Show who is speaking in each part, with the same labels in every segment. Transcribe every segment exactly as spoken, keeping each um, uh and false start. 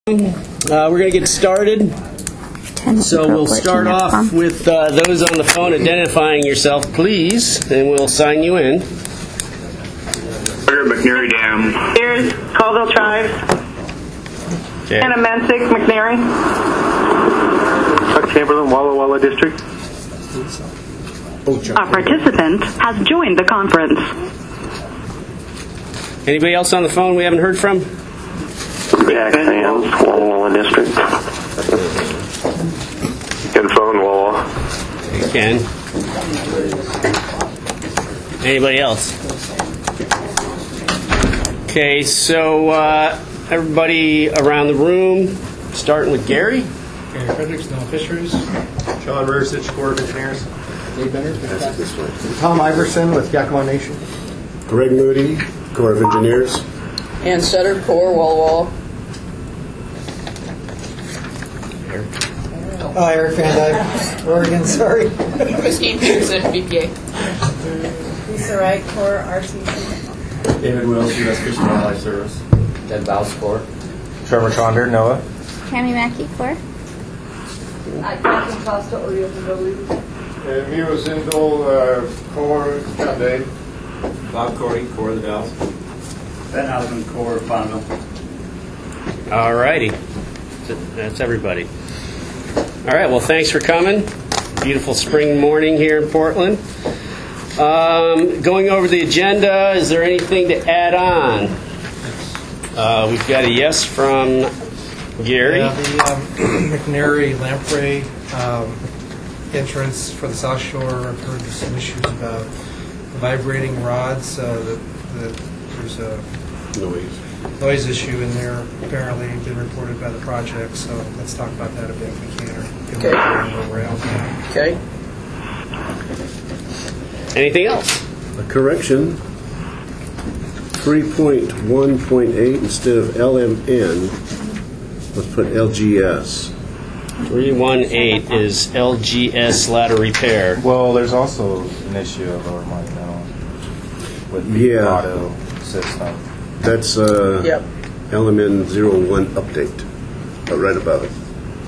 Speaker 1: Uh, we're going to get started. So we'll start off with uh, those on the phone identifying yourself, please, and we'll sign you in.
Speaker 2: McNary Dam.
Speaker 3: Here's Colville Tribes.
Speaker 1: Okay.
Speaker 3: Anna Mensick, McNary.
Speaker 2: Chuck Chamberlain, Walla Walla District.
Speaker 3: A participant has joined the conference.
Speaker 1: Anybody else on the phone we haven't heard from?
Speaker 2: Jack Sands, Walla Walla District. Ken Phone, Walla.
Speaker 1: You can. Anybody else? Okay, so uh, everybody around the room, starting with Gary.
Speaker 4: Gary Fredericks, No Fisheries.
Speaker 5: John Rersich, Corps of Engineers.
Speaker 4: Dave Bennett. Tom Iverson with Yakima Nation.
Speaker 5: Greg Moody, Corps of Engineers.
Speaker 6: Ann Sutter, Corps, Walla Walla.
Speaker 4: Oh, Eric Van Dyke, Oregon, sorry.
Speaker 6: Christine Peterson, B P A.
Speaker 7: Lisa Wright, Corps, R C C.
Speaker 5: David Wills, U S Fish and Wildlife Service.
Speaker 8: Ted Baus, Corps. Trevor Tronder, NOAA.
Speaker 9: Tammy Mackey, Corps.
Speaker 7: Captain Costa, Orioles W.
Speaker 10: Miro Zindel, uh, Corps, Sunday.
Speaker 8: Bob Corey, Corps of the Dalles.
Speaker 11: Ben Hausman, Corps, Bonneville.
Speaker 1: All righty. That's everybody. All right, well, thanks for coming. Beautiful spring morning here in Portland. Um, going over the agenda, is there anything to add on? Uh, we've got a yes from Gary.
Speaker 4: Yeah, the um, McNary Lamprey um, entrance for the South Shore. I've heard there's some issues about vibrating rods. Uh, that, that there's a
Speaker 5: Noise.
Speaker 4: noise issue in there, apparently been reported by the project. So let's talk about that a bit if we can, or give
Speaker 6: Okay.
Speaker 4: an idea where we're at.
Speaker 6: Okay.
Speaker 1: Anything else?
Speaker 5: A correction. three point one point eight instead of L M N, let's put L G S.
Speaker 1: three one eight is L G S ladder repair.
Speaker 8: Well, there's also an issue of Lower Monumental with the
Speaker 5: Yeah.
Speaker 8: auto system.
Speaker 5: That's uh,
Speaker 6: Yep.
Speaker 5: L M N zero one update, uh, right above it.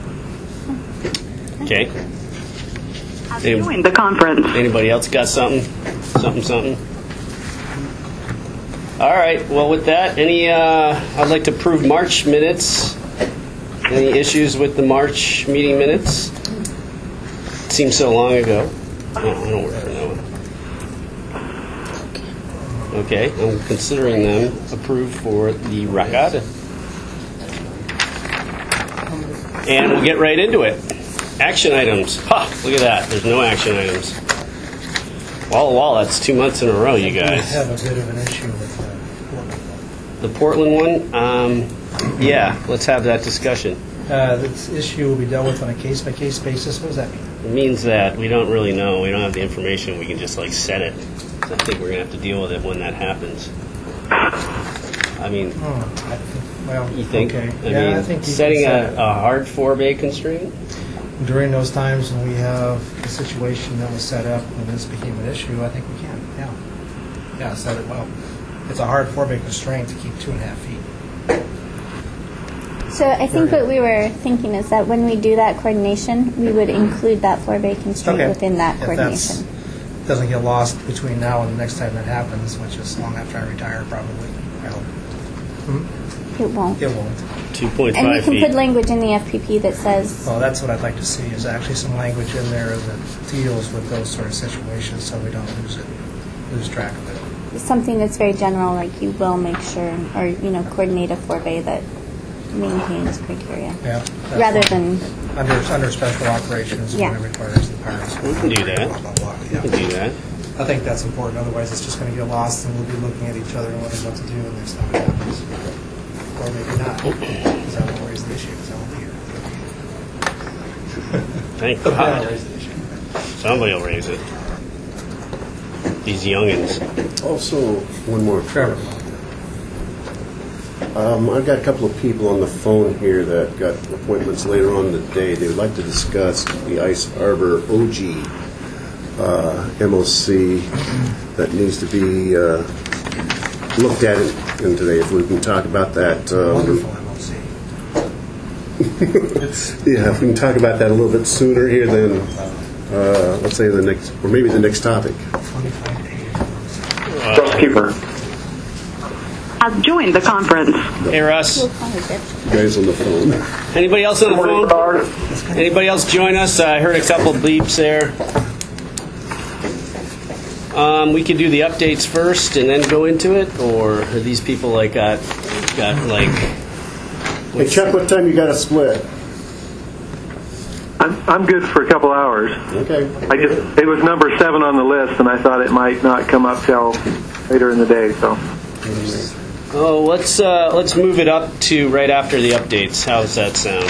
Speaker 1: Okay.
Speaker 3: Has
Speaker 1: Any-
Speaker 3: joined the conference.
Speaker 1: Anybody else got something? Something, something? All right. Well, with that, any, uh, I'd like to approve March minutes. Any issues with the March meeting minutes? It seems so long ago. No, I don't work for no one. Okay, I'm considering them approved for the record. And we'll get right into it. Action items. Ha! Look at that. There's no action items. Walla Walla, that's two months in a row, you
Speaker 4: I
Speaker 1: guys.
Speaker 4: have a bit of an issue with uh,
Speaker 1: The Portland one? Um, yeah, let's have that discussion.
Speaker 4: uh, this issue will be dealt with on a case-by-case basis. What does that mean?
Speaker 1: It means that we don't really know. We don't have the information. We can just, like, set it. So I think we're going to have to deal with it when that happens. I mean,
Speaker 4: Oh, I think, well,
Speaker 1: you think?
Speaker 4: okay.
Speaker 1: I
Speaker 4: yeah,
Speaker 1: mean,
Speaker 4: I think you
Speaker 1: setting
Speaker 4: can
Speaker 1: a,
Speaker 4: set it.
Speaker 1: a hard four-bay constraint?
Speaker 4: During those times when we have a situation that was set up when this became an issue, I think we can, yeah. Yeah, set it well. It's a hard four-bay constraint to keep two and a half feet.
Speaker 9: So I think what we were thinking is that when we do that coordination, we would include that four-bay constraint
Speaker 4: Okay.
Speaker 9: within that
Speaker 4: If that's-
Speaker 9: coordination.
Speaker 4: doesn't get lost between now and the next time that happens, which is long after I retire, probably. I hope.
Speaker 9: It won't.
Speaker 4: It won't.
Speaker 1: two point
Speaker 9: And we
Speaker 1: five
Speaker 9: can
Speaker 1: feet.
Speaker 9: put language in the F P P that says,
Speaker 4: Well, that's what I'd like to see, is actually some language in there that deals with those sort of situations so we don't lose it, lose track of it.
Speaker 9: something that's very general, like you will make sure, or, you know, coordinate a four-bay that maintains criteria.
Speaker 4: Yeah. that's
Speaker 9: Rather
Speaker 4: fine.
Speaker 9: than,
Speaker 4: Under, under special operations,
Speaker 9: Yeah.
Speaker 4: when it requires the pirates.
Speaker 1: We can do that.
Speaker 4: Blah, blah, blah.
Speaker 1: We
Speaker 4: Yeah.
Speaker 1: can do that.
Speaker 4: I think that's important, otherwise it's just going to get lost and we'll be looking at each other and wondering what to do the next time it happens. Or maybe not, because I won't raise the issue, because I won't be here.
Speaker 1: Thank
Speaker 4: But then I'll
Speaker 1: God.
Speaker 4: raise the issue.
Speaker 1: Somebody will raise it. These youngins.
Speaker 5: Also, one more.
Speaker 4: Trevor.
Speaker 5: Um, I've got a couple of people on the phone here that got appointments later on in the day. They would like to discuss the Ice Harbor O G uh, M O C that needs to be uh, looked at in, in today. If we can talk about that. Um,
Speaker 4: Wonderful M O C.
Speaker 5: Yeah, if we can talk about that a little bit sooner here than, uh, let's say the next, or maybe the next topic.
Speaker 2: Prosecutor.
Speaker 3: Has joined the conference.
Speaker 1: Hey, Russ.
Speaker 5: You guys on the phone.
Speaker 1: Anybody else on the phone? Anybody else join us? I heard a couple bleeps there. Um, we could do the updates first and then go into it, or are these people like got got like?
Speaker 5: Hey, Chuck, what time you got to split?
Speaker 12: I'm I'm good for a couple hours.
Speaker 5: Okay.
Speaker 12: I just it was number seven on the list, and I thought it might not come up till later in the day. So.
Speaker 1: Oh, let's uh, let's move it up to right after the updates. How does that sound?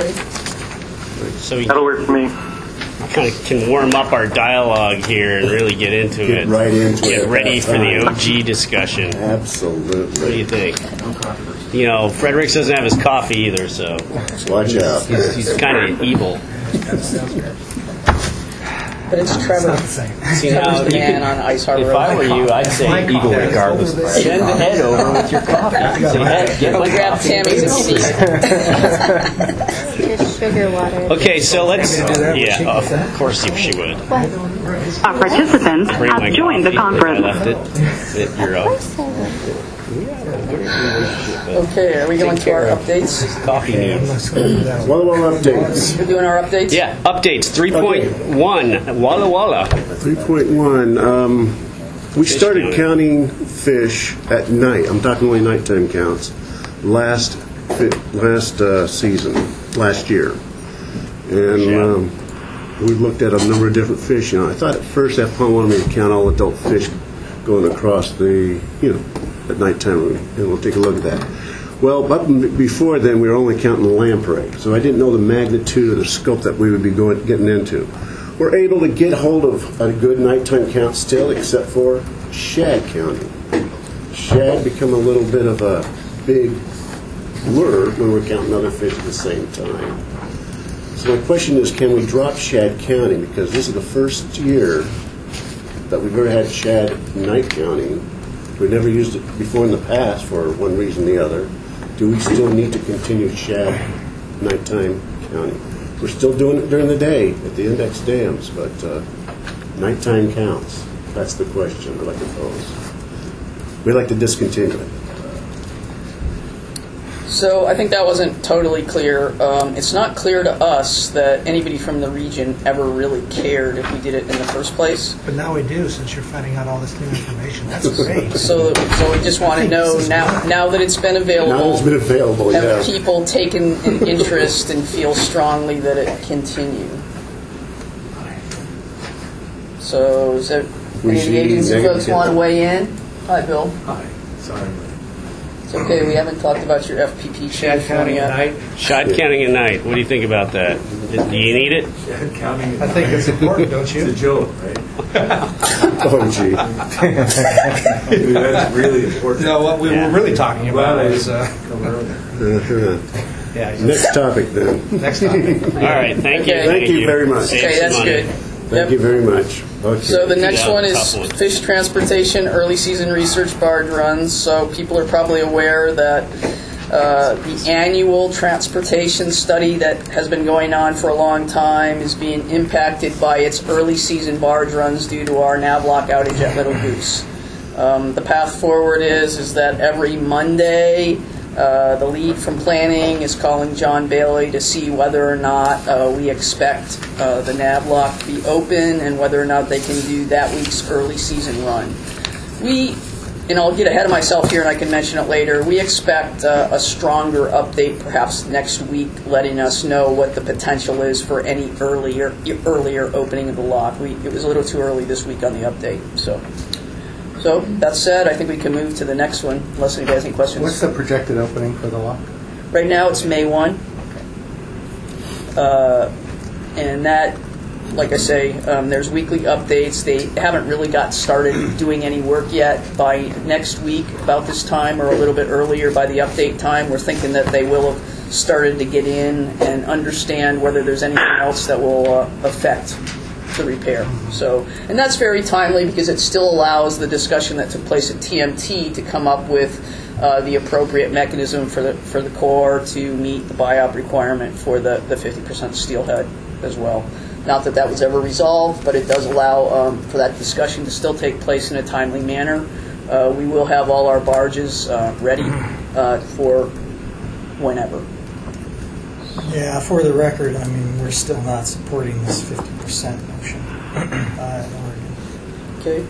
Speaker 1: So we
Speaker 12: That'll work for me.
Speaker 1: kind of can warm up our dialogue here and really get into
Speaker 5: Get
Speaker 1: it.
Speaker 5: right into
Speaker 1: Get
Speaker 5: it at
Speaker 1: ready
Speaker 5: that
Speaker 1: for the
Speaker 5: time.
Speaker 1: O G discussion.
Speaker 5: Absolutely.
Speaker 1: What do you think? You know, Fredericks doesn't have his coffee either, so
Speaker 5: watch out.
Speaker 1: He's, he's kind of evil.
Speaker 6: But it's Trevor.
Speaker 1: See, now,
Speaker 6: Trevor's the
Speaker 1: you
Speaker 6: man
Speaker 1: could-
Speaker 6: on Ice Harbor
Speaker 1: if
Speaker 6: Road.
Speaker 1: I were you, I'd say evil regardless. Send Ed over with your coffee. Say, Ed, get my
Speaker 6: Grab
Speaker 1: coffee.
Speaker 6: Tammy's and see.
Speaker 9: Just sugar water.
Speaker 1: Okay, so let's. Yeah, of course she would.
Speaker 9: What?
Speaker 3: A participant
Speaker 1: Bring my
Speaker 3: has joined the
Speaker 1: coffee. I
Speaker 3: conference.
Speaker 1: left it. It you're up.
Speaker 6: Okay, are we going to our updates?
Speaker 1: Coffee news.
Speaker 5: Walla Walla updates.
Speaker 6: We're doing our updates?
Speaker 1: Yeah, updates. three point one. Walla Walla.
Speaker 5: three point one. Um, we started counting fish at night. I'm talking only nighttime counts. Last fi- last uh, season, last year, and um, we looked at a number of different fish. You know, I thought at first that pond wanted me to count all adult fish going across the, you know, at nighttime, and we'll take a look at that. Well, up m- before then, we were only counting the lamprey, so I didn't know the magnitude or the scope that we would be going getting into. We're able to get hold of a good nighttime count still, except for shad counting. Shad become a little bit of a big lure when we're counting other fish at the same time. So my question is, can we drop shad counting? Because this is the first year that we've ever had shad night counting. We've never used it before in the past for one reason or the other. Do we still need to continue shad nighttime counting? We're still doing it during the day at the index dams, but uh, nighttime counts. That's the question I'd like to pose. We'd like to discontinue it.
Speaker 6: So I think that wasn't totally clear. Um, it's not clear to us that anybody from the region ever really cared if we did it in the first place.
Speaker 4: But now we do, since you're finding out all this new information. That's great.
Speaker 6: So, so we just want to know now, now that it's been available.
Speaker 5: Now it's been available,
Speaker 6: have
Speaker 5: yeah.
Speaker 6: people taken an interest and feel strongly that it continue? So, is there
Speaker 5: We
Speaker 6: any of
Speaker 5: see
Speaker 6: the agency
Speaker 5: negative
Speaker 6: folks want to
Speaker 5: feedback.
Speaker 6: weigh in? Hi, Bill.
Speaker 8: Hi, sorry.
Speaker 6: It's okay. We haven't talked about your F P P
Speaker 4: Shad counting at night.
Speaker 1: Shad counting at night. What do you think about that? Do you need it?
Speaker 8: Shad counting.
Speaker 4: I think it's important, don't you?
Speaker 8: It's a joke, right?
Speaker 5: Oh, gee.
Speaker 8: That's really important.
Speaker 4: No, what we
Speaker 1: Yeah.
Speaker 4: were really talking about
Speaker 8: Well,
Speaker 4: is, uh,
Speaker 5: Uh-huh.
Speaker 4: yeah,
Speaker 5: Next topic, then.
Speaker 4: next topic.
Speaker 1: All right, thank you.
Speaker 6: Okay.
Speaker 5: Thank you very much.
Speaker 1: Save
Speaker 6: Okay,
Speaker 1: some
Speaker 6: that's
Speaker 1: money.
Speaker 6: good.
Speaker 5: Thank
Speaker 6: Yep.
Speaker 5: you very much. Okay.
Speaker 6: So the next
Speaker 1: Yeah,
Speaker 6: one is
Speaker 1: tough one.
Speaker 6: fish transportation early season research barge runs. So people are probably aware that uh, the annual transportation study that has been going on for a long time is being impacted by its early season barge runs due to our Navlock outage at Little Goose. Um, the path forward is is that every Monday, uh, the lead from planning is calling John Bailey to see whether or not uh, we expect uh, the Navlock to be open and whether or not they can do that week's early season run. We, and I'll get ahead of myself here and I can mention it later, we expect uh, a stronger update perhaps next week letting us know what the potential is for any earlier earlier opening of the lock. We, it was a little too early this week on the update. So. So, that said, I think we can move to the next one, unless anybody has any questions.
Speaker 13: What's the projected opening for the lock?
Speaker 6: Right now, it's May first. Uh, and that, like I say, um, there's weekly updates. They haven't really got started doing any work yet. By next week, about this time, or a little bit earlier by the update time, we're thinking that they will have started to get in and understand whether there's anything else that will uh, affect the repair. So, and that's very timely because it still allows the discussion that took place at T M T to come up with uh, the appropriate mechanism for the for the Corps to meet the B I O P requirement for the, the fifty percent steelhead as well. Not that that was ever resolved, but it does allow um, for that discussion to still take place in a timely manner. Uh, we will have all our barges uh, ready uh, for whenever.
Speaker 14: Yeah, for the record, I mean, we're still not supporting this fifty percent motion uh, in Oregon.
Speaker 6: Okay.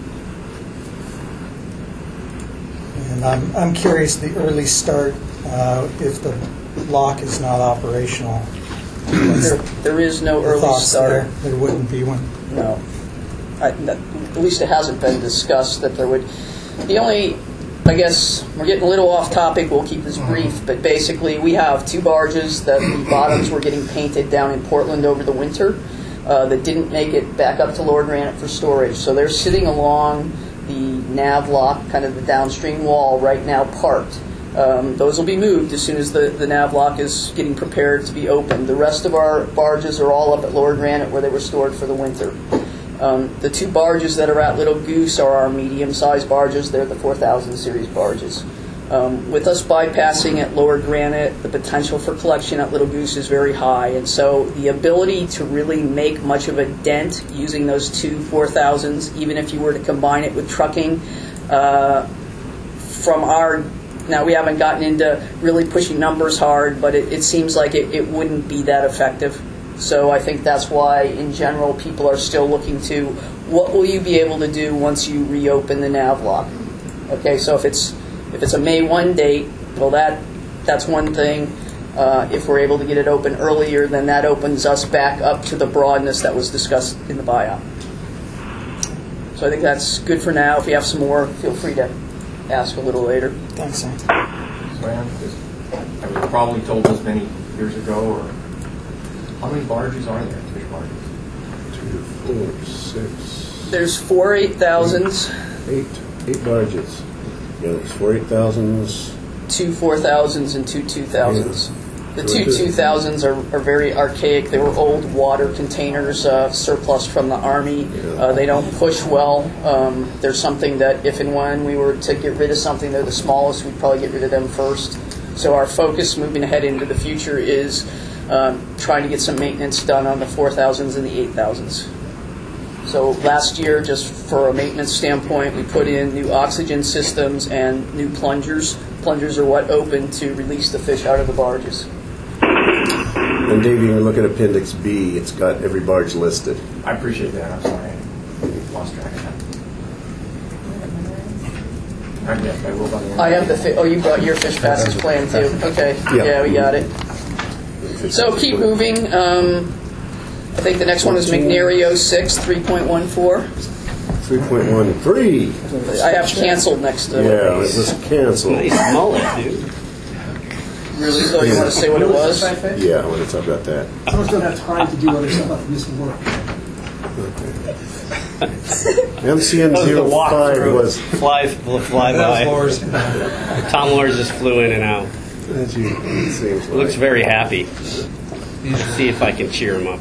Speaker 14: And I'm, I'm curious, the early start, uh, if the lock is not operational.
Speaker 6: There, there is no
Speaker 14: the
Speaker 6: early start.
Speaker 14: There, there wouldn't be one.
Speaker 6: No. I, that, at least it hasn't been discussed that there would. The only, I guess, we're getting a little off topic, we'll keep this brief, but basically we have two barges that the bottoms were getting painted down in Portland over the winter uh, that didn't make it back up to Lower Granite for storage. So they're sitting along the nav lock, kind of the downstream wall, right now parked. Um, those will be moved as soon as the, the nav lock is getting prepared to be opened. The rest of our barges are all up at Lower Granite where they were stored for the winter. Um, the two barges that are at Little Goose are our medium-sized barges. They're the four thousand series barges. Um, with us bypassing at Lower Granite, the potential for collection at Little Goose is very high, and so the ability to really make much of a dent using those two four thousands, even if you were to combine it with trucking, uh, from our now we haven't gotten into really pushing numbers hard, but it, it seems like it, it wouldn't be that effective. So I think that's why, in general, people are still looking to what will you be able to do once you reopen the nav lock. Okay, so if it's if it's a May first date, well, that that's one thing. Uh, if we're able to get it open earlier, then that opens us back up to the broadness that was discussed in the B I O P. So I think that's good for now. If you have some more, feel free to ask a little later.
Speaker 14: Thanks, Sam.
Speaker 15: So, Ann, I mean, probably told us many years ago, or how many barges are there, fish barges?
Speaker 5: Two, four, six.
Speaker 6: There's four eight thousands.
Speaker 5: Eight, eight barges. Yeah, there's four eight thousands.
Speaker 6: Two four thousands and two two thousands.
Speaker 5: Yeah.
Speaker 6: The two two thousands are, are very archaic. They were old water containers, uh, surplus from the Army. Uh, they don't push well. Um, they're something that if and when we were to get rid of something, they're the smallest, we'd probably get rid of them first. So our focus moving ahead into the future is um, trying to get some maintenance done on the four thousands and the eight thousands. So last year, just for a maintenance standpoint, we put in new oxygen systems and new plungers. Plungers are what open to release the fish out of the barges.
Speaker 5: And Dave, you can look at Appendix B. It's got every barge listed.
Speaker 15: I appreciate that. I'm sorry. I lost track of that. I guess I will by the end.
Speaker 6: I have the fi- oh, you brought your fish passes plan too. Okay,
Speaker 5: Yeah.
Speaker 6: yeah, we got it. So keep moving. Um, I think the next one is McNary oh six, three point one four.
Speaker 5: three point one three.
Speaker 6: I have canceled next to it.
Speaker 5: Yeah, it was canceled.
Speaker 1: Nice mullet, dude.
Speaker 6: Really? So you want to say what it was?
Speaker 5: Yeah, I want to talk about that.
Speaker 16: Some of us don't have time to do other stuff after missing work.
Speaker 5: M C N zero five was
Speaker 1: fly fly by. Tom Lors just flew in and out.
Speaker 5: As you, it seems like.
Speaker 1: Looks very happy. See if I can cheer him up.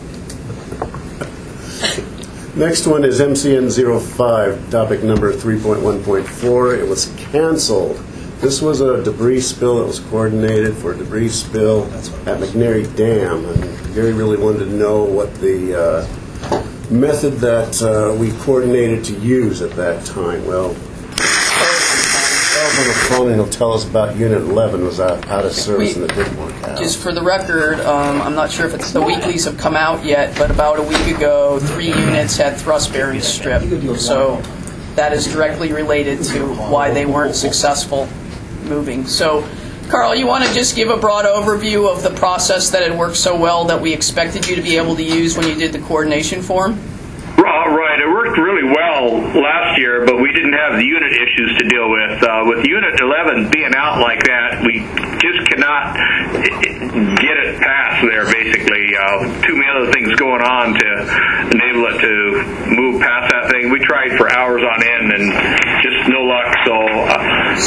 Speaker 5: Next one is M C N zero five, topic number three point one point four. It was canceled. This was a debris spill that was coordinated for a debris spill at McNary Dam. And Gary really wanted to know what the uh, method that uh, we coordinated to use at that time. Well, Charles on the phone and he'll tell us about Unit eleven was out, out of service
Speaker 6: We-
Speaker 5: and it didn't work out.
Speaker 6: Just for the record, um, I'm not sure if it's the weeklies have come out yet, but about a week ago, three units had thrust bearings stripped. So that is directly related to why they weren't successful moving. So, Carl, you want to just give a broad overview of the process that had worked so well that we expected you to be able to use when you did the coordination form?
Speaker 17: Uh, right, it worked really well last year, but we didn't have the unit issues to deal with. Uh, with Unit eleven being out like that, we just cannot get it past there, basically. Uh, too many other things going on to enable it to move past that thing. We tried for hours on end and just no luck, so uh, I'm not sure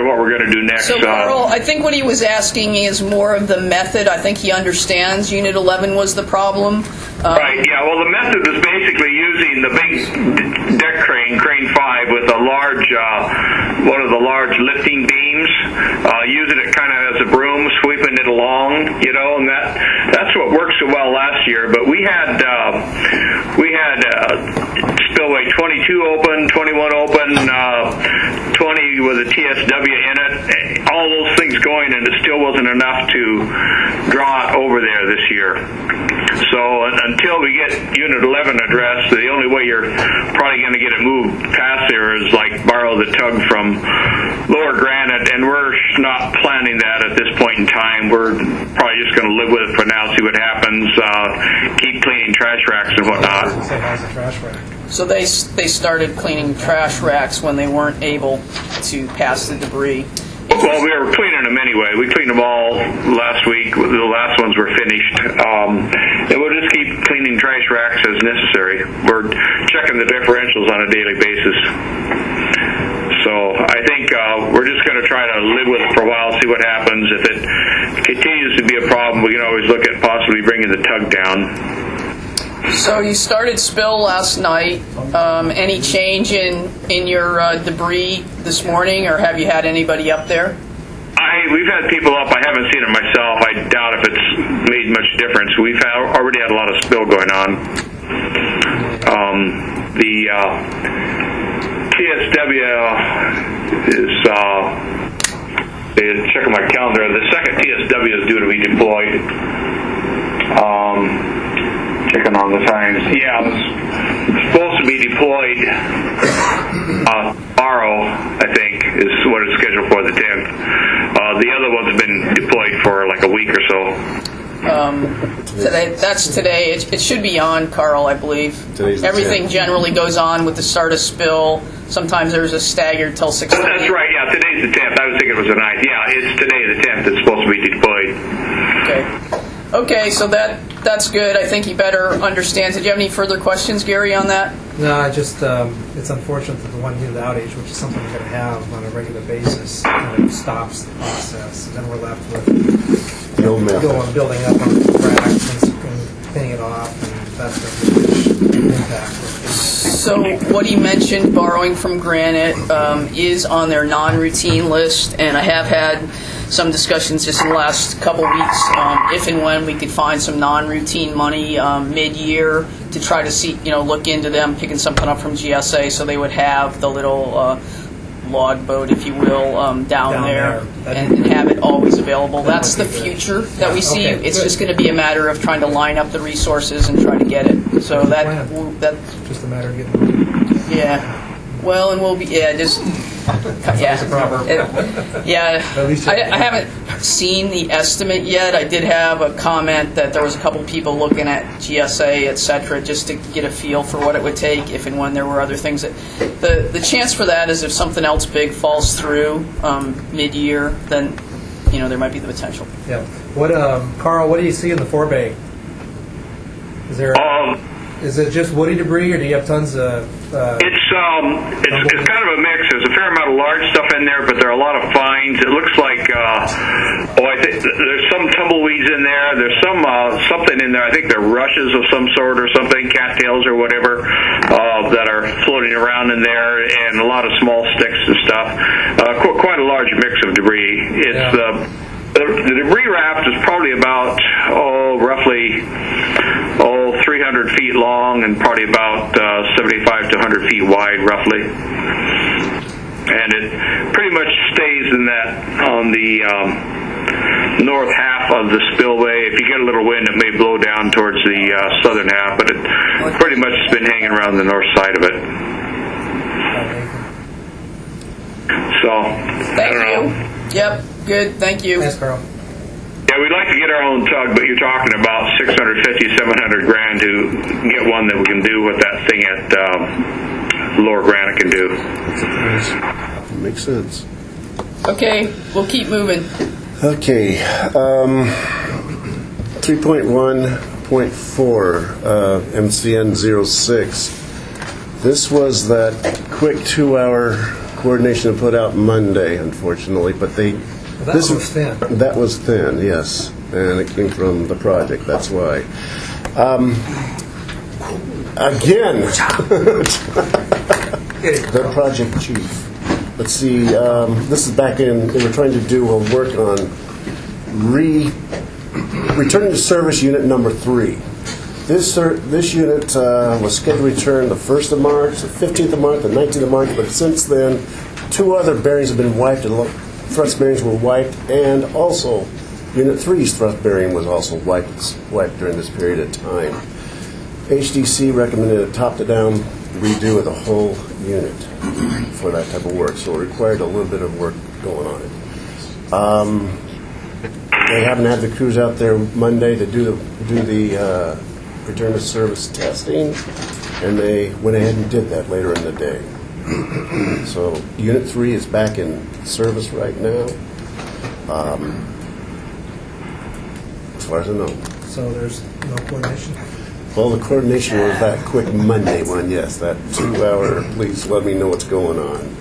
Speaker 17: what we're going to do next.
Speaker 6: So,
Speaker 17: uh,
Speaker 6: Carl, I think what he was asking is more of the method. I think he understands Unit eleven was the problem. Um,
Speaker 17: Right, yeah, well, the method is basically using the big d- deck crane, Crane five, with a large, uh, one of the large lifting beams, uh, using it kind of as a broom, sweeping it along, you know, and that that's what worked so well last year. But we had, uh, we had uh, spillway twenty-two open, twenty-one open, uh, twenty with a T S W in it, all those things going, and it still wasn't enough to draw it over there this year. So until we get Unit eleven addressed, the only way you're probably going to get it moved past there is like borrow the tug from Lower Granite, and we're not planning that at this point in time. We're probably just going to live with it for now, see what happens, uh, keep cleaning trash racks and whatnot.
Speaker 4: Say, how's the trash rack?
Speaker 6: So they they started cleaning trash racks when they weren't able to pass the debris.
Speaker 17: Well, we were cleaning them anyway. We cleaned them all last week. The last ones were finished. Um, and we'll just keep cleaning trash racks as necessary. We're checking the differentials on a daily basis. So I think uh, we're just going to try to live with it for a while, see what happens. If it continues to be a problem, we can always look at possibly bringing the tug down.
Speaker 6: So you started spill last night. Um, any change in in your uh, debris this morning, or have you had anybody up there?
Speaker 17: I we've had people up. I haven't seen it myself. I doubt if it's made much difference. We've had, already had a lot of spill going on. Um, the uh, T S W is. Uh, checking my calendar. The second T S W is due to be deployed. Um, Checking on the times. Yeah, it's supposed to be deployed uh, tomorrow, I think, is what it's scheduled for, the tenth. Uh, the other one's been deployed for like a week or so.
Speaker 6: Um, today, that's today. It, it should be on, Carl, I believe.
Speaker 5: Today's the
Speaker 6: Everything
Speaker 5: tenth.
Speaker 6: generally goes on with the start of spill. Sometimes there's a stagger till six thirty.
Speaker 17: That's right, yeah, today's the tenth. I was thinking it was the ninth. Yeah, it's today the tenth. It's supposed to be deployed.
Speaker 6: Okay. Okay, so that that's good. I think he better understands. Did you have any further questions, Gary, on that?
Speaker 4: No, I just, um, it's unfortunate that the one unit outage, which is something we're going to have on a regular basis, kind of stops the process. And then we're left with
Speaker 5: No method.
Speaker 4: going, building up on the cracks and, and cleaning it off, and that's the huge impact.
Speaker 6: So what he mentioned, borrowing from Granite, um, is on their non-routine list, and I have had some discussions just in the last couple weeks, um, if and when we could find some non-routine money um, mid-year to try to see, you know, look into them picking something up from G S A, so they would have the little uh, log boat, if you will, um, down,
Speaker 4: Down
Speaker 6: there,
Speaker 4: there.
Speaker 6: and, and have it always available. That's the
Speaker 4: would be good.
Speaker 6: future that we see.
Speaker 4: Okay,
Speaker 6: it's
Speaker 4: good.
Speaker 6: just going to be a matter of trying to line up the resources and try to get it. So that
Speaker 4: Plan.
Speaker 6: that
Speaker 4: Just a matter of getting
Speaker 6: yeah. Well, and we'll be yeah just yeah It- yeah.
Speaker 4: At least
Speaker 6: I, I haven't seen the estimate yet. I did have a comment that there was a couple people looking at G S A, et cetera, just to get a feel for what it would take if and when there were other things that the the chance for that is if something else big falls through um, mid-year, then you know there might be the potential.
Speaker 4: Yeah. What, um, Carl? What do you see in the forebay? Is there?
Speaker 17: Um,
Speaker 4: Is it just woody debris, or do you have tons of? Uh,
Speaker 17: It's um, it's, it's kind of a mix. There's a fair amount of large stuff in there, but there are a lot of fines. It looks like uh, oh, I think there's some tumbleweeds in there. There's some uh, something in there. I think they're rushes of some sort or something, cattails or whatever, uh, that are floating around in there, and a lot of small sticks and stuff. Uh, qu- quite a large mix of debris. It's
Speaker 4: Yeah.
Speaker 17: uh, the, the debris raft is probably about oh, roughly oh, three hundred feet long and probably about uh, seventy-five to one hundred feet wide, roughly. And it pretty much stays in that on the um, north half of the spillway. If you get a little wind, it may blow down towards the uh, southern half, but it pretty much has been hanging around the north side of it. So, I
Speaker 6: Thank
Speaker 17: don't
Speaker 6: you.
Speaker 17: know.
Speaker 6: Yep. Good. Thank you.
Speaker 4: Thanks, Carl.
Speaker 17: Yeah, we'd like to get our own tug, but you're talking about six hundred fifty, seven hundred grand to get one that we can do what that thing at um, Lower Granite can do.
Speaker 5: Makes sense.
Speaker 6: Okay. We'll keep moving.
Speaker 5: Okay. Um, three point one point four, uh, M C N zero six. This was that quick two-hour coordination to put out Monday, unfortunately, but they...
Speaker 4: Well, that
Speaker 5: this
Speaker 4: was thin.
Speaker 5: That was thin, yes, and it came from the project, that's why. Um, again, the project chief. Let's see, um, this is back in, they were trying to do a work on re, returning to service unit number three. This cer- this unit uh, was scheduled to return the first of March, the fifteenth of March, the nineteenth of March, but since then, two other bearings have been wiped, and thrust bearings were wiped, and also Unit three's thrust bearing was also wiped, wiped during this period of time. H D C recommended a top-to-down redo of the whole unit for that type of work, so it required a little bit of work going on it. Um, they haven't had the crews out there Monday to do the, do the uh, return to service testing, and they went ahead and did that later in the day. So Unit three is back in service right now, um, as far as I know.
Speaker 4: So there's no coordination?
Speaker 5: Well, the coordination was that quick Monday one, yes, that two-hour, please let me know what's going on.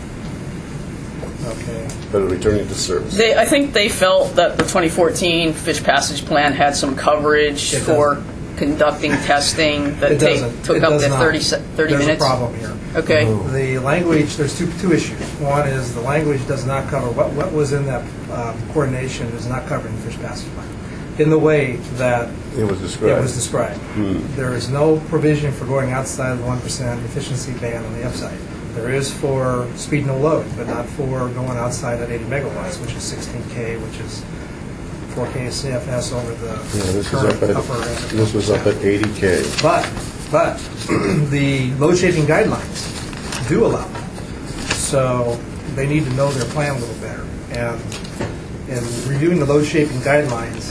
Speaker 4: Okay.
Speaker 5: But returning to service.
Speaker 6: They, I think they felt that the twenty fourteen Fish Passage Plan had some coverage
Speaker 4: It
Speaker 6: for
Speaker 4: doesn't.
Speaker 6: conducting testing that
Speaker 4: It
Speaker 6: take,
Speaker 4: doesn't.
Speaker 6: took
Speaker 4: It
Speaker 6: up
Speaker 4: does
Speaker 6: to
Speaker 4: not.
Speaker 6: thirty, thirty
Speaker 4: There's
Speaker 6: minutes.
Speaker 4: a problem here.
Speaker 6: Okay.
Speaker 4: The language, there's two, two issues. One is the language does not cover, what, what was in that um, coordination is not covered in the Fish Passage Plan in the way that
Speaker 5: It was described.
Speaker 4: it was described.
Speaker 5: Hmm.
Speaker 4: There is no provision for going outside of the one percent efficiency band on the F side. There is for speed no load, but not for going outside at eighty megawatts, which is sixteen K, which is four K C F S over the
Speaker 5: Yeah, this was
Speaker 4: current
Speaker 5: up at,
Speaker 4: upper end of
Speaker 5: this was up at eighty K.
Speaker 4: But, but the load shaping guidelines do allow that. So they need to know their plan a little better. And in reviewing the load shaping guidelines,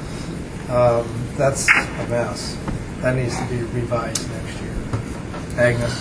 Speaker 4: um, that's a mess. That needs to be revised next year. Agnes?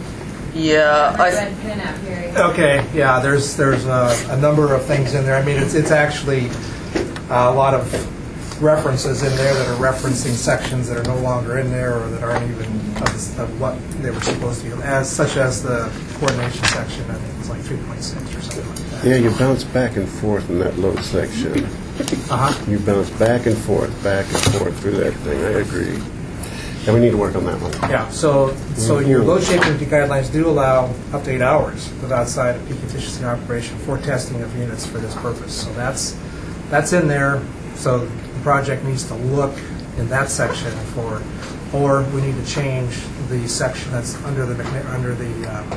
Speaker 6: Yeah, I,
Speaker 7: Red pin up here.
Speaker 4: Okay, yeah, there's there's a, a number of things in there. I mean, it's it's actually a lot of references in there that are referencing sections that are no longer in there or that aren't even of, of what they were supposed to be, as such as the coordination section. I think it's like three point six or something like that.
Speaker 5: Yeah, you bounce back and forth in that load section.
Speaker 4: Uh-huh.
Speaker 5: You bounce back and forth, back and forth through that thing. I agree. And we need to work on that one.
Speaker 4: Yeah, so so
Speaker 5: Mhm.
Speaker 4: your load shaping guidelines do allow up to eight hours of outside of peak efficiency operation for testing of units for this purpose. So that's that's in there. So the project needs to look in that section for, or we need to change the section that's under the McNa- under the um,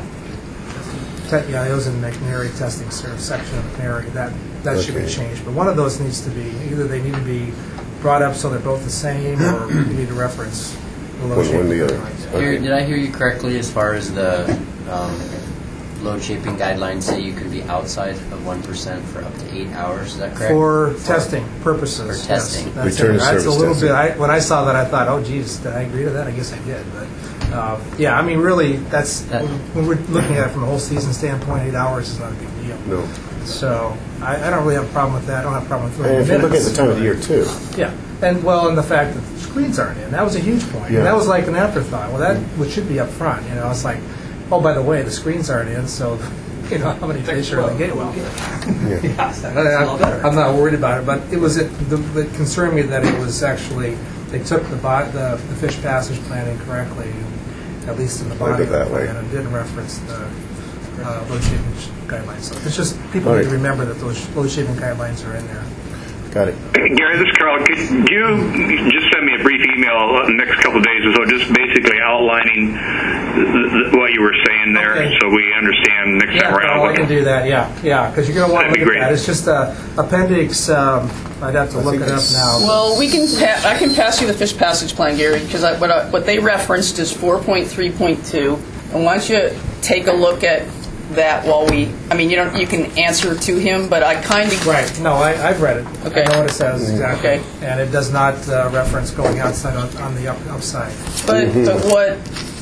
Speaker 4: te- yeah, it was in the McNary testing ser- section of McNary. That that should be
Speaker 5: Okay.
Speaker 4: changed. But one of those needs to be either they need to be brought up so they're both the same, or we need to reference the load
Speaker 5: One- one
Speaker 4: shaping
Speaker 5: the other.
Speaker 4: guidelines.
Speaker 18: Here, did I hear you correctly as far as the um, load shaping guidelines say you can be outside of one percent for up to eight hours? Is that correct?
Speaker 4: For testing purposes.
Speaker 18: For
Speaker 4: yes.
Speaker 18: testing.
Speaker 4: That's
Speaker 5: Return
Speaker 4: it.
Speaker 5: to
Speaker 4: That's a
Speaker 5: service
Speaker 4: little
Speaker 5: testing.
Speaker 4: bit, I, when I saw that, I thought, oh geez, did I agree to that? I guess I did. But uh, yeah, I mean, really, that's, when we're looking at it from a whole season standpoint, eight hours is not a big deal.
Speaker 5: No.
Speaker 4: So I, I don't really have a problem with that. I don't have a problem with
Speaker 5: And if you look at
Speaker 4: minutes.
Speaker 5: the time of the year, too.
Speaker 4: Yeah, and well, and the fact that the screens aren't in, that was a huge point.
Speaker 5: Yeah.
Speaker 4: And that was like an afterthought. Well, that which should be up front. You know, it's like, oh, by the way, the screens aren't in, so you know how many fish are in the gateway.
Speaker 5: Yeah.
Speaker 4: I, I'm not worried about it, but it was it, the, it concerned me that it was actually they took the bo- the, the fish passage plan incorrectly, at least in the
Speaker 5: Played
Speaker 4: body
Speaker 5: it
Speaker 4: of the
Speaker 5: that way.
Speaker 4: plan, and didn't reference the uh, load shaping guidelines. So it's just people
Speaker 5: All
Speaker 4: need to
Speaker 5: right.
Speaker 4: remember that those load shaping guidelines are in there.
Speaker 5: Got it.
Speaker 17: Gary, this is Carl. Could you just send me a brief email in the next couple of days or so, just basically outlining th- th- what you were saying there,
Speaker 4: Okay.
Speaker 17: so we understand next time
Speaker 4: Yeah,
Speaker 17: around?
Speaker 4: well, I can do that. Yeah, yeah, because you're going to want to
Speaker 17: That'd
Speaker 4: look
Speaker 17: be
Speaker 4: at that.
Speaker 17: great.
Speaker 4: It's just uh, appendix. Um, I'd have to
Speaker 5: I
Speaker 4: look
Speaker 5: think
Speaker 4: it up
Speaker 5: it's-
Speaker 4: now.
Speaker 6: well, we can. Pa- I can pass you the Fish Passage Plan, Gary, because I, what, I, what they referenced is four point three point two, and why don't you take a look at that while we. I mean, you don't. You can answer to him, but I kind of.
Speaker 4: Right. No, I, I've read it.
Speaker 6: Okay.
Speaker 4: I know what it says exactly.
Speaker 6: Okay.
Speaker 4: And it does not uh, reference going outside on, on the up, upside.
Speaker 6: But, but what?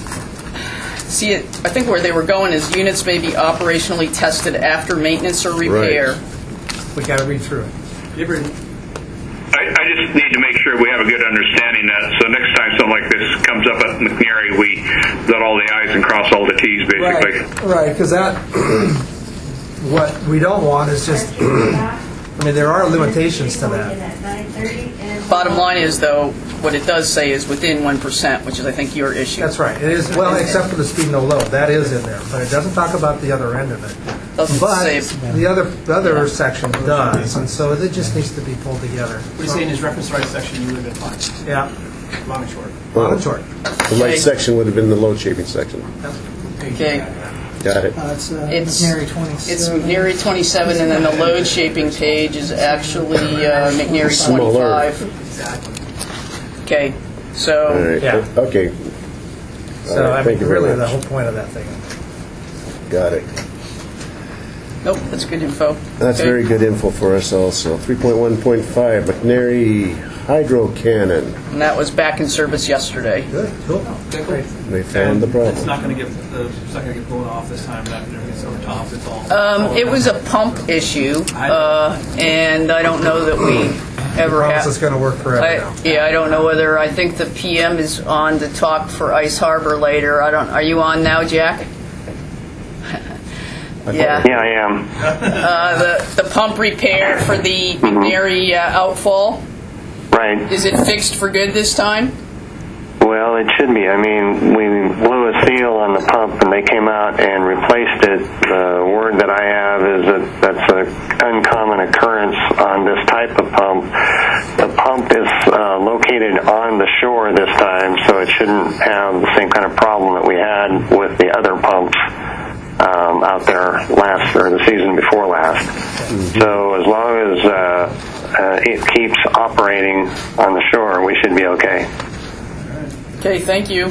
Speaker 6: See, it, I think where they were going is units may be operationally tested after maintenance or repair.
Speaker 4: We got to read through it.
Speaker 17: I, I just need to make sure we have a good understanding that, so next time something like this comes up at McNary, we dot all the I's and cross all the T's, basically.
Speaker 4: Right. Right. Because that what we don't want is just, I mean, there are limitations to that.
Speaker 6: Bottom line is, though, what it does say is within one percent, which is, I think, your issue.
Speaker 4: That's right. It is, well, except for the speed no load. That is in there, but it doesn't talk about the other end of it.
Speaker 6: Doesn't
Speaker 4: but
Speaker 6: say-
Speaker 4: the other the other yeah. section does, and so it just needs to be pulled together.
Speaker 16: What you're saying is reference right section, you would have been fine.
Speaker 4: Yeah.
Speaker 16: Long and short.
Speaker 4: Long and short.
Speaker 5: The light section would have been the load shaping section.
Speaker 6: Okay.
Speaker 5: Got it.
Speaker 14: Uh, it's uh,
Speaker 6: It's
Speaker 14: McNary twenty-seven.
Speaker 6: It's McNary twenty-seven, and then the load shaping page is actually uh, McNary
Speaker 5: Smaller.
Speaker 6: twenty-five. Okay, so
Speaker 5: All right.
Speaker 4: Yeah.
Speaker 5: Okay.
Speaker 4: So
Speaker 5: All right,
Speaker 4: I mean,
Speaker 5: thank you very
Speaker 4: really, the
Speaker 5: much.
Speaker 4: whole point of that thing.
Speaker 5: Got it.
Speaker 6: nope, that's good info.
Speaker 5: That's
Speaker 6: Okay.
Speaker 5: very good info for us also. three point one point five, McNary Hydro Cannon.
Speaker 6: And that was back in service yesterday.
Speaker 4: Good. Cool.
Speaker 16: Great.
Speaker 5: They found the problem.
Speaker 16: It's not going to get the, it's not going to get blown off this time. After everything's over top, it's all.
Speaker 6: Um, it was a pump issue, uh, and I don't know that we ever
Speaker 4: I promise
Speaker 6: had.
Speaker 4: it's going to work forever
Speaker 6: I,
Speaker 4: now.
Speaker 6: yeah, I don't know whether. I think the P M is on to talk for Ice Harbor later. I don't. Are you on now, Jack? Yeah.
Speaker 2: Yeah, I am.
Speaker 6: Uh, the the pump repair for the McNary uh, outfall.
Speaker 2: Right.
Speaker 6: Is it fixed for good this time?
Speaker 2: Well, it should be. I mean, we blew a seal on the pump, and they came out and replaced it. The word that I have is that that's an uncommon occurrence on this type of pump. The pump is uh, located on the shore this time, so it shouldn't have the same kind of problem that we had with the other pumps um, out there last or the season before last. Mm-hmm. So as long as uh, uh, it keeps operating on the shore, we should be okay.
Speaker 6: Okay, thank you.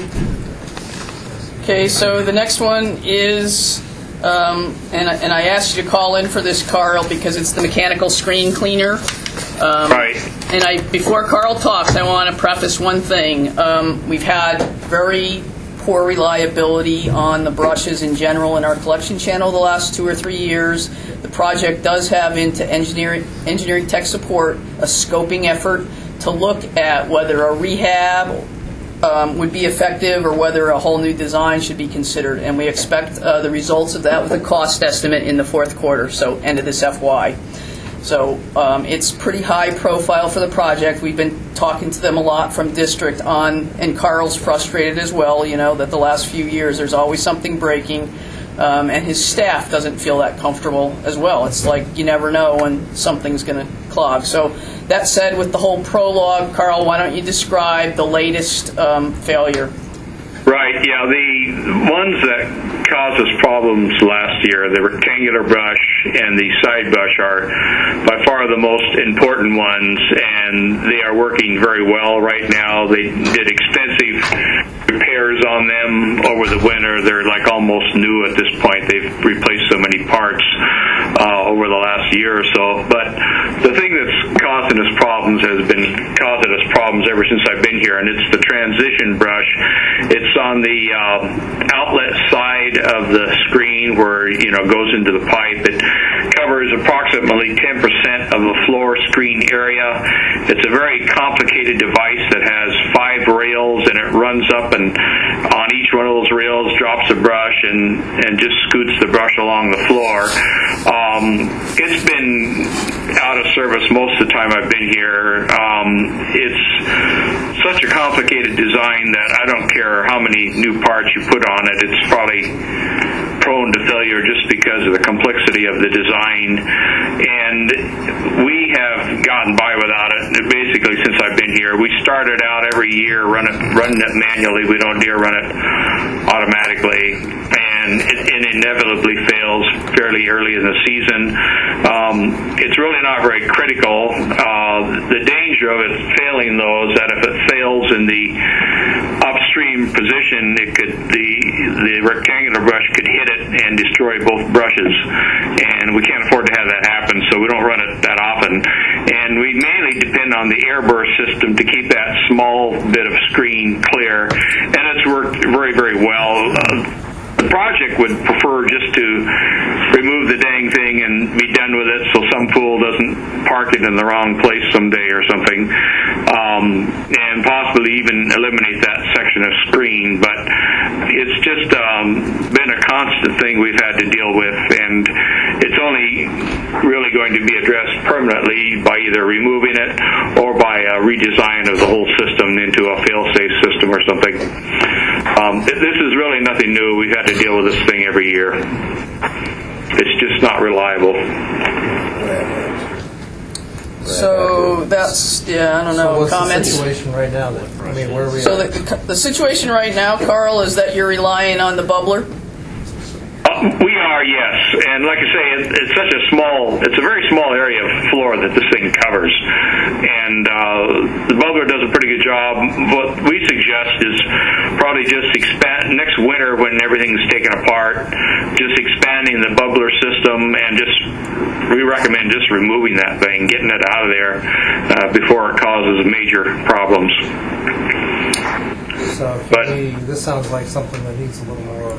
Speaker 6: Okay, so the next one is, um, and, and I asked you to call in for this, Carl, because it's the mechanical screen cleaner. Um,
Speaker 17: Right.
Speaker 6: And I, before Carl talks, I want to preface one thing. Um, we've had very poor reliability on the brushes in general in our collection channel the last two or three years. The project does have into engineering, engineering tech support a scoping effort to look at whether a rehab Um, would be effective or whether a whole new design should be considered. And we expect uh, the results of that with a cost estimate in the fourth quarter, so end of this F Y. So um, it's pretty high profile for the project. We've been talking to them a lot from district on, and Carl's frustrated as well, you know, that the last few years there's always something breaking. Um, and his staff doesn't feel that comfortable as well. It's like you never know when something's going to clog. So that said, with the whole prologue, Carl, why don't you describe the latest um, failure?
Speaker 17: Right, yeah, the ones that caused us problems last year, the rectangular brush and the side brush are by far the most important ones, and they are working very well right now. They did extensive repairs on them over the winter. They're like almost new at this point. They've replaced so many parts uh, over the last year or so. But the thing that's causing us problems has been causing us problems ever since I've been here, and it's the transition brush. It's on the um, outlet side of the screen where, you know, goes into the pipe. It covers approximately ten percent of the floor screen area. It's a very complicated device that has five rails, and it runs up and on each one of those rails drops a brush and, and just scoots the brush along the floor. Um, it's been out of service most of the time I've been here. Um, it's such a complicated design that I don't care how many new parts you put on it, it's probably prone to failure just because of the complexity of the design. And we have gotten by without it basically since I've been here. We started out every year run it, running it manually. We don't dare run it automatically. And it, it inevitably fails fairly early in the season. Um, it's really not very critical. Uh, the danger of it failing, though, is that if it fails in the upstream position, it could the the rectangular brush could hit it and destroy both brushes, and we can't afford to have that happen, so we don't run it that often. And we mainly depend on the air burst system to keep that small bit of screen clear, and it's worked very, very well. Uh, The project would prefer just to remove the dang thing and be done with it so some fool doesn't park it in the wrong place someday or something, um, and possibly even eliminate that section of screen. But it's just um, been a constant thing we've had to deal with, and it's only really going to be addressed permanently by either removing it or by a redesign of the whole system into a fail-safe system or something. Um, this is really nothing new. We've had to deal with this thing every year. It's just not reliable.
Speaker 6: So that's, yeah, I don't know,
Speaker 4: So what's
Speaker 6: comments?
Speaker 4: the situation right now then? I mean, where are we
Speaker 6: So
Speaker 4: at?
Speaker 6: the, the situation right now, Carl, is that you're relying on the bubbler?
Speaker 17: Uh, we are, yes. And like I say, it, it's such a small, it's a very small area of floor that this thing covers. And uh, the bubbler does a pretty good job. What we suggest is probably just expand, next winter when everything's taken apart, just expanding the bubbler system and just, we recommend just removing that thing, getting it out of there uh, before it causes major problems.
Speaker 4: So
Speaker 17: But-
Speaker 4: we, this sounds like something that needs a little more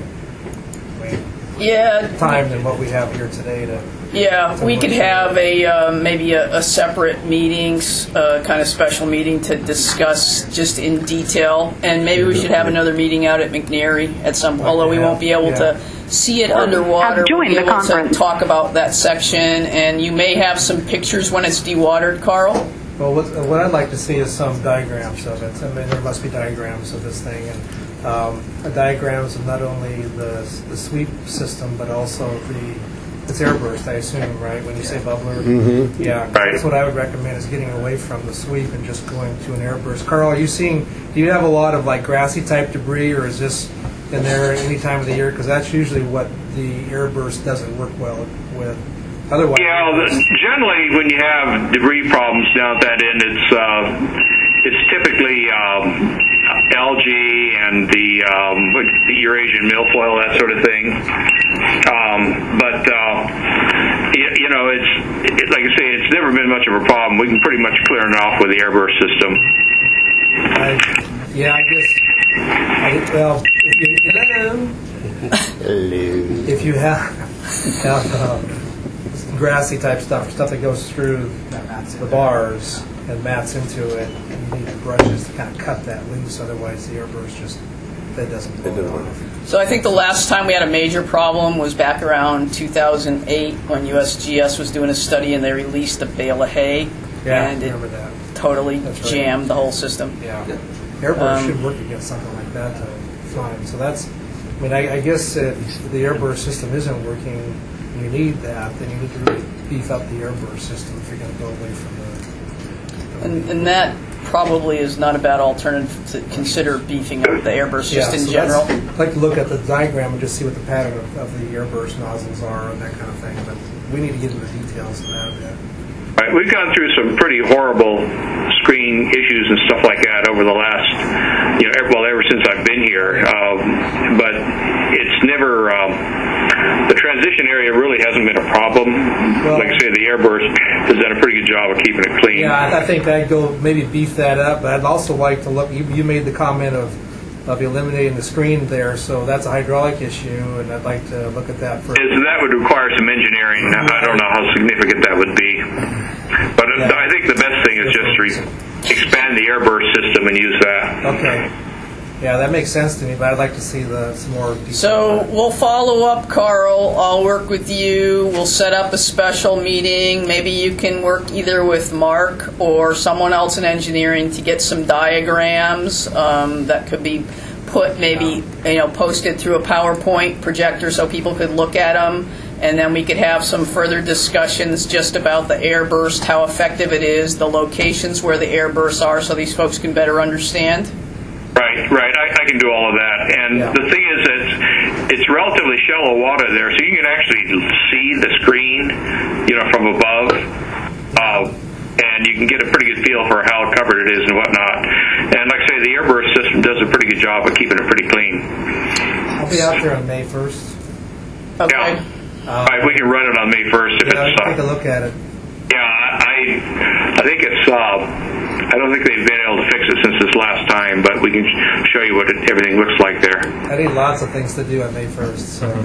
Speaker 6: Yeah.
Speaker 4: time than what we have here today to.
Speaker 6: Yeah,
Speaker 4: to
Speaker 6: we
Speaker 4: work
Speaker 6: could
Speaker 4: through
Speaker 6: have
Speaker 4: it.
Speaker 6: a uh, maybe a, a separate meetings, uh, kind of special meeting to discuss just in detail, and maybe we should have another meeting out at McNary at some. Although we won't be able
Speaker 4: Yeah.
Speaker 6: to see it underwater,
Speaker 3: Have joined
Speaker 6: we'll be
Speaker 3: the
Speaker 6: able to
Speaker 3: conference.
Speaker 6: talk about that section, and you may have some pictures when it's dewatered, Carl.
Speaker 4: Well, what, what I'd like to see is some diagrams of it. I mean, there must be diagrams of this thing, and um, diagrams of not only the the sweep system, but also the it's airburst, I assume, right? When you say bubbler,
Speaker 5: Mhm.
Speaker 4: yeah,
Speaker 17: Right.
Speaker 4: that's what I would recommend is getting away from the sweep and just going to an airburst. Carl, are you seeing? Do you have a lot of like grassy type debris, or is this in there any time of the year? Because that's usually what the airburst doesn't work well with. Otherwise,
Speaker 17: Yeah, the, generally when you have debris problems down at that end, it's uh, it's typically um, algae and the, um, the Eurasian milfoil, that sort of thing. Um, but uh, you, you know, it's it, like I say, it's never been much of a problem. We can pretty much clear it off with the airburst system.
Speaker 4: I, yeah, I guess. I, well, if you, hello.
Speaker 5: Hello.
Speaker 4: If you have, have uh, grassy type stuff, stuff that goes through the bars and mats into it, and you need brushes to kind of cut that loose. Otherwise, the airburst just that doesn't blow off.
Speaker 6: So I think the last time we had a major problem was back around two thousand eight when U S G S was doing a study and they released a bale of hay,
Speaker 4: Yeah,
Speaker 6: and
Speaker 4: I
Speaker 6: it
Speaker 4: remember that.
Speaker 6: totally
Speaker 4: That's right.
Speaker 6: jammed the whole system.
Speaker 4: Yeah, airburst
Speaker 6: Um,
Speaker 4: should work against something like that to fine. So that's, I mean, I, I guess if the airburst system isn't working, and you need that, then you need to really beef up the airburst system if you're going to go away from the.
Speaker 6: And, and that probably is not a bad alternative to consider beefing up the airburst
Speaker 4: Yeah,
Speaker 6: just in
Speaker 4: so
Speaker 6: general.
Speaker 4: that's- I'd like to look at the diagram and just see what the pattern of, of the airburst nozzles are and that kind of thing, but we need to get into the details of that. Yeah.
Speaker 17: Right, we've gone through some pretty horrible screen issues and stuff like that over the last, you know, ever, well, ever since I've been here. Um, but it's never, um, the transition area really hasn't been a problem.
Speaker 4: Well-
Speaker 17: like I say, the airburst has done a pretty good job of keeping it clean.
Speaker 4: Yeah, I, I think I'd go maybe beef that up, but I'd also like to look, you, you made the comment of, of eliminating the screen there, so that's a hydraulic issue, and I'd like to look at that first.
Speaker 17: Is- that would require some engineering. I don't know how significant that would be. But
Speaker 4: Yeah.
Speaker 17: I think the best thing is just re- expand the airburst system and use that.
Speaker 4: Okay. Yeah, that makes sense to me, but I'd like to see the some more detail.
Speaker 6: So we'll follow up, Carl. I'll work with you. We'll set up a special meeting. Maybe you can work either with Mark or someone else in engineering to get some diagrams um, that could be put, maybe you know, posted through a PowerPoint projector so people could look at them. And then we could have some further discussions just about the airburst, how effective it is, the locations where the airbursts are, so these folks can better understand.
Speaker 17: Right, right. I, I can do all of that. And
Speaker 4: Yeah.
Speaker 17: the thing is, it's, it's relatively shallow water there, so you can actually see the screen, you know, from above. Uh, and you can get a pretty good feel for how covered it is and whatnot. And like I say, the airburst system does a pretty good job of keeping it pretty clean.
Speaker 4: I'll be out there on May first.
Speaker 6: Okay.
Speaker 17: Yeah. All right, we can run it on May first if
Speaker 4: Yeah,
Speaker 17: it's. Uh,
Speaker 4: take a look at it.
Speaker 17: yeah, I, I think it's. Uh, I don't think they've been able to fix it since this last time, but we can sh- show you what it, everything looks like there.
Speaker 4: I need lots of things to do on May first, so.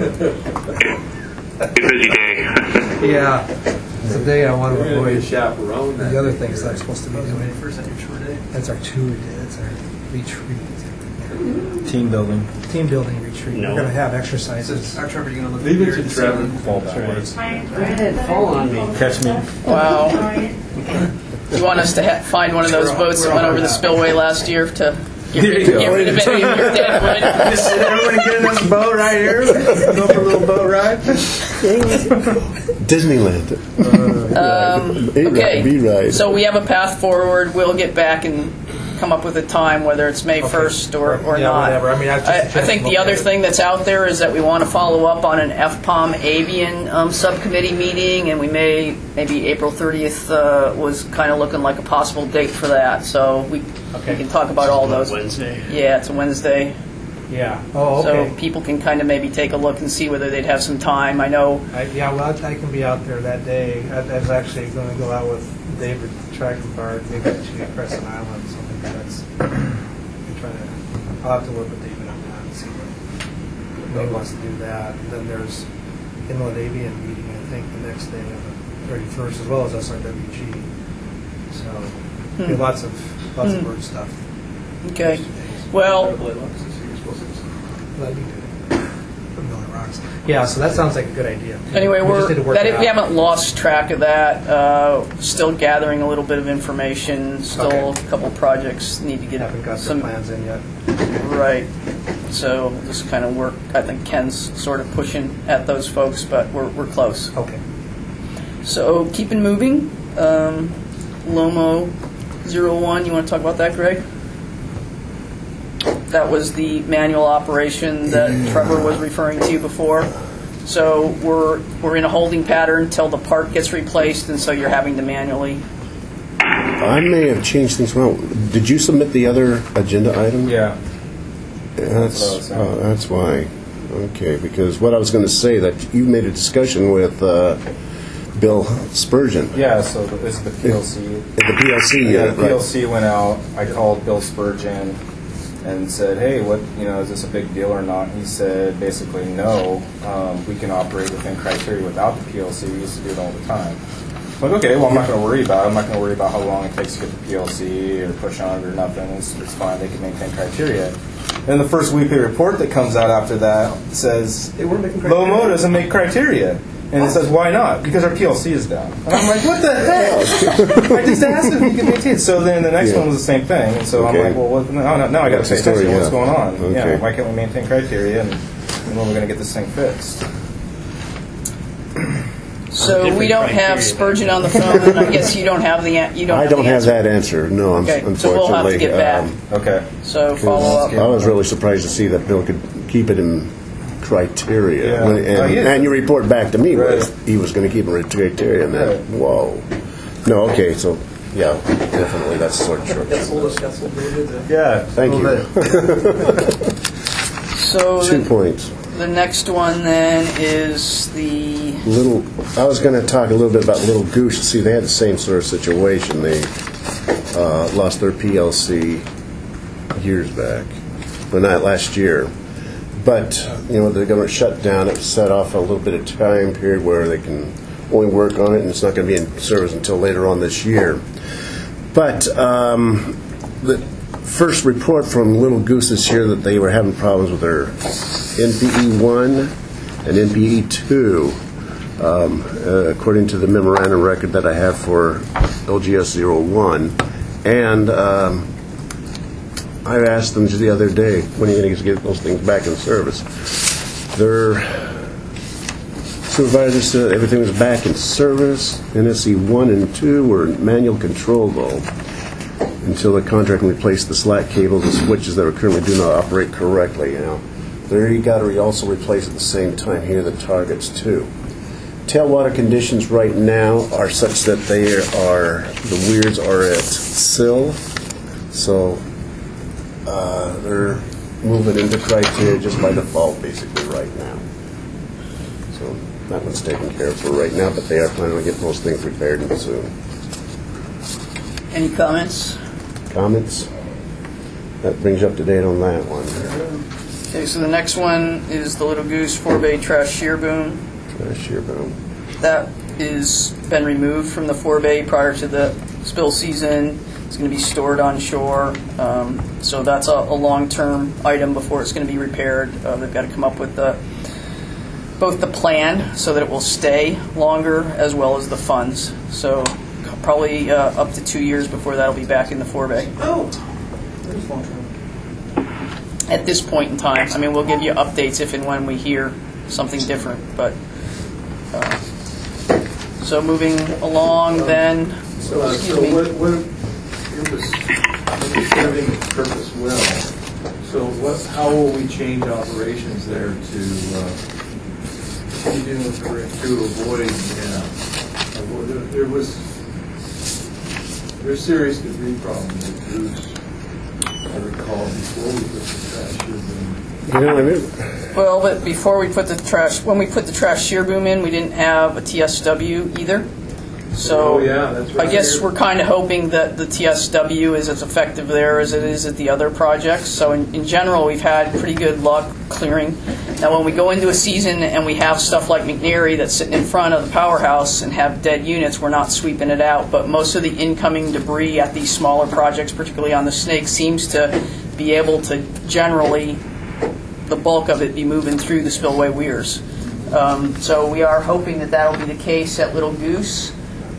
Speaker 17: A busy day.
Speaker 4: Yeah, it's a day I want to avoid
Speaker 8: chaperone
Speaker 4: the other things that I'm supposed to be doing.
Speaker 16: First, that's your tour day.
Speaker 4: That's our tour day, that's our retreat.
Speaker 8: Team building.
Speaker 4: Team building retreat.
Speaker 1: No.
Speaker 4: We're going to have exercises.
Speaker 16: Our Trevor, you gonna look
Speaker 8: Leave it
Speaker 16: here
Speaker 8: to
Speaker 16: and
Speaker 8: Trevor.
Speaker 16: see-
Speaker 8: Fall backwards.
Speaker 1: Go ahead, fall on me.
Speaker 8: Catch me.
Speaker 6: Wow. You want us to ha- find one of those boats that went over the spillway last year to get rid, get rid of any of your dead wood?
Speaker 8: Everybody get in this boat right here. Go for a little boat ride.
Speaker 5: Disneyland.
Speaker 6: Um,
Speaker 5: A-ride,
Speaker 6: okay,
Speaker 5: B-ride.
Speaker 6: so we have a path forward. We'll get back and come up with a time, whether it's May first or, or
Speaker 4: Yeah,
Speaker 6: not.
Speaker 4: whatever. I mean, I've just
Speaker 6: I, I
Speaker 4: checked
Speaker 6: think
Speaker 4: and
Speaker 6: the other
Speaker 4: looked at it.
Speaker 6: thing that's out there is that we want to follow up on an F POM avian um, subcommittee meeting, and we may, maybe April thirtieth uh, was kind of looking like a possible date for that. So we,
Speaker 4: Okay.
Speaker 6: we can talk about all those.
Speaker 1: Wednesday.
Speaker 6: Yeah, it's a Wednesday.
Speaker 4: Yeah. Oh, okay.
Speaker 6: So people can kind of maybe take a look and see whether they'd have some time. I know.
Speaker 4: I, yeah, well, I can be out there that day. I, I was actually going to go out with David Trachtenberg, maybe to Crescent Island, so maybe that's. I'm trying to. I'll have to work with David on that and see what he wants to do that. And then there's Inland Avian meeting, I think, the next day on the thirty-first, as well as S R W G. So
Speaker 6: Hmm.
Speaker 4: yeah, lots of lots
Speaker 6: Hmm.
Speaker 4: of bird stuff.
Speaker 6: Okay. Well,
Speaker 4: That'd be good. Put Miller Rocks. Yeah, so that sounds like a good idea.
Speaker 6: anyway,
Speaker 4: we
Speaker 6: we're
Speaker 4: just need to work
Speaker 6: that
Speaker 4: it
Speaker 6: we
Speaker 4: out.
Speaker 6: haven't lost track of that. Uh, still gathering a little bit of information. Still,
Speaker 4: Okay.
Speaker 6: a couple projects need to get
Speaker 4: Haven't got
Speaker 6: some
Speaker 4: their plans in yet.
Speaker 6: right. So just kind of work. I think Ken's sort of pushing at those folks, but we're we're close.
Speaker 4: Okay.
Speaker 6: So keeping moving. Um, Lomo zero one. You want to talk about that, Greg? That was the manual operation that Trevor was referring to before. So we're we're in a holding pattern until the part gets replaced, and so you're having to manually.
Speaker 5: I may have changed things around. Did you submit the other agenda item?
Speaker 8: Yeah.
Speaker 5: That's,
Speaker 8: That's what I was saying.
Speaker 5: uh, that's why. Okay, because what I was going to say, that you made a discussion with uh, Bill Spurgeon.
Speaker 8: Yeah, so the- it's the P L C.
Speaker 5: The P L C,
Speaker 8: Yeah,
Speaker 5: yeah,
Speaker 8: the P L
Speaker 5: right.
Speaker 8: C went out. I called Bill Spurgeon and said, "Hey, what you know, is this a big deal or not?" He said, basically, no. Um, we can operate within criteria without the P L C. We used to do it all the time. I'm like, okay, well, I'm not going to worry about it. I'm not going to worry about how long it takes to get the P L C or push on it or nothing. It's, it's fine. They can maintain criteria. Then the first weekly report that comes out after that says,
Speaker 4: They weren't making criteria.
Speaker 8: Lomo doesn't make criteria. And it says, why not? Because our P L C is down. And I'm like, what the heck? I just asked if you could maintain it. So then the next
Speaker 5: Yeah.
Speaker 8: one was the same thing. And so
Speaker 5: Okay.
Speaker 8: I'm like, well, what, now, now I got to
Speaker 5: What's
Speaker 8: pay
Speaker 5: the story?
Speaker 8: attention to what's
Speaker 5: Yeah.
Speaker 8: going on.
Speaker 5: Okay.
Speaker 8: Yeah, why can't we maintain criteria? And, and when we're going to get this thing fixed?
Speaker 6: So we
Speaker 1: Different
Speaker 6: don't have
Speaker 1: criteria.
Speaker 6: Spurgeon on the phone, and I guess you don't have the an- you don't.
Speaker 5: I
Speaker 6: have
Speaker 5: don't
Speaker 6: the
Speaker 5: have
Speaker 6: answer.
Speaker 5: that answer, no, un-
Speaker 6: Okay,
Speaker 5: unfortunately.
Speaker 6: so we'll have to get back.
Speaker 5: Um,
Speaker 8: Okay.
Speaker 6: So follow up.
Speaker 5: I was really surprised to see that Bill could keep it in criteria.
Speaker 8: Yeah.
Speaker 5: When-
Speaker 8: Oh,
Speaker 5: And,
Speaker 8: yeah.
Speaker 5: and your report back to me was
Speaker 8: Right.
Speaker 5: he was going to keep it in criteria, and that,
Speaker 8: Right.
Speaker 5: whoa. No, okay, so, yeah, definitely, that's sort of true.
Speaker 8: Yeah.
Speaker 5: Thank
Speaker 8: a
Speaker 5: you.
Speaker 8: little bit.
Speaker 6: So
Speaker 5: Two
Speaker 6: the,
Speaker 5: points.
Speaker 6: the next one then is the
Speaker 5: Little, I was going to talk a little bit about Little Goose. See, they had the same sort of situation. They uh, lost their P L C years back, well, not last year. But, you know, the government shut down. It set off a little bit of time period where they can only work on it, and it's not going to be in service until later on this year. But um, the first report from Little Goose this year that they were having problems with their N P E one and N P E two, um, uh, according to the memorandum record that I have for L G S zero one. And um, I asked them just the other day, when are you going to get those things back in service? Their supervisor said everything was back in service. N S E one and two were manual control, though, until the contract replaced the slack cables and switches that are currently do not operate correctly. You know, there you got to re- also replace at the same time here the targets too. Tailwater conditions right now are such that they are the weirds are at sill, so uh, they're moving into criteria just by default, basically right now. So that one's taken care of for right now, but they are planning on getting those things repaired soon.
Speaker 6: any comments?
Speaker 5: Comments? That brings you up to date on that one.
Speaker 6: Okay, so the next one is the Little Goose four bay trash shear boom.
Speaker 5: Trash shear boom.
Speaker 6: That is been removed from the four bay prior to the spill season. It's going to be stored on shore. Um, so that's a, a long-term item before it's going to be repaired. Uh, they've got to come up with the, both the plan so that it will stay longer as well as the funds. So probably uh, up to two years before that'll be back in the forebay.
Speaker 16: Oh, there's long-term.
Speaker 6: At this point in time. I mean, we'll give you updates if and when we hear something different. But uh, so moving along, then.
Speaker 19: So, uh, so what, what it was, it was serving its purpose well. So, what? How will we change operations there to uh, to avoid? Yeah, avoid, there, there was there's serious debris problems with Goose. I recall before we put the trash shear boom.
Speaker 5: You know what I mean?
Speaker 6: Well, but before we put the trash, when we put the trash shear boom in, we didn't have a T S W either. So
Speaker 19: oh, yeah, that's right.
Speaker 6: I guess we're kind of hoping that the T S W is as effective there as it is at the other projects. So in, in general, we've had pretty good luck clearing. Now, when we go into a season and we have stuff like McNary that's sitting in front of the powerhouse and have dead units, we're not sweeping it out. But most of the incoming debris at these smaller projects, particularly on the Snake, seems to be able to generally, the bulk of it, be moving through the spillway weirs. Um, so we are hoping that that will be the case at Little Goose.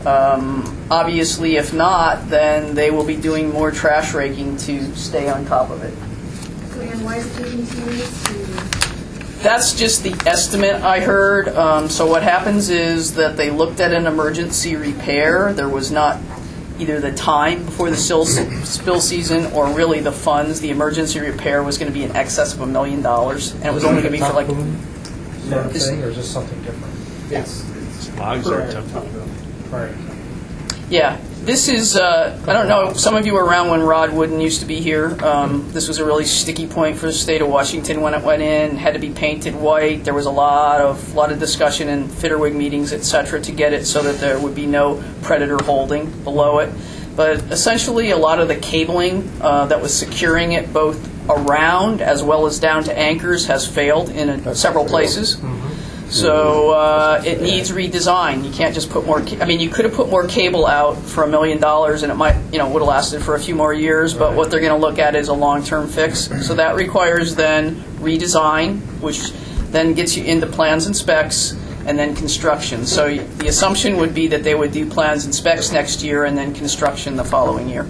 Speaker 6: Um, obviously, if not, then they will be doing more trash raking to stay on top of it.
Speaker 7: So, and why is it taking two years to...
Speaker 6: That's just the estimate I heard. Um, so what happens is that they looked at an emergency repair. There was not either the time before the spill, spill season or really the funds. The emergency repair was going to be in excess of a million dollars, and it was only going to be for like...
Speaker 4: Same thing, or is this something different?
Speaker 1: Yes. Logs are tough.
Speaker 4: Right.
Speaker 6: Yeah, this is, uh, I don't know, some of you were around when Rod Wooden used to be here. Um, this was a really sticky point for the state of Washington when it went in. Had to be painted white. There was a lot of lot of discussion in Fitterwig meetings, et cetera, to get it so that there would be no predator holding below it. But essentially, a lot of the cabling uh, that was securing it both around as well as down to anchors has failed in a, several places. Mm-hmm. So uh, it needs redesign. You can't just put more. Ca- I mean, you could have put more cable out for a million dollars, and it might, you know, would have lasted for a few more years. But what they're going to look at is a long-term fix. So that requires then redesign, which then gets you into plans and specs, and then construction. So the assumption would be that they would do plans and specs next year, and then construction the following year.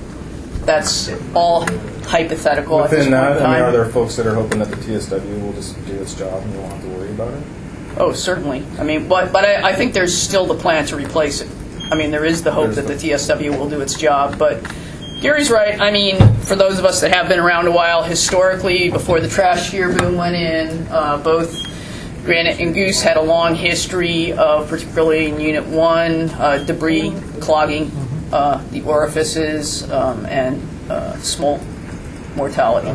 Speaker 6: That's all hypothetical.
Speaker 8: Within that, I mean, are
Speaker 6: time.
Speaker 8: there folks that are hoping that the T S W will just do its job and you won't have to worry about it?
Speaker 6: Oh, certainly. I mean, but but I, I think there's still the plan to replace it. I mean, there is the hope
Speaker 8: There's
Speaker 6: that
Speaker 8: the-
Speaker 6: the T S W will do its job. But Gary's right. I mean, for those of us that have been around a while, historically, before the trash shear boom went in, uh, both Granite and Goose had a long history of, particularly in Unit one, uh, debris clogging uh, the orifices um, and uh, smolt mortality.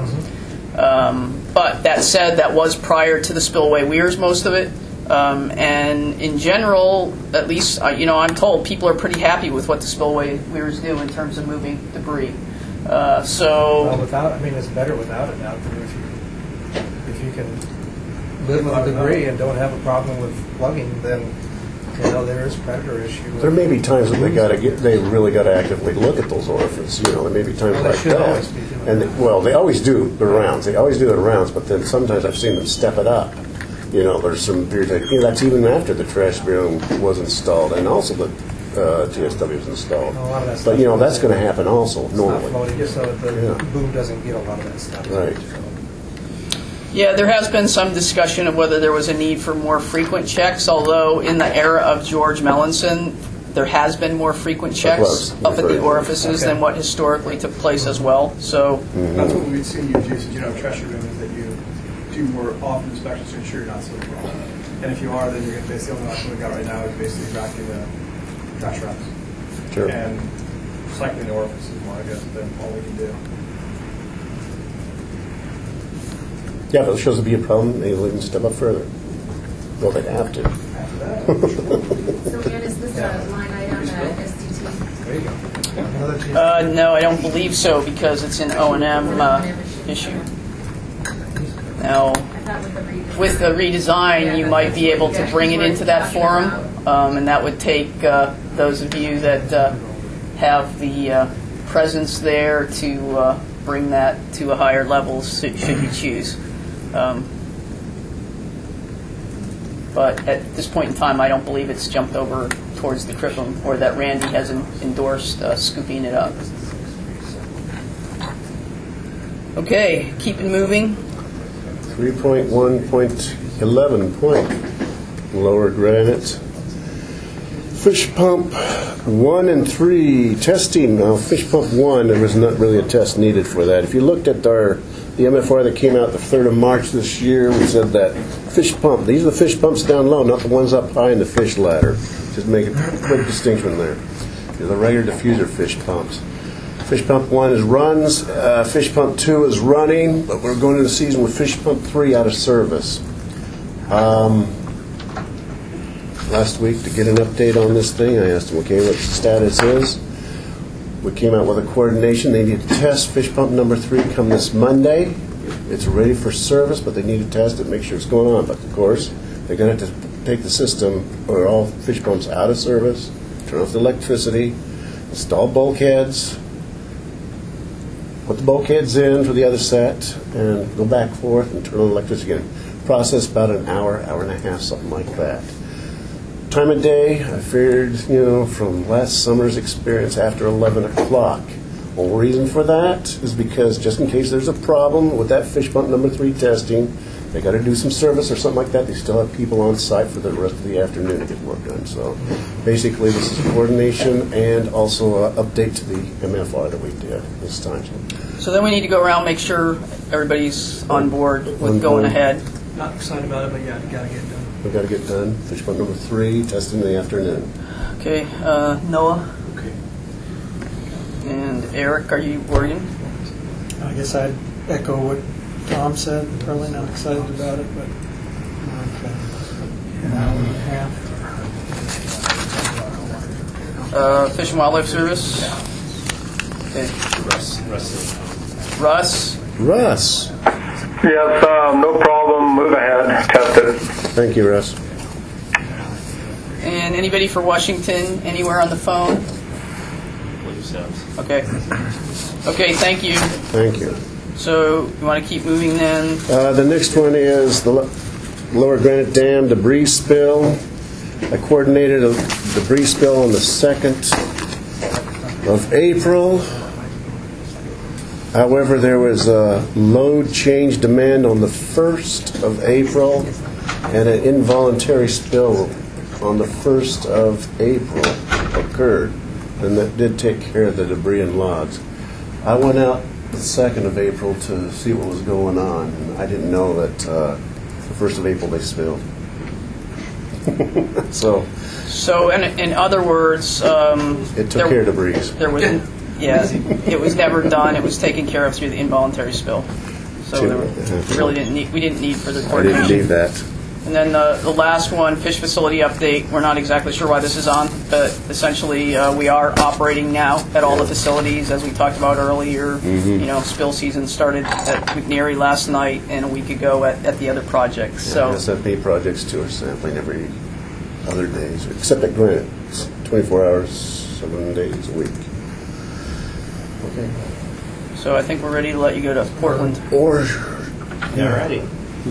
Speaker 6: Um, but that said, that was prior to the spillway weirs, most of it. Um, and in general, at least, uh, you know, I'm told people are pretty happy with what the spillway weirs do in terms of moving debris. Uh, so,
Speaker 4: Well, without, I mean, it's better without it now. Than if you if you can live with the debris and don't have a problem with plugging, then you know there is a predator issue.
Speaker 5: There may be times that they got to get, they really got to actively look at those orifices. You know, there may be times
Speaker 4: Well, they
Speaker 5: like
Speaker 4: should always
Speaker 5: that.
Speaker 4: be doing
Speaker 5: And
Speaker 4: that.
Speaker 5: well, they always do the rounds. They always do the rounds, but then sometimes I've seen them step it up. You know, there's some periods. Like, you know, that's even after the trash room was installed, and also the uh, T S W was installed.
Speaker 4: A lot of that
Speaker 5: But
Speaker 4: stuff
Speaker 5: you know,
Speaker 4: is-
Speaker 5: that's going to happen also
Speaker 4: It's not
Speaker 5: normally.
Speaker 4: floating, so the
Speaker 5: Yeah.
Speaker 4: boom doesn't get a lot of that stuff.
Speaker 5: Right.
Speaker 6: yeah, there has been some discussion of whether there was a need for more frequent checks, although in the era of George Mellinson, there has been more frequent checks
Speaker 5: was
Speaker 6: up at the
Speaker 5: referring to.
Speaker 6: orifices
Speaker 4: Okay.
Speaker 6: than what historically took place as well. So,
Speaker 16: That's what we've seen you do, since you don't have trash room, is that you do more often inspections to ensure you're not so wrong. And if you are, then you're going to basically, the only option we've got right now is basically racking the trash wraps.
Speaker 5: Sure.
Speaker 16: And recycling the orifices more, I guess, than all we can do.
Speaker 5: Yeah, if it shows to be a problem, they will even step up further. Well, they have to.
Speaker 7: So, Ann, is this a line item at S D T?
Speaker 4: There you go. Another T S W.
Speaker 6: uh, no, I don't believe so because it's an O and M uh, issue. Now,
Speaker 7: I thought with the redesign.
Speaker 6: with the redesign, you might be able to bring it into that forum, um, and that would take uh, those of you that uh, have the uh, presence there to uh, bring that to a higher level should, should you choose. Um, but at this point in time, I don't believe it's jumped over towards the Crippum, or that Randy has en- endorsed uh, scooping it up. Okay, keep it moving.
Speaker 5: three point one point eleven point Lower Granite. Fish pump one and three testing. Now, fish pump one, there was not really a test needed for that. If you looked at our the M F R that came out the third of March this year, we said that fish pump, these are the fish pumps down low, not the ones up high in the fish ladder. Just make a quick distinction there. They're the regular diffuser fish pumps. Fish pump one is runs, uh, fish pump two is running, but we're going into the season with fish pump three out of service. Um, last week, to get an update on this thing, I asked them, okay, what the status is. We came out with a coordination. They need to test fish pump number three come this Monday. It's ready for service, but they need to test it, make sure it's going on. But of course, they're going to have to take the system, or all fish pumps out of service, turn off the electricity, install bulkheads, put the bulkheads in for the other set, and go back and forth and turn on the electricity again. Process about an hour, hour and a half, something like that. Time of day, I figured, you know, from last summer's experience, after eleven o'clock. Well, reason for that is because just in case there's a problem with that fish pump number three testing, they got to do some service or something like that. They still have people on site for the rest of the afternoon to get work done. So basically, this is coordination and also an update to the M F R that we did this time.
Speaker 6: So then we need to go around, make sure everybody's on board with
Speaker 5: On
Speaker 6: going
Speaker 5: board.
Speaker 6: ahead.
Speaker 16: Not excited about it, but yeah, you gotta get it done.
Speaker 5: We've got to get done. Fish pump number three, testing in the afternoon.
Speaker 6: Okay, uh, Noah
Speaker 19: Okay.
Speaker 6: and Eric, are you worrying?
Speaker 14: I guess I'd echo what Tom said. Probably not excited about it, but an hour and a half.
Speaker 6: Uh, Fish and Wildlife Service? Okay.
Speaker 15: Russ. Russ.
Speaker 6: Russ?
Speaker 5: Russ.
Speaker 2: Yes, um, no problem. Move ahead. Test it.
Speaker 5: Thank you, Russ.
Speaker 6: And anybody for Washington, anywhere on the phone? Okay. Okay, thank you.
Speaker 5: Thank you.
Speaker 6: So you want to keep moving then?
Speaker 5: Uh, the next one is the Lo- Lower Granite Dam debris spill. I coordinated a debris spill on the second of April. However, there was a load change demand on the first of April and an involuntary spill on the first of April occurred. And that did take care of the debris and logs. I went out the second of April to see what was going on, and I didn't know that uh, the first of April they spilled. so
Speaker 6: So in, in other words, um,
Speaker 5: it took
Speaker 6: there,
Speaker 5: care of debris.
Speaker 6: There was, yeah, it was never done. It was taken care of through the involuntary spill. So there were, really didn't need, we didn't need further
Speaker 5: I
Speaker 6: coordination.
Speaker 5: didn't need that.
Speaker 6: And then the, the last one, fish facility update. We're not exactly sure why this is on, but essentially uh, we are operating now at all the facilities, as we talked about earlier.
Speaker 5: Mhm.
Speaker 6: You know, spill season started at McNeary last night and a week ago at, at the other projects. So
Speaker 5: Yeah, S F P projects too are sampling every other days, except at Granite. It's twenty-four hours, seven days a week. Okay.
Speaker 6: So I think we're ready to let you go to Portland.
Speaker 5: Or
Speaker 1: Yeah, ready.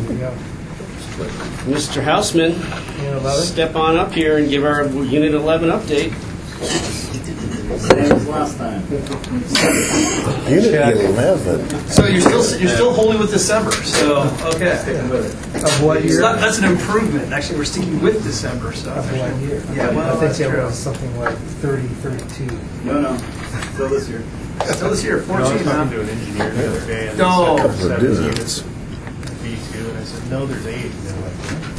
Speaker 1: Mister Houseman, step on up here and give our Unit eleven update.
Speaker 11: Same as last time.
Speaker 5: Unit eleven.
Speaker 16: So you're still you're still holding with December. So okay.
Speaker 11: Sticking with it.
Speaker 4: Of what year?
Speaker 16: So that, that's an improvement. Actually, we're sticking with December. So
Speaker 4: Of one year.
Speaker 16: Yeah, well,
Speaker 4: I think
Speaker 16: that's
Speaker 4: it
Speaker 16: true.
Speaker 4: was something like thirty, thirty-two.
Speaker 11: No, no. Still this year.
Speaker 16: Still this year,
Speaker 19: You know, I was
Speaker 16: fourteen.
Speaker 19: talking
Speaker 16: huh?
Speaker 19: to an engineer the other day, and
Speaker 16: No.
Speaker 19: they said
Speaker 5: Couple of
Speaker 19: seven
Speaker 5: dudes.
Speaker 19: units B two, and I said, no, there's eight. And they're like,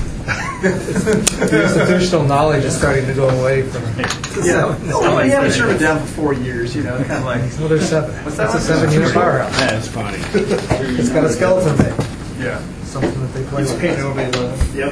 Speaker 4: The institutional knowledge is starting to go away from.
Speaker 16: Yeah. Oh, you haven't served it down for four years. You know, kind of like.
Speaker 4: Well, there's seven.
Speaker 16: What's that
Speaker 4: That's a
Speaker 16: one?
Speaker 4: seven-unit powerhouse.
Speaker 1: That's funny.
Speaker 4: It's got a skeleton thing.
Speaker 16: Yeah.
Speaker 4: Something that they play
Speaker 16: It's
Speaker 4: with.
Speaker 16: painted over eleven.
Speaker 11: Yep.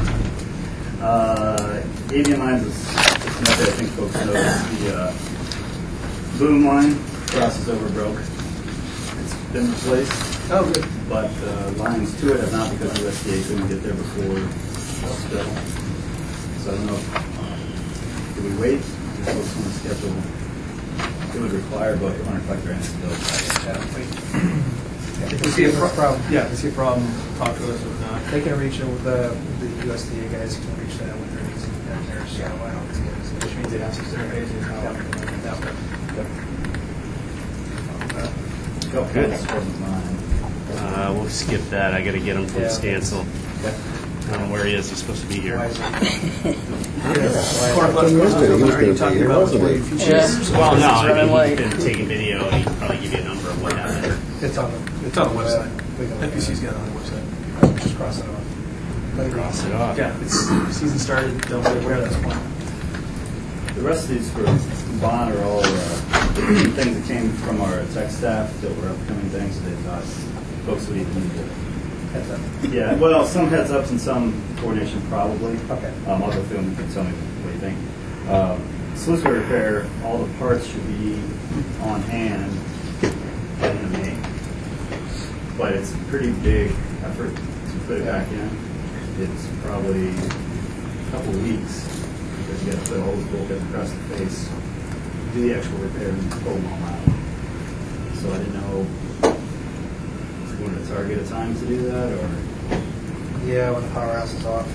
Speaker 11: Uh, Avian lines is, it's not that I think folks noticed, the uh, boom line crosses over broke. It's been replaced.
Speaker 16: Oh, good.
Speaker 11: But uh, lines to it have not, because U S D A couldn't get there before spill. So I don't know, if, uh, do we wait? Do folks want to schedule it would require both the hunter collector and the village to
Speaker 4: If you see a pro- problem,
Speaker 16: Yeah, if you see a problem, talk to us. If not,
Speaker 4: they can reach it with the, the U S D A guys can reach that with their needs down there. So I don't see it.
Speaker 16: which means they have specific phases. How
Speaker 11: Go
Speaker 1: Good.
Speaker 11: wasn't mine.
Speaker 1: Uh, we'll skip that. I got to get him from
Speaker 16: Yeah.
Speaker 1: Stancil. I don't know where he is. He's supposed to be here.
Speaker 16: Why is it?
Speaker 1: Yeah. Well, no, I mean, he's been taking video, and he can probably give you a number of what happened.
Speaker 16: It's on the it's on the website. F P C's got it on the website. Just cross it off.
Speaker 1: Cross it off.
Speaker 16: Yeah, it's season started. Don't be aware of this one.
Speaker 11: The rest of these for Bond are all uh, things that came from our tech staff that were upcoming things that they thought folks would even need to heads up. Yeah, well, some heads ups and some coordination probably.
Speaker 16: Okay.
Speaker 11: Um, I'll go through them. You can tell me what you think. Um, sluice gear repair, all the parts should be on hand by the end of May. But it's a pretty big effort to put it back in. It's probably a couple of weeks because you got to put all those bulkheads across the face, do the actual repair, and pull them all out. So I didn't know if you wanted to target a time to do that, or
Speaker 4: Yeah, when the powerhouse is off.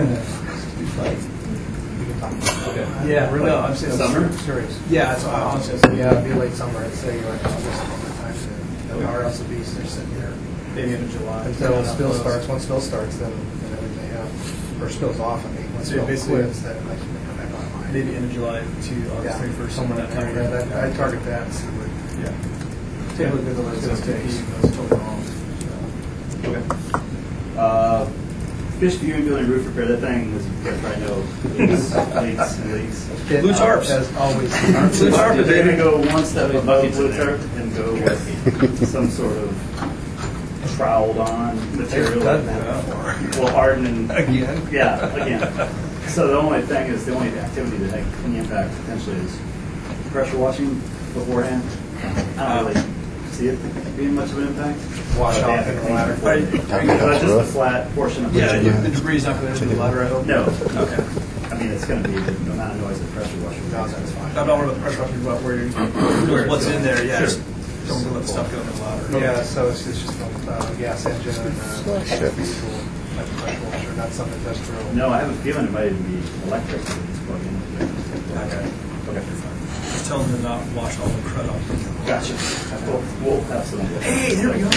Speaker 11: okay,
Speaker 16: Yeah, really. No, I'm saying
Speaker 11: summer.
Speaker 4: Serious.
Speaker 16: Yeah, that's what I was saying.
Speaker 4: Yeah, it'd be late summer. I'd say like August, the time to the powerhouse will be they're sitting there
Speaker 16: Maybe end of July.
Speaker 4: until spill starts. Once spill starts, then then everything have or spills off. I mean, once
Speaker 16: So
Speaker 4: spill
Speaker 16: basically-
Speaker 4: quits, then like you can come back online.
Speaker 16: Maybe end of July to August
Speaker 4: Yeah,
Speaker 16: thirty-first,
Speaker 4: somewhere
Speaker 16: somewhere
Speaker 4: in
Speaker 16: that
Speaker 4: that
Speaker 16: time.
Speaker 4: time. Yeah, that, I target that and see what.
Speaker 16: Yeah.
Speaker 4: Take a look at the list of takes.
Speaker 16: That's totally wrong.
Speaker 11: Okay. Uh, fish viewing building roof repair. That thing, as you guys probably know, leaks, leaks, and leaks.
Speaker 4: It,
Speaker 16: Blue
Speaker 4: uh,
Speaker 16: tarps.
Speaker 4: As always.
Speaker 16: Blue tarp,
Speaker 11: They're
Speaker 16: baby.
Speaker 11: going to go one step above
Speaker 1: buckets
Speaker 11: blue
Speaker 1: in there.
Speaker 11: tarp and go with some sort of troweled on material.
Speaker 4: They've done that before.
Speaker 11: Will harden and
Speaker 4: Again?
Speaker 11: Yeah, again. So the only thing is, the only activity that had any impact potentially is pressure washing beforehand. I don't really see it being much of an impact.
Speaker 4: Wash
Speaker 11: But they
Speaker 4: off
Speaker 11: have to
Speaker 4: in the
Speaker 11: clean
Speaker 4: ladder.
Speaker 11: before they- But just the flat portion of the
Speaker 16: Yeah,
Speaker 11: yeah.
Speaker 16: the debris is not going to enter the ladder, I hope.
Speaker 11: No.
Speaker 16: Okay.
Speaker 11: I mean, it's going to be the amount of noise that pressure washing.
Speaker 4: No, that's fine.
Speaker 16: I'm not worried about the pressure washing, about where you where what's in there. Yeah,
Speaker 11: Sure.
Speaker 16: just don't let stuff go in the ladder.
Speaker 4: Yeah, so it's, it's just a uh, gas engine and uh,
Speaker 5: Shit.
Speaker 4: diesel like a pressure washer, not some industrial.
Speaker 11: No, I have a feeling it might even be electric that it's plugged into it.
Speaker 16: Okay.
Speaker 11: Okay.
Speaker 16: Just tell them to not wash all the crud off.
Speaker 11: Gotcha. We'll, we'll have some.
Speaker 16: Hey, there we go.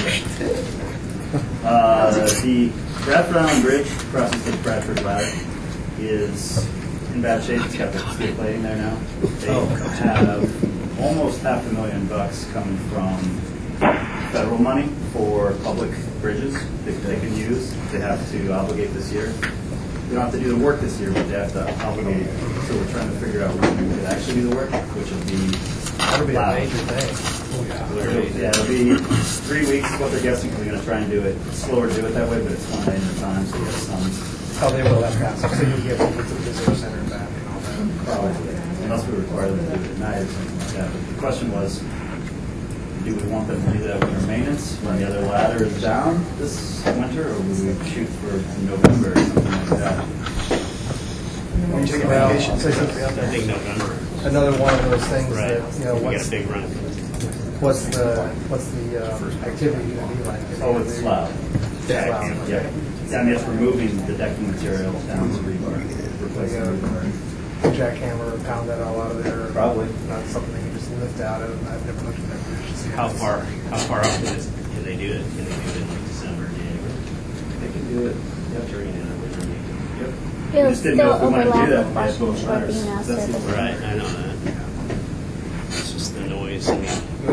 Speaker 11: Uh, the Bradford Island Bridge across the Bradford Ladder is in bad shape. It's got the steel plating there now. They
Speaker 16: Oh,
Speaker 11: have almost half a million bucks coming from federal money for public bridges that they can use. They have to obligate this year. They don't have to do the work this year, but they have to obligate. So we're trying to figure out when we could actually do the work, which will be
Speaker 4: That'll be a
Speaker 11: loud.
Speaker 4: major thing. Oh, yeah.
Speaker 11: Yeah, it'll be three weeks is what they're guessing. We're going to try and do it slower, do it that way, but it's one day at a time, so you have some.
Speaker 4: Oh, they will have passes, so you'll get to the visitor center and back and all that.
Speaker 11: Probably, unless we require them to do it at night or something like that. But the question was, do we want them to do that winter maintenance when the other ladder is down this winter, or would we shoot for November or something like that?
Speaker 16: When you take a
Speaker 4: Well,
Speaker 16: vacation, say
Speaker 1: I
Speaker 16: something out there.
Speaker 1: think November.
Speaker 4: Another one of those things
Speaker 1: Right.
Speaker 4: that, you know,
Speaker 1: We got
Speaker 4: what's,
Speaker 1: a big run.
Speaker 4: what's the, what's the um, activity going to be like?
Speaker 11: Oh, it's loud.
Speaker 4: It's loud.
Speaker 11: Yeah. Yeah, I mean, it's removing the decking material down to rebar, replacing the rebar.
Speaker 4: Jackhammer, pound that all out of there.
Speaker 11: Probably.
Speaker 4: Not something they can just lift out of. I've never looked at that bridge to see
Speaker 1: How
Speaker 4: it's-
Speaker 1: far? How far up can, this, can they do it? Can they do it in like December, January?
Speaker 11: They can do it.
Speaker 1: Yep. During the winter maintenance.
Speaker 11: Yep.
Speaker 9: It'll
Speaker 11: We just didn't know if we
Speaker 9: still
Speaker 11: wanted to do
Speaker 9: overlap
Speaker 11: that.
Speaker 9: with
Speaker 11: We had both
Speaker 9: Washington Shore
Speaker 11: ladders.
Speaker 9: being our
Speaker 11: That's the-
Speaker 9: service.
Speaker 1: Right, I know that. It's just the noise. And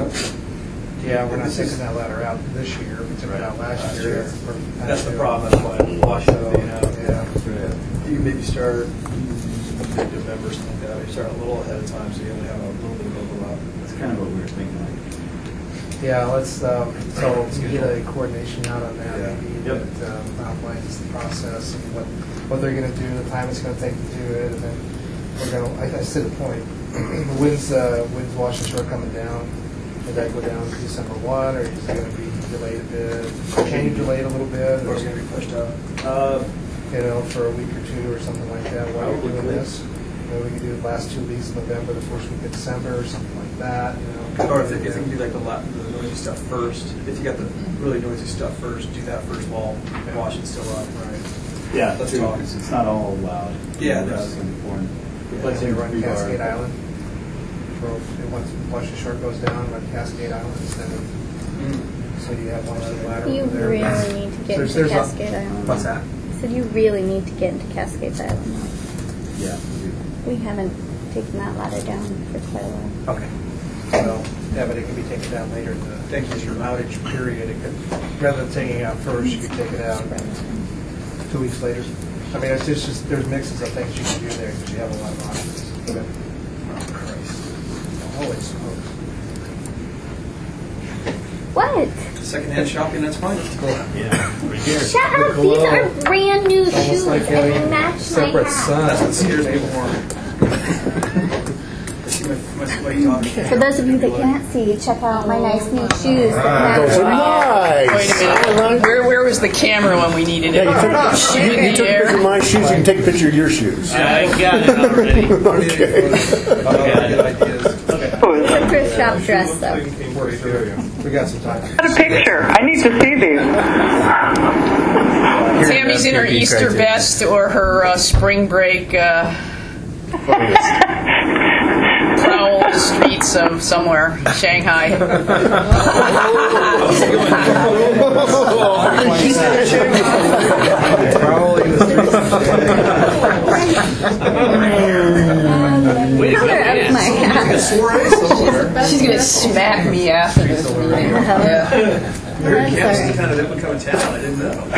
Speaker 4: Yeah, we're not taking that ladder out this year. We took it out last
Speaker 16: Last
Speaker 4: year.
Speaker 16: year. That's the problem. That's why I wash it. You know.
Speaker 4: Yeah.
Speaker 16: You can maybe start mid-November, something like that. You start a little ahead of time, so you only have a little bit of overlap.
Speaker 11: That's kind of what we were thinking. Like.
Speaker 4: Yeah, let's, um, so get a coordination out on that,
Speaker 16: Yeah.
Speaker 4: maybe,
Speaker 11: Yep.
Speaker 4: that um, outlines the process and what, what they're gonna do, the time it's gonna take to do it, and then we're gonna, I, I see the point. The winds, uh, winds Washington Shore coming down, did that go down December one, or is it gonna be delayed a bit? Can you delay it a little bit,
Speaker 16: Or
Speaker 4: or,
Speaker 16: it's going to be pushed out.
Speaker 11: Uh,
Speaker 4: you know, for a week or two, or something like that, while you're doing
Speaker 11: Probably.
Speaker 4: this? Maybe we could do the last two weeks of November, the first week of December, or something like that, you know.
Speaker 16: Or if, if you can do like the, la- the noisy stuff first, if you got the really noisy stuff first, do that first while Washington's still up. Right.
Speaker 11: Yeah,
Speaker 16: Let's
Speaker 11: true,
Speaker 16: talk.
Speaker 11: 'cause it's not all loud.
Speaker 16: Yeah,
Speaker 11: That
Speaker 16: there's-
Speaker 11: was important.
Speaker 4: Yeah,
Speaker 11: Let's
Speaker 4: they
Speaker 11: say
Speaker 4: run
Speaker 11: three bar.
Speaker 4: Cascade Island. For, once Washington Shore goes down, run Cascade Island instead of, so you have one other ladder
Speaker 9: You
Speaker 4: over there.
Speaker 9: really need to get
Speaker 4: There's-
Speaker 9: into
Speaker 4: there's a-
Speaker 9: Cascade Island.
Speaker 4: What's that?
Speaker 9: I said you really need to get into Cascade Island.
Speaker 11: Yeah.
Speaker 9: We haven't taken that ladder down for quite a while.
Speaker 4: Okay. So, yeah, but it can be taken down later in the, thank you, your outage period. It could, rather than taking it out first, you could take it out two weeks later. I mean, it's just, just there's mixes of things you can do there because you have a lot of options. Okay. Oh, Christ. Holy smokes.
Speaker 9: What?
Speaker 16: Secondhand shopping, that's fine.
Speaker 11: Yeah, right here.
Speaker 9: Shut up! These are brand new shoes
Speaker 4: like
Speaker 9: and
Speaker 4: having
Speaker 9: they match my
Speaker 4: separate
Speaker 9: hat.
Speaker 4: sun.
Speaker 16: That's what scares me more. I see my, my sweaty dog.
Speaker 9: For those of you that can't see, check out my nice new shoes that match
Speaker 5: Those are
Speaker 9: my
Speaker 5: nice.
Speaker 6: Wait a minute. Where, where was the camera when we needed it?
Speaker 5: Yeah, you took,
Speaker 6: Shoot
Speaker 5: you,
Speaker 6: in
Speaker 5: you
Speaker 6: the
Speaker 5: took a picture of
Speaker 6: air.
Speaker 5: my shoes, you can take a picture of your shoes.
Speaker 1: I got it already.
Speaker 5: Okay.
Speaker 16: Good ideas.
Speaker 9: Thrift shop dress though.
Speaker 4: We got some time.
Speaker 3: Got a picture. I need to see these.
Speaker 6: Tammy's in her Easter vest or her uh, spring break uh, prowl the streets of somewhere, Shanghai.
Speaker 1: Way to go,
Speaker 9: Color of my hat.
Speaker 6: She's gonna smack me after this meeting. Yeah.
Speaker 16: Very Kansas kind of up and coming town. I didn't know.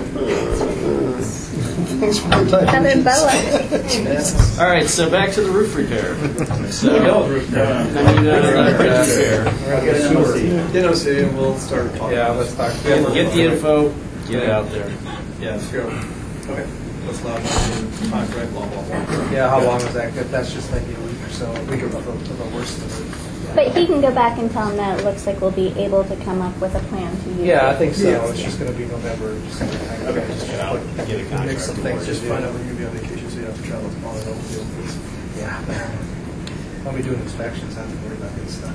Speaker 9: Heather Bella.
Speaker 1: All right, so back to the roof repair. So,
Speaker 16: roof
Speaker 1: uh, I mean, uh, roof repair.
Speaker 16: I'll get an N O C. N O C, and we'll start talking.
Speaker 4: Yeah, let's talk.
Speaker 1: Get, get the info, get it out there.
Speaker 16: Yeah, let's go. Okay. Let's allow time, right? Blah, blah, blah.
Speaker 4: Yeah, how long is that good? That's just maybe a week or so, a week or the, the worst of it.
Speaker 9: But he can go back and tell him that it looks like we'll be able to come up with a plan to use.
Speaker 4: Yeah, I think so.
Speaker 16: Yeah.
Speaker 4: It's just going to be November, December time.
Speaker 1: Okay, just get out, get a contract.
Speaker 16: Make some things, just find out when you're going to be on vacation so you don't have to travel to Colorado.
Speaker 4: Yeah. I'll be doing inspections. I don't have to worry about this stuff.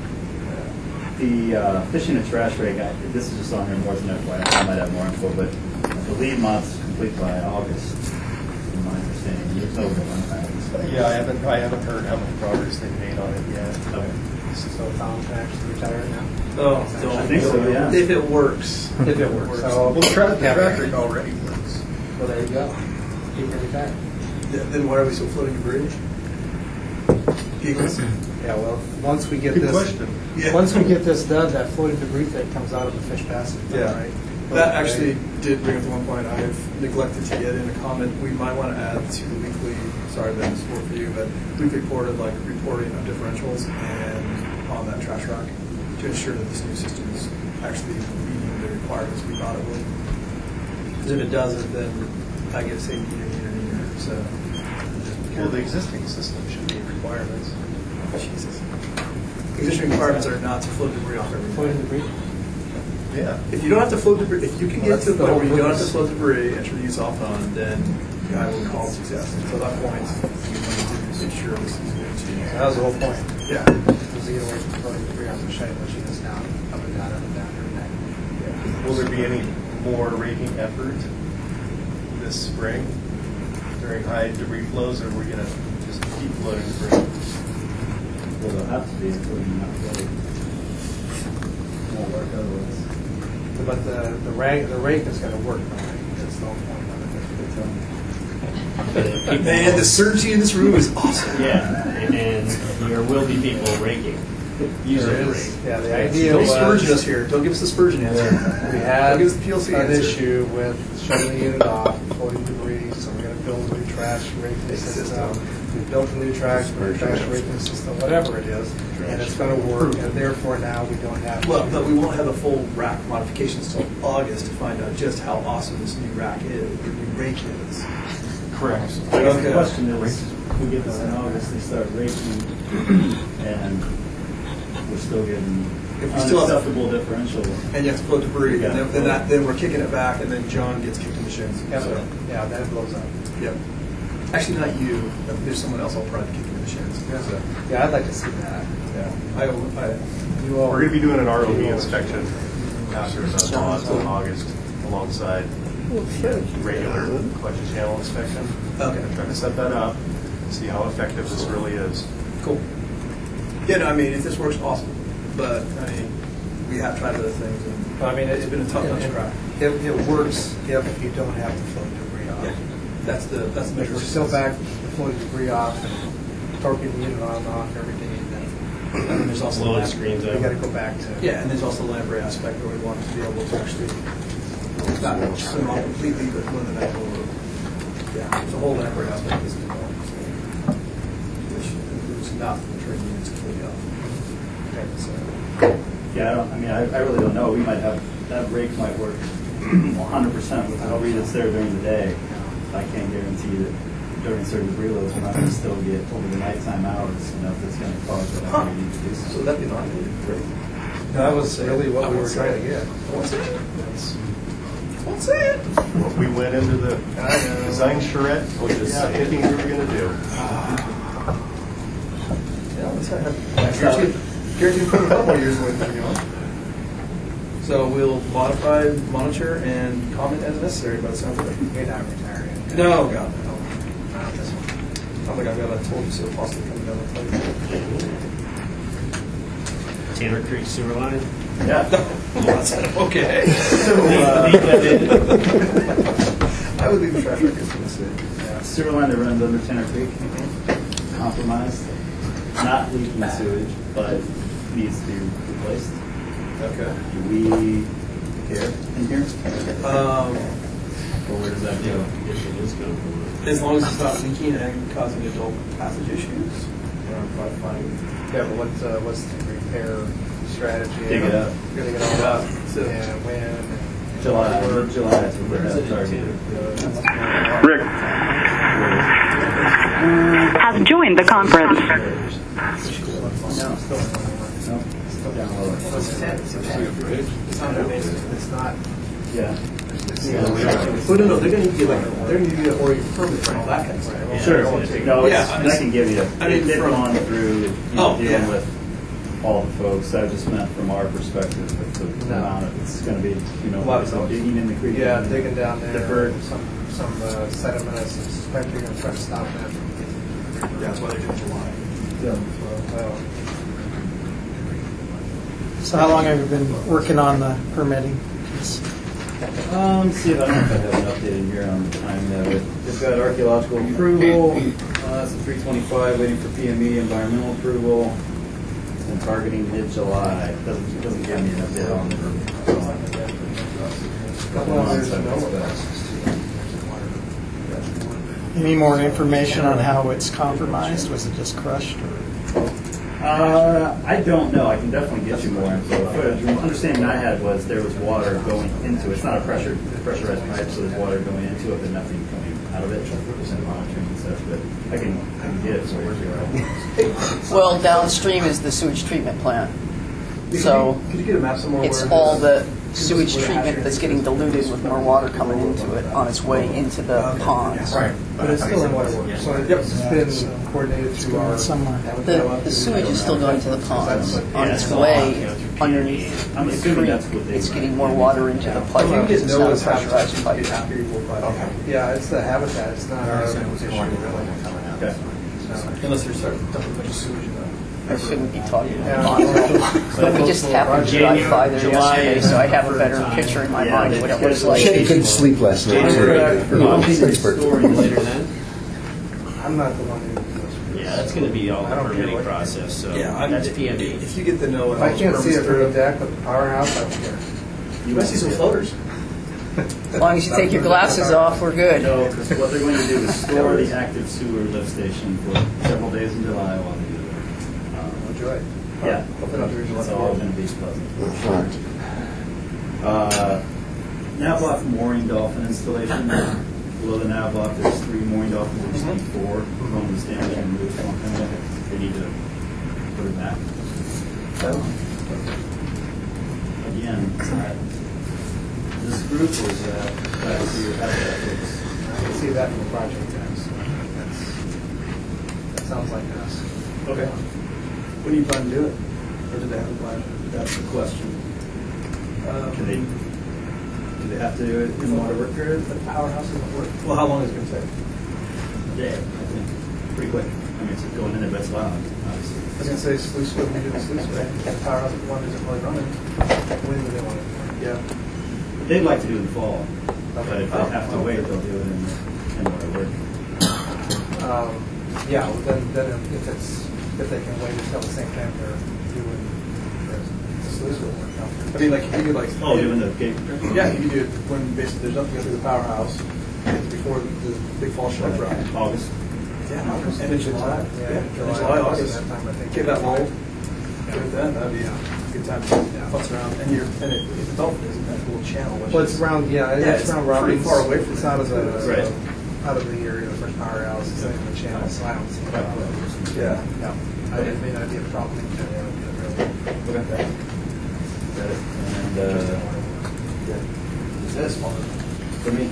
Speaker 11: The uh, fishing and trash rig, I, this is just on here more than F Y I. I might have more info, but the lead month's complete by August, from my understanding. There's no real impact.
Speaker 13: Yeah, I haven't, I haven't heard how much progress they've made on it yet.
Speaker 11: Okay.
Speaker 4: So Tom can actually retire now.
Speaker 16: Oh, so
Speaker 11: I think so, yeah.
Speaker 16: If it works.
Speaker 4: If it works. So,
Speaker 13: Well, tra- the
Speaker 4: yeah,
Speaker 13: track rig already works.
Speaker 4: Well, there you go. You can retire.
Speaker 16: Th- Then why are we still floating the bridge? Giggles?
Speaker 4: Yeah, well, once we get
Speaker 13: Good
Speaker 4: this,
Speaker 13: question.
Speaker 16: Yeah.
Speaker 4: once we get this done, that floating debris thing comes out of the fish passage.
Speaker 16: Yeah.
Speaker 4: Right?
Speaker 16: That actually did bring up to one point. I've neglected to get in a comment. We might want to add to the weekly, sorry Ben, this is more for you, but we've reported like reporting of differentials and on that trash rock to ensure that this new system is actually meeting the requirements we thought it would. Because if it doesn't, then I get say meter, meter, meter. So,
Speaker 13: Well, the existing system should meet requirements.
Speaker 16: Jesus. Existing requirements are not to float debris off everything.
Speaker 4: Floating debris?
Speaker 13: Yeah.
Speaker 16: If you don't have to float debris, if you can
Speaker 4: Well,
Speaker 16: get
Speaker 4: that's
Speaker 16: to the
Speaker 4: the
Speaker 16: point where you
Speaker 4: whole
Speaker 16: don't have to
Speaker 4: purpose.
Speaker 16: float debris and turn the use off on, then I will call it success. Until that point, we need to ensure this is going to.
Speaker 4: That was the whole point.
Speaker 16: Yeah.
Speaker 4: Was to get away from floating debris on the shutting machines down, up and down, up and down, every night.
Speaker 13: Will there be any more raking effort this spring during high debris flows, or are we going to just keep floating debris?
Speaker 11: Well, they'll have to be, including that float. Won't work otherwise.
Speaker 4: But the the rake the rake is going to work. Right? That's the whole point of it.
Speaker 16: Man, the certainty in this room is awesome.
Speaker 1: Yeah, and there will be people raking. Using
Speaker 4: There
Speaker 1: the
Speaker 4: is.
Speaker 1: rake.
Speaker 4: Yeah, the idea
Speaker 16: Don't
Speaker 4: was
Speaker 16: Spurgeon us here. Don't give us the Spurgeon answer.
Speaker 4: we had
Speaker 16: Don't give us the P L C
Speaker 4: an
Speaker 16: answer.
Speaker 4: issue with shutting the unit off, floating debris, so we're going to build a new trash raking system. We built a new trash, trash raking system, whatever it is, and it's going to work, and therefore now we don't have.
Speaker 16: Well, but we won't have the full rack modifications until August to find out just how awesome this new rack is, the new rake is.
Speaker 11: Correct.
Speaker 16: Okay.
Speaker 11: I guess the question is, if we get this in August, they start raking, and we're still getting
Speaker 16: If we still have-
Speaker 11: unacceptable differential.
Speaker 16: And you have to float debris,
Speaker 11: Yeah.
Speaker 16: and then, then, that, then we're kicking it back, and then John gets kicked in the shins.
Speaker 4: Yeah,
Speaker 16: So,
Speaker 4: yeah, then it blows up.
Speaker 16: yep. Actually, not you. There's someone else. I'll probably kick you in the shins. So,
Speaker 4: Yeah, I'd like to see that.
Speaker 16: yeah. I, I,
Speaker 4: You all,
Speaker 13: We're going to be doing an R O V inspection after the thaws in August alongside regular collection channel inspection.
Speaker 16: Okay.
Speaker 13: I'm trying to set that up, see how effective this really is.
Speaker 16: Cool. Yeah, no, I mean, if this works, awesome. But, I mean, we have tried other things, and
Speaker 4: I mean,
Speaker 16: it's been a tough nut to crack.
Speaker 4: It, it works if you don't have to float debris off.
Speaker 16: Yeah. That's the, that's the
Speaker 4: If
Speaker 16: measure.
Speaker 4: we're still back the floating debris off and torquing the unit on and off every day, then
Speaker 16: And then there's also
Speaker 1: Load
Speaker 16: the
Speaker 1: screens
Speaker 4: we
Speaker 1: up.
Speaker 4: got to go back to.
Speaker 16: Yeah, and there's also the lamprey aspect where we want to be able to actually not swim off completely, but when the night over. Yeah, the whole lamprey aspect is involved, which includes not the turn units completely off. Okay, so.
Speaker 11: Yeah, I, don't, I mean, I, I really don't know. We might have, that rake might work one hundred percent with the debris that's there during the day. I can't guarantee that during certain debris loads, we're not going to still get over the nighttime hours, you know, if it's going to cause whatever we need to do.
Speaker 16: So that'd be not great.
Speaker 4: That was really what we were trying to get.
Speaker 16: I won't say it. That's- I won't say it.
Speaker 13: What we went into the design charrette, which is
Speaker 16: Yeah.
Speaker 13: thinking we were going to do.
Speaker 16: Yeah, let's have guaranteed, guaranteed for a couple more years away from you on. So we'll modify, monitor, and comment as necessary, but it sounds like.
Speaker 4: You're not retiring.
Speaker 16: No, God, no. Not this one. Sounds like I've got a told you so possibly coming down the pipe.
Speaker 1: Tanner Creek sewer line.
Speaker 11: Yeah.
Speaker 16: Okay.
Speaker 11: So, uh,
Speaker 16: I would leave the trash records in the city.
Speaker 11: Yeah, sewer line that runs under Tanner Creek, compromised, not leaking sewage, but needs to be replaced.
Speaker 16: Okay.
Speaker 11: Do we care in here?
Speaker 16: Um,
Speaker 11: Or where does that go?
Speaker 1: If it is going to.
Speaker 16: as long as it's not leaking and causing adult passage issues. Yeah, I'm probably fine.
Speaker 4: Yeah, but what, uh, what's the repair strategy?
Speaker 11: Dig it up.
Speaker 4: You're gonna get all up.
Speaker 16: So-
Speaker 4: And when? and-
Speaker 11: July, July is when we're at target.
Speaker 17: Rick. Has joined the conference.
Speaker 11: No, still, no, still down lower.
Speaker 4: It's not amazing. It's not.
Speaker 11: Yeah.
Speaker 16: Oh, no, no, they're gonna need to get like, they're gonna need to get a or a permit for all that kind of stuff.
Speaker 11: Sure. No, it's,
Speaker 16: Yeah,
Speaker 11: I can give you,
Speaker 16: I mean,
Speaker 11: they've
Speaker 16: from-
Speaker 11: gone through, you
Speaker 16: Oh,
Speaker 11: know, dealing
Speaker 16: yeah.
Speaker 11: with all the folks. I just meant from our perspective, with the
Speaker 4: No.
Speaker 11: amount of, it's gonna be, you know,
Speaker 4: A lot of
Speaker 11: some
Speaker 4: folks.
Speaker 11: digging in the creek.
Speaker 4: Yeah, digging down there.
Speaker 11: Deferred.
Speaker 4: Some, some uh, sediment, I suspect you're gonna try to stop that.
Speaker 16: Yeah, that's why they did July.
Speaker 4: Well,
Speaker 14: So how long have you been working on the permitting piece?
Speaker 11: Um, see if I don't know if I have an update in here on the time that they've got archaeological approval. Uh, that's a three twenty-five, waiting for P M E environmental approval, and targeting mid-July. It doesn't, it doesn't give me an update on the couple months, I expect.
Speaker 14: Any more information on how it's compromised? Was it just crushed or?
Speaker 11: Uh, I don't know. I can definitely get you more info. The understanding I had was there was water going into it. It's not a pressure pressurized pipe, so there's water going into it, but nothing coming out of it. And monitoring and stuff, but I can I can get it for you.
Speaker 6: Well, downstream is the sewage treatment plant. So
Speaker 16: Could you get a map somewhere?
Speaker 6: it's
Speaker 16: where
Speaker 6: all
Speaker 16: this-
Speaker 6: the sewage treatment that's getting diluted with more water coming into it on its way into the ponds.
Speaker 4: Right, but it's still in water. So it's been coordinated through our.
Speaker 14: Somewhere.
Speaker 6: The, the sewage is still going to the ponds. On its way underneath
Speaker 11: I'm
Speaker 6: the
Speaker 11: assuming
Speaker 6: creek,
Speaker 11: that's what they.
Speaker 6: it's getting more water into the pipe.
Speaker 16: If you can
Speaker 6: because
Speaker 16: get
Speaker 6: it's not a
Speaker 16: Noah's
Speaker 6: pressurized
Speaker 16: habitat,
Speaker 6: pipe.
Speaker 16: you'd be happier, we'll probably have.
Speaker 4: Yeah, it's the habitat, it's not our issue really.
Speaker 11: Okay.
Speaker 16: Unless they're starting to dump a bunch of sewage in there.
Speaker 6: I shouldn't be talking
Speaker 4: Yeah.
Speaker 6: about ponds. But we just happened to drive by there
Speaker 1: July
Speaker 6: yesterday,
Speaker 1: is-
Speaker 6: so I have a better picture in my
Speaker 1: Yeah,
Speaker 6: mind of what it looks like.
Speaker 5: She couldn't sleep last night.
Speaker 1: You don't think there's storing later then?
Speaker 4: I'm not the one who.
Speaker 1: Yeah, that's going to be all the
Speaker 4: I don't care
Speaker 1: permitting
Speaker 4: what-
Speaker 1: process, so
Speaker 16: Yeah, I'm-
Speaker 1: that's P M E.
Speaker 16: If you get the Noah.
Speaker 4: If I can't see it from the deck with the powerhouse, I don't care.
Speaker 16: You might see some floaters.
Speaker 6: As long as you take your glasses off, we're good.
Speaker 11: No, because what they're going to do is store the active sewer lift station for several days in July while they do it. Um,
Speaker 16: Enjoy.
Speaker 11: Yeah,
Speaker 16: Hopefully not during July.
Speaker 11: it's all going to be pleasant. Uh, nav block mooring dolphin installation. Below the nav block, there's three mooring dolphins. There's mm-hmm. four. One was damaged and moved. They need to put it back. Um, again, uh, this group was uh, glad to see your habitat folks.
Speaker 4: I can see that in the project tax. sounds like us.
Speaker 16: Okay. When do you plan to do it? Or did they have a plan?
Speaker 11: That's the question.
Speaker 16: Um,
Speaker 11: Can they, do they have to do it in the water work period?
Speaker 16: The powerhouse doesn't work. Well, how long is it going to take?
Speaker 11: Yeah, I think pretty quick. I mean, it's going in there, but it's loud, obviously.
Speaker 16: I was going to say sluice, when we do the sluice, right? The powerhouse one isn't really running. When do they want it? Yeah.
Speaker 11: They'd like to do it in the fall, but if they
Speaker 16: Oh,
Speaker 11: have to
Speaker 16: okay.
Speaker 11: wait, they'll do it in, in water work.
Speaker 4: Um, yeah, well, then, then if it's, if they can wait until the same time they're doing the sluice will work out.
Speaker 16: I mean, like, you could like.
Speaker 11: Oh, doing the gate?
Speaker 16: Yeah, you could do it when basically there's nothing to go through the powerhouse before the big fall show drop.
Speaker 11: August.
Speaker 16: Yeah, August. And in July.
Speaker 4: Yeah,
Speaker 16: Yeah,
Speaker 4: July,
Speaker 16: July,
Speaker 4: August,
Speaker 16: August.
Speaker 4: that time, I think.
Speaker 16: Get that roll. Do it then. That'd be a good time to futz around. And you're, and it, if it's open, isn't that little channel? Which
Speaker 4: Well, it's
Speaker 16: is-
Speaker 4: around, yeah,
Speaker 16: Yeah,
Speaker 4: it's
Speaker 16: it's
Speaker 4: around
Speaker 16: pretty
Speaker 4: Robbins.
Speaker 16: far away from
Speaker 4: It's
Speaker 16: it.
Speaker 4: out of the,
Speaker 16: Right.
Speaker 4: out of the area of the first powerhouse, it's not in the channel, so I don't see a problem.
Speaker 16: Yeah.
Speaker 4: Yeah, I didn't, may not be a problem, in that area, really.
Speaker 16: Okay.
Speaker 11: And, uh,
Speaker 16: Is this one?
Speaker 11: for me,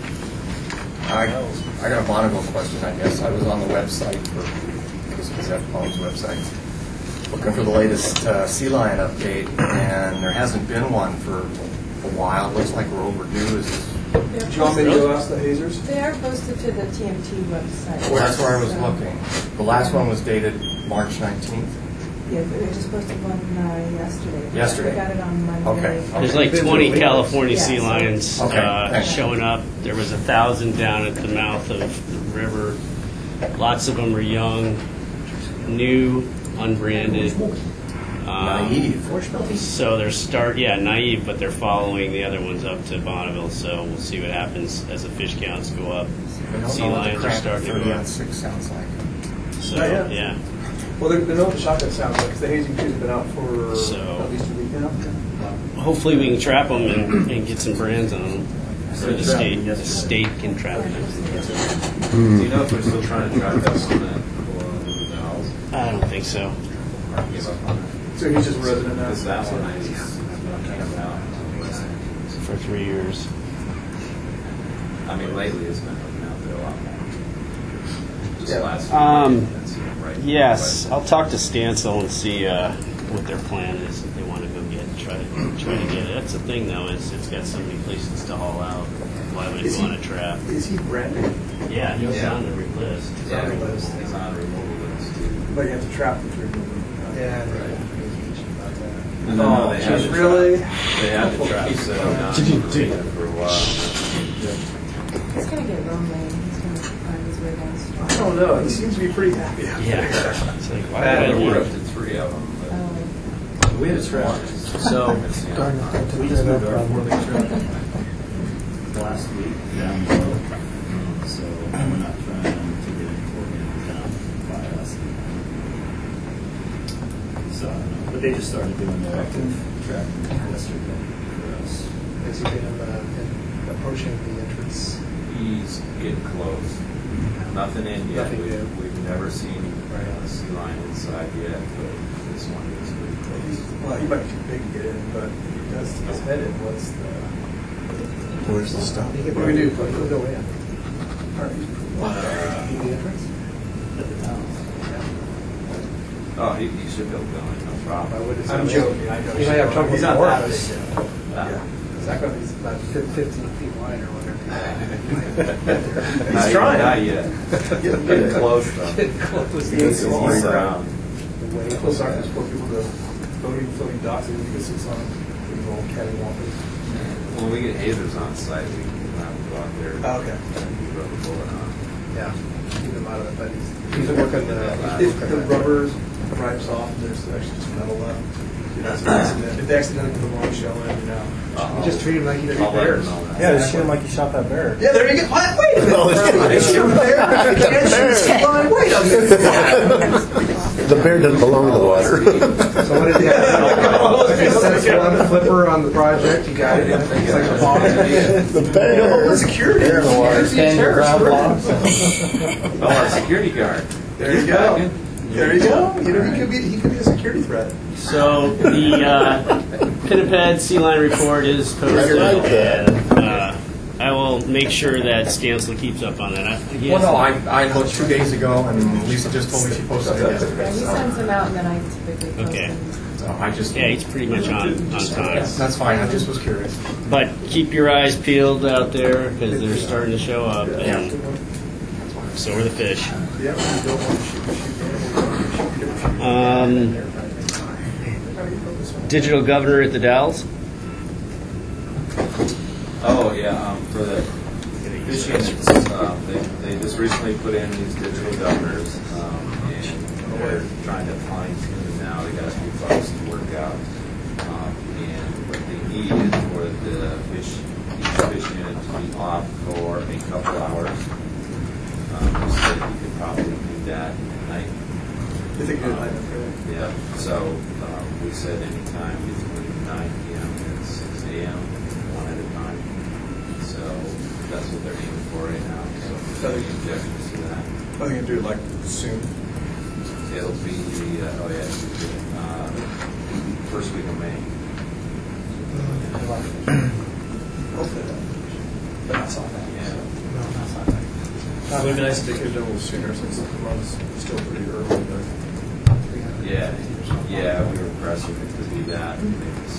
Speaker 15: I, I got a Bonneville question, I guess. I was on the website for this was F Palm's website, looking for the latest uh, sea lion update, and there hasn't been one for a while. Looks like we're overdue. Is this,
Speaker 16: Do you want me to go ask the hazers?
Speaker 20: They are posted to the T M T website.
Speaker 15: well, that's where I was
Speaker 20: So-
Speaker 15: looking. The last one was dated March nineteenth.
Speaker 20: Yeah, they just posted one uh, yesterday.
Speaker 15: Yesterday.
Speaker 20: They got it on Monday.
Speaker 15: Okay.
Speaker 1: There's like twenty California sea
Speaker 20: Yeah, so-
Speaker 1: lions
Speaker 15: Okay,
Speaker 1: uh,
Speaker 15: thanks.
Speaker 1: showing up. There was a thousand down at the mouth of the river. Lots of them are young, new, unbranded. Um,
Speaker 15: Naive.
Speaker 1: So they're start, yeah, naive, but they're following the other ones up to Bonneville. So we'll see what happens as the fish counts go up.
Speaker 15: I don't
Speaker 1: Sea
Speaker 15: know what the
Speaker 1: lions are
Speaker 15: cramp
Speaker 1: starting to
Speaker 15: thirty
Speaker 1: go
Speaker 15: on
Speaker 1: up.
Speaker 15: six sounds like.
Speaker 1: So
Speaker 16: Not yet.
Speaker 1: yeah.
Speaker 16: Well, they, they know what the shotgun sounds like, because the hazing crews have been out for
Speaker 1: So-
Speaker 16: at least a week now.
Speaker 1: Hopefully we can trap them and, and get some brands on them. So the state, the state can trap them.
Speaker 21: Do you know if they're still trying to track us on that below the house?
Speaker 1: I don't think so.
Speaker 21: Give up on it.
Speaker 16: So he's just a resident now?
Speaker 21: Because that one I just camped out.
Speaker 1: For three years.
Speaker 21: I mean, lately it's been hooking out there a lot more. Just
Speaker 16: Yeah.
Speaker 21: last week.
Speaker 1: Um,
Speaker 21: I've seen it right-
Speaker 1: Yes, I'll talk to Stansel and see uh, what their plan is if they want to go get try to try to get it. That's the thing though is it's got so many places to haul out. Why would it
Speaker 16: Is
Speaker 1: go
Speaker 16: he-
Speaker 1: on a trap?
Speaker 16: Is he branded?
Speaker 1: Yeah, he's
Speaker 21: Yeah.
Speaker 1: on the list.
Speaker 21: He's on the list. He's on a removal list too.
Speaker 16: But you have to trap them to remove them.
Speaker 4: Yeah.
Speaker 21: No, no, no,
Speaker 16: Oh,
Speaker 21: they had
Speaker 16: geez,
Speaker 21: the
Speaker 16: really?
Speaker 21: trap. They had the trap set up for a while.
Speaker 20: He's going to get lonely. He's going to find his way down.
Speaker 16: I don't know. He seems to be pretty happy. out
Speaker 1: Yeah.
Speaker 16: there.
Speaker 1: It's like, why
Speaker 21: Yeah,
Speaker 1: would I
Speaker 21: we're
Speaker 1: want-
Speaker 21: up to three of them. But
Speaker 20: Um,
Speaker 21: we had a trap.
Speaker 1: So
Speaker 11: we just moved our four big trip last week down below. So we're not trying to get any organic down by us. So I don't know. But they just started doing their active tracking yesterday for us.
Speaker 4: Has he been in the, in approaching the entrance?
Speaker 21: He's getting close. Nothing in yet.
Speaker 4: Nothing
Speaker 21: We've,
Speaker 4: yet.
Speaker 21: we've never seen a sea lion inside yet, but this one is pretty close.
Speaker 16: Well, he might be too big to get in, but if he does stick his head in, what's the...
Speaker 5: Where's the stop?
Speaker 16: What do we do? Put the window in? What?
Speaker 21: Uh,
Speaker 16: In the entrance?
Speaker 11: At the town.
Speaker 21: Oh, he, he should be able to go in, no problem.
Speaker 16: I'm joking. I know.
Speaker 4: He might have trouble
Speaker 16: He's
Speaker 4: with
Speaker 16: not
Speaker 4: the
Speaker 16: that
Speaker 4: horse.
Speaker 16: big.
Speaker 21: Yeah.
Speaker 16: Yeah. Zach, he's about
Speaker 4: fifteen feet wide or whatever.
Speaker 16: He's
Speaker 21: Not-
Speaker 16: trying.
Speaker 21: Not yet.
Speaker 16: Getting
Speaker 21: Getting close, though.
Speaker 4: Getting close.
Speaker 21: He's
Speaker 16: Getting
Speaker 21: on the
Speaker 16: close.
Speaker 21: ground.
Speaker 16: Way close are those poor people to floating, floating docks, and you can sit on these old cattywampus.
Speaker 21: When we get hazers on site, we can have them go out there.
Speaker 16: Oh, okay.
Speaker 21: And we rub a bullet on.
Speaker 4: Yeah, keep him out of it, but he's,
Speaker 16: He's working the, if the rubber rips off, there's actually just metal left. That's an accident. If they accidentally put the wrong shell in, you know.
Speaker 21: Uh-oh.
Speaker 4: you just treat him like you treat
Speaker 21: I'll let
Speaker 4: bears.
Speaker 21: him know that.
Speaker 14: Yeah, just shoot him like you shot that bear.
Speaker 16: Yeah, there you go. Wait, wait a minute. Shoot a bear. You can't shoot a sea lion. Wait a minute.
Speaker 5: The bear doesn't belong in the water.
Speaker 4: So what did you have? You set one flipper on the project, you got it in, it's like a bomb.
Speaker 5: The bear.
Speaker 16: You know, what security?
Speaker 14: Bear in the water. Stand your ground blocks.
Speaker 21: Oh, our security guard.
Speaker 16: There you go. There you go. You know, he could be he could be a security threat.
Speaker 1: So the uh, Pinniped Sea Lion report is posted.
Speaker 5: I like that.
Speaker 1: And, uh, I will make sure that Stansel keeps up on that. I, he
Speaker 15: Well,
Speaker 1: has-
Speaker 15: no, I, I looked two days ago, and Lisa just told me she posted it
Speaker 20: Yeah,
Speaker 15: yesterday.
Speaker 20: he
Speaker 15: so-
Speaker 20: sends them out, and then I typically post
Speaker 1: Okay.
Speaker 20: them.
Speaker 15: So I just
Speaker 1: Yeah, he's pretty much on, on time.
Speaker 15: Yes, that's fine. I just was curious.
Speaker 1: But keep your eyes peeled out there because they're starting to show up,
Speaker 15: Yeah.
Speaker 1: and so are the fish.
Speaker 19: Yeah, we don't want to shoot, shoot, shoot, shoot.
Speaker 1: Um, Digital Governor at the Dalles.
Speaker 21: Oh, yeah, um, for the fish units, um, they, they just recently put in these digital governors, um, and they're trying to fine tune them now. They got a few bugs to work out. Um, and what they need is for the fish, each fish unit to be off for a couple hours. Um, we said we could probably do that at night.
Speaker 16: You think you'd like that?
Speaker 21: Yeah, so um, we said anytime between nine p.m. and six a.m., one at a time. So that's what they're aiming for right now. So any objections to that?
Speaker 16: I think you'd do it like soon.
Speaker 21: It'll be, uh, oh yeah, it'll be, uh, first week of May.
Speaker 16: But that's all that.
Speaker 21: Yeah.
Speaker 16: No, that's not that. It would be nice to get it done a little sooner since the month's still pretty early. But
Speaker 21: Yeah, yeah, we were pressing it to do that. It's-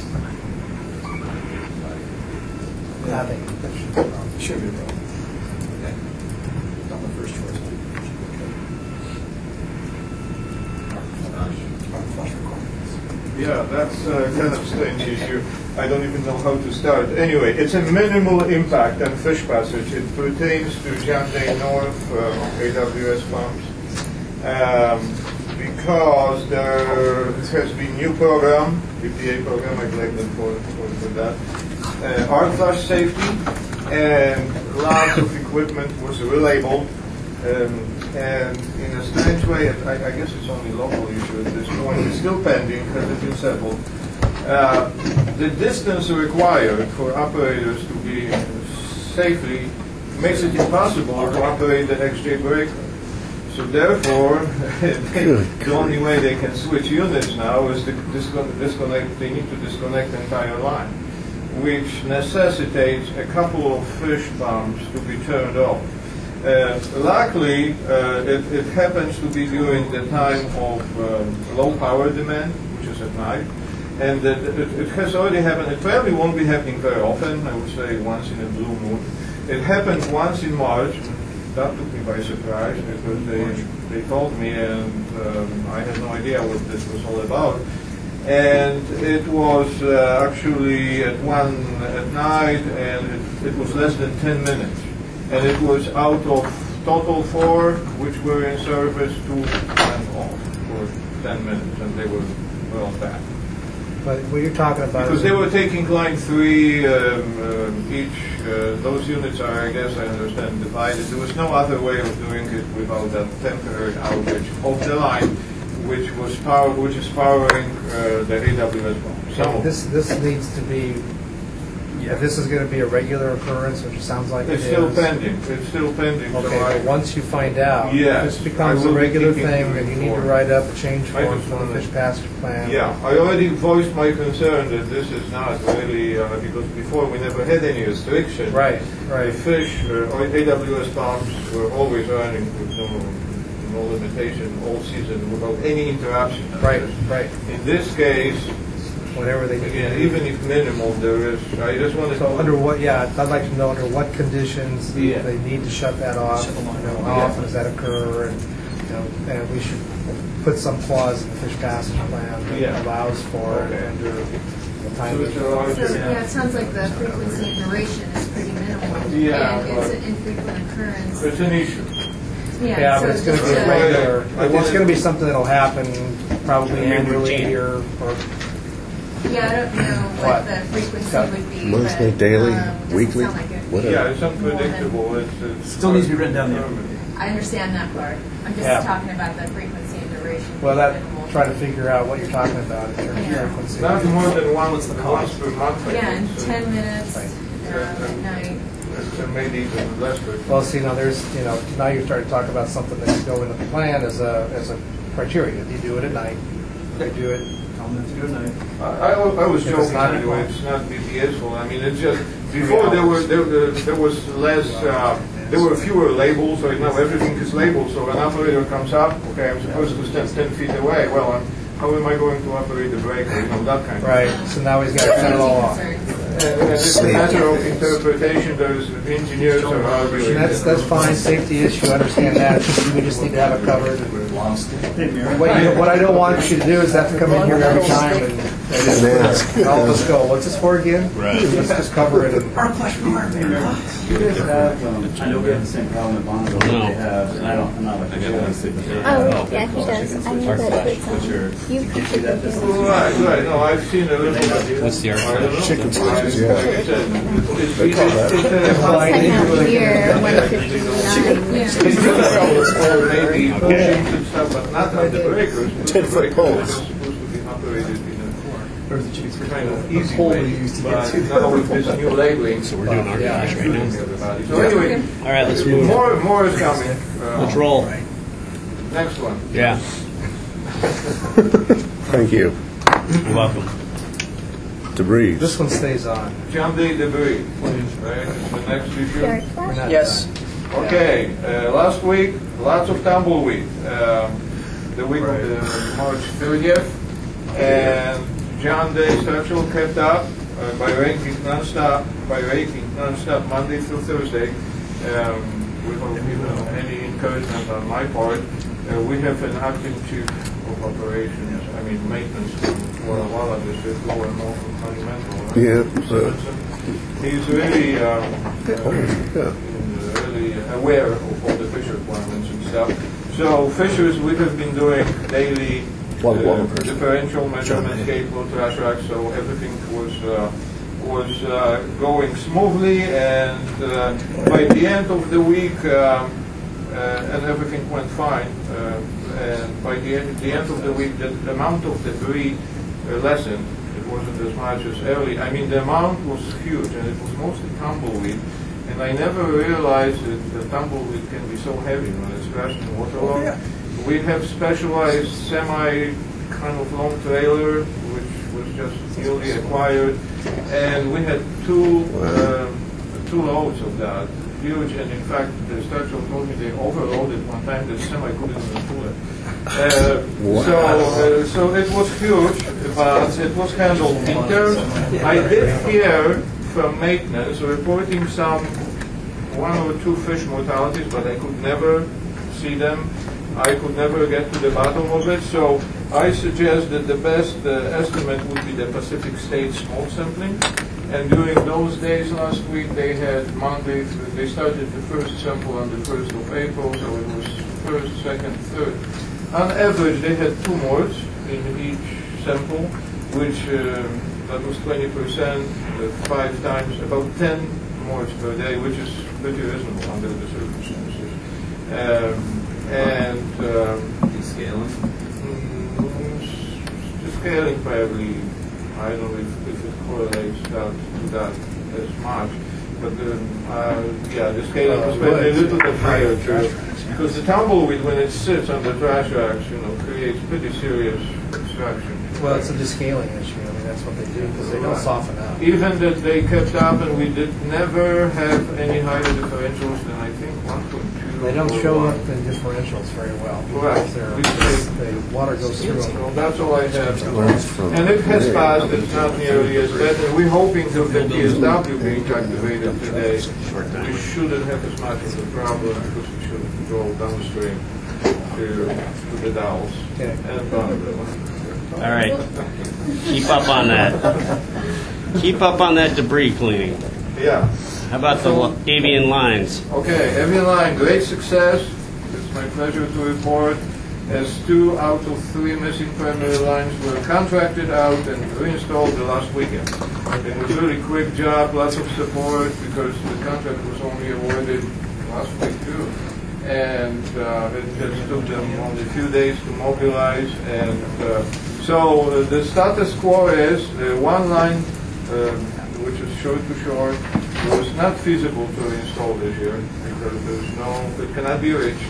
Speaker 16: yeah, I think that should be a problem. Shouldn't be a problem.
Speaker 21: Okay.
Speaker 16: Not the first choice. Flush requirements.
Speaker 19: Yeah, that's uh, kind of strange issue. I don't even know how to start. Anyway, it's a minimal impact on fish passage. It pertains to John Day North uh, A W S pumps. Um, because there has been new program, E P A program, I blame them for, for, for that, uh, arc flash safety, and lots of equipment was relabeled. Um, and in a strange way, and I, I guess it's only local issue at this point, it's still pending, hasn't been settled. Uh, the distance required for operators to be safely makes it impossible to operate the X J breaker. So therefore, the only way they can switch units now is to disconnect, disconnect, they need to disconnect the entire line, which necessitates a couple of fish pumps to be turned off. Uh, luckily, uh, it, it happens to be during the time of um, low power demand, which is at night, and it, it, it has already happened. It probably won't be happening very often, I would say once in a blue moon. It happened once in March. That took me by surprise because they, they told me, and um, I had no idea what this was all about. And it was uh, actually at one at night, and it, it was less than ten minutes. And it was out of total four, which were in service, two went off for ten minutes, and they were well back.
Speaker 4: But what you're talking about
Speaker 19: Because
Speaker 4: is
Speaker 19: they were taking line three, um, um, each, uh, those units are, I guess, I understand, divided. There was no other way of doing it without that temporary outage of the line, which was power, which is powering uh, the A W S pump. Some of
Speaker 4: this this needs to be. If this is going to be a regular occurrence, which it sounds like
Speaker 19: It's
Speaker 4: it
Speaker 19: still
Speaker 4: is.
Speaker 19: pending. It's still pending.
Speaker 4: Okay,
Speaker 19: so I,
Speaker 4: but once you find out,
Speaker 19: Yes,
Speaker 4: if this becomes
Speaker 19: I will
Speaker 4: a
Speaker 19: be
Speaker 4: regular
Speaker 19: keeping
Speaker 4: thing,
Speaker 19: you
Speaker 4: then you need to
Speaker 19: informed.
Speaker 4: write up a change
Speaker 19: I
Speaker 4: form
Speaker 19: just
Speaker 4: for the
Speaker 19: wanna-
Speaker 4: fish passage plan.
Speaker 19: Yeah, I already voiced my concern that this is not really, uh, because before we never had any restriction.
Speaker 4: Right, right.
Speaker 19: The fish, uh, or A W S pumps were always running with no, no limitation all season without any interruption.
Speaker 4: Right, right.
Speaker 19: In this case,
Speaker 4: Whatever they do.
Speaker 19: again, even if minimal, there is, I just wanted
Speaker 4: So
Speaker 19: to.
Speaker 4: under what, yeah, I'd like to know under what conditions
Speaker 19: Yeah.
Speaker 4: they need to shut that off, you know, how
Speaker 19: Yeah.
Speaker 4: often does that occur, and, you know, and we should put some clause in the fish passage plan that
Speaker 19: Yeah.
Speaker 4: allows for it
Speaker 19: Okay.
Speaker 4: under the time.
Speaker 19: So it's a large-
Speaker 7: So, yeah, it sounds like the frequency and duration is pretty minimal.
Speaker 19: Yeah,
Speaker 7: And it's
Speaker 19: but-
Speaker 7: an infrequent occurrence.
Speaker 19: It's an issue.
Speaker 7: Yeah,
Speaker 4: Yeah,
Speaker 7: so
Speaker 4: but it's going to be
Speaker 7: just,
Speaker 4: a
Speaker 7: uh,
Speaker 4: regular,
Speaker 19: I
Speaker 4: it's
Speaker 19: wanted-
Speaker 4: going to be something that'll happen probably
Speaker 1: Every
Speaker 4: annually
Speaker 1: routine.
Speaker 4: or, or
Speaker 7: Yeah, I don't know
Speaker 4: What?
Speaker 7: what the frequency would be.
Speaker 5: Monthly,
Speaker 7: but,
Speaker 5: daily,
Speaker 7: um, it doesn't
Speaker 5: weekly,
Speaker 7: sound like it.
Speaker 5: whatever.
Speaker 19: Yeah, it's unpredictable. It's, it's
Speaker 16: Still needs to be written down there.
Speaker 7: I understand that part. I'm just
Speaker 4: Yeah.
Speaker 7: talking about the frequency and duration.
Speaker 4: well, that,
Speaker 7: Minimal.
Speaker 4: try to figure out what you're talking about in terms of
Speaker 7: Yeah.
Speaker 4: frequency.
Speaker 19: Not more than one,
Speaker 16: What's the
Speaker 19: once
Speaker 16: cost?
Speaker 19: per month. I
Speaker 7: Yeah, in
Speaker 19: think, so
Speaker 7: ten minutes,
Speaker 4: Right.
Speaker 7: um, at night.
Speaker 19: it's, uh, maybe even less. frequent.
Speaker 4: Well, see, now there's, you know, now you're starting to talk about something that could go into the plan as a, as a criteria. You do it at night, you do it
Speaker 11: Good night.
Speaker 19: I, I I was joking anyway. It's not B P S fault. I mean, it's just before there were there, there, there was less. Uh, there were fewer labels. So now everything is labeled. So an operator comes up. Okay, I'm supposed to stand ten feet away. Well, I'm, how am I going to operate the breaker? You know, that kind of
Speaker 4: Right.
Speaker 19: thing.
Speaker 4: So now he's got to cut it all off.
Speaker 19: And, and it's a matter of interpretation. Those engineers are arguing.
Speaker 4: That's that's fine. Safety issue. Understand that. We just need to have it covered. What, you, what I don't want you to do is have to come in here every time and, and, and all of us go, what's this for again?
Speaker 11: Right.
Speaker 4: Let's just cover it. And,
Speaker 11: You guys have, um, I know we have the same problem at Bonneville that they have, and I don't, I'm not like a journalist, but they have.
Speaker 9: Oh, yeah, he does. I know that it's,
Speaker 11: What's your,
Speaker 9: um, you
Speaker 11: can you see that distance?
Speaker 19: Right, right. No, I've seen a little bit of it.
Speaker 1: What's the
Speaker 19: I don't know.
Speaker 5: Chicken slices, yeah.
Speaker 19: Like I said, it's-
Speaker 5: They call that.
Speaker 19: it's- it's-
Speaker 9: Second out here, one fifty-nine.
Speaker 19: Maybe bushings and stuff, but not on the breakers.
Speaker 5: Ten foot poles.
Speaker 19: Supposed to be operated in
Speaker 16: Or the chickens
Speaker 19: a kind of easy
Speaker 16: pole
Speaker 19: way.
Speaker 16: we used to get
Speaker 19: But
Speaker 16: to.
Speaker 19: now with this new labeling,
Speaker 1: So we're doing our
Speaker 19: yeah,
Speaker 1: dash right now.
Speaker 19: everybody. So anyway,
Speaker 1: All right, let's move.
Speaker 19: more more is coming. Uh,
Speaker 1: Let's roll.
Speaker 19: Next one.
Speaker 1: Yeah.
Speaker 5: Thank you.
Speaker 1: You're welcome.
Speaker 5: Debris.
Speaker 4: this one stays on.
Speaker 19: Jump day debris, please. Right, it's the next issue.
Speaker 4: We're not
Speaker 6: Yes.
Speaker 4: done.
Speaker 19: Okay, uh, last week, lots of tumbleweed. Um, the week of the March thirtieth, and John Day Structural kept up uh, by raking nonstop, by raking nonstop Monday through Thursday. Um, without even any encouragement on my part, uh, we have an acting chief of operations. I mean maintenance for a while of this is lower and more from Monumental. Right?
Speaker 5: Yeah.
Speaker 19: So it's, uh, he's really. Um, uh,
Speaker 5: Yeah.
Speaker 19: really aware of all the Fisher requirements and stuff. So Fishers, we have been doing daily uh, differential measurement, gate load, trash rack, so everything was uh, was uh, going smoothly, and uh, by the end of the week, um, uh, and everything went fine. Uh, and by the end, the end of the week, the, the amount of debris uh, lessened. It wasn't as much as early. I mean, the amount was huge, and it was mostly tumbleweed. And I never realized that the tumbleweed can be so heavy when it's crashed in water along.
Speaker 16: yeah.
Speaker 19: We have specialized semi kind of long trailer, which was just newly acquired, and we had two um, two loads of that, huge. And in fact, the structural told me they overloaded one time. The semi couldn't even pull it. Uh,
Speaker 5: Wow.
Speaker 19: So, uh, so it was huge, but it was handled in terms. I did hear from maintenance reporting some one or two fish mortalities, but I could never see them. I could never get to the bottom of it. So I suggest that the best uh, estimate would be the Pacific States smoke sampling. And during those days last week, they had Monday, through, they started the first sample on the first of April, so it was first, second, third. On average, they had two morts in each sample, which uh, that was twenty percent, uh, five times, about ten morts per day, which is pretty reasonable under the circumstances. Um, and um,
Speaker 21: Descaling?
Speaker 19: mm, the scaling probably, I don't know if, if it correlates that, to that as much, but um, uh, yeah, the scaling was probably a little bit higher too. Because the tumbleweed, when it sits on the trash racks, you know, creates pretty serious obstruction.
Speaker 4: Well, it's a descaling issue. I mean, that's what they do because they don't soften out.
Speaker 19: Even that they kept up, and we did never have any higher differentials than I think one point two.
Speaker 4: They don't show up in differentials very well.
Speaker 19: Correct.
Speaker 4: Because they're- The water goes through them.
Speaker 19: So that's all I have. And it has passed. It's not nearly as bad. And we're hoping that the P S W being activated today, we shouldn't have as much of a problem because we should go downstream to, to the Dalles and Bonneville.
Speaker 1: All right. Keep up on that. Keep up on that debris cleaning.
Speaker 19: Yeah.
Speaker 1: How about the lo- avian lines?
Speaker 19: Okay, Avian Line, great success. It's my pleasure to report as two out of three missing primary lines were contracted out and reinstalled the last weekend. It was a really quick job, lots of support because the contract was only awarded last week too. And uh, it just took them only a few days to mobilize. And uh, so uh, the status quo is the one line, uh, which is shore to shore, was not feasible to install this year because there's no, it cannot be reached.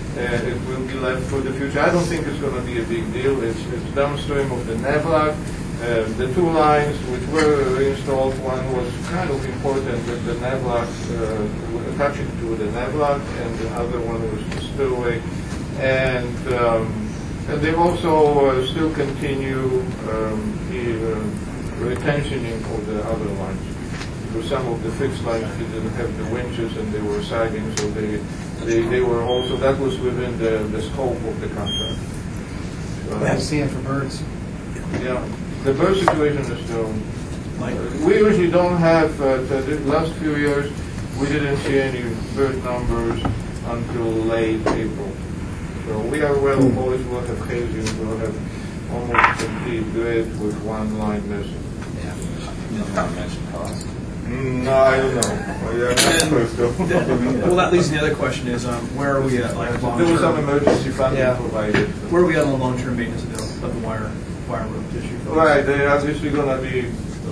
Speaker 19: Uh, it will be left for the future. I don't think it's going to be a big deal. It's, it's downstream of the Navlac. Uh, the two lines which were installed, one was kind of important with the Navlac, uh, attaching to the Navlac, and the other one was the spillway. And, um, and they also uh, still continue um, the uh, retentioning of the other lines. Because some of the fixed lines didn't have the winches and they were sagging, so they they, they were also, that was within the, the scope of the contract. So,
Speaker 4: We have sand for birds.
Speaker 19: yeah. The bird situation is still, we usually don't have, uh, the last few years, we didn't see any bird numbers until late April. So we are well poised, we'll have hazy, we'll have almost complete grid with one line missing.
Speaker 21: Yeah. You didn't want to mention cost.
Speaker 19: Mm, no, I don't know. Oh, yeah, that's supposed to.
Speaker 16: Well, that leads to the other question is, um, where are we at, like, long-term?
Speaker 19: There was some emergency funding
Speaker 16: Yeah.
Speaker 19: provided.
Speaker 16: Where are we at on the long-term maintenance of the, of the wire, wire rope tissue?
Speaker 19: Right, they're obviously gonna be,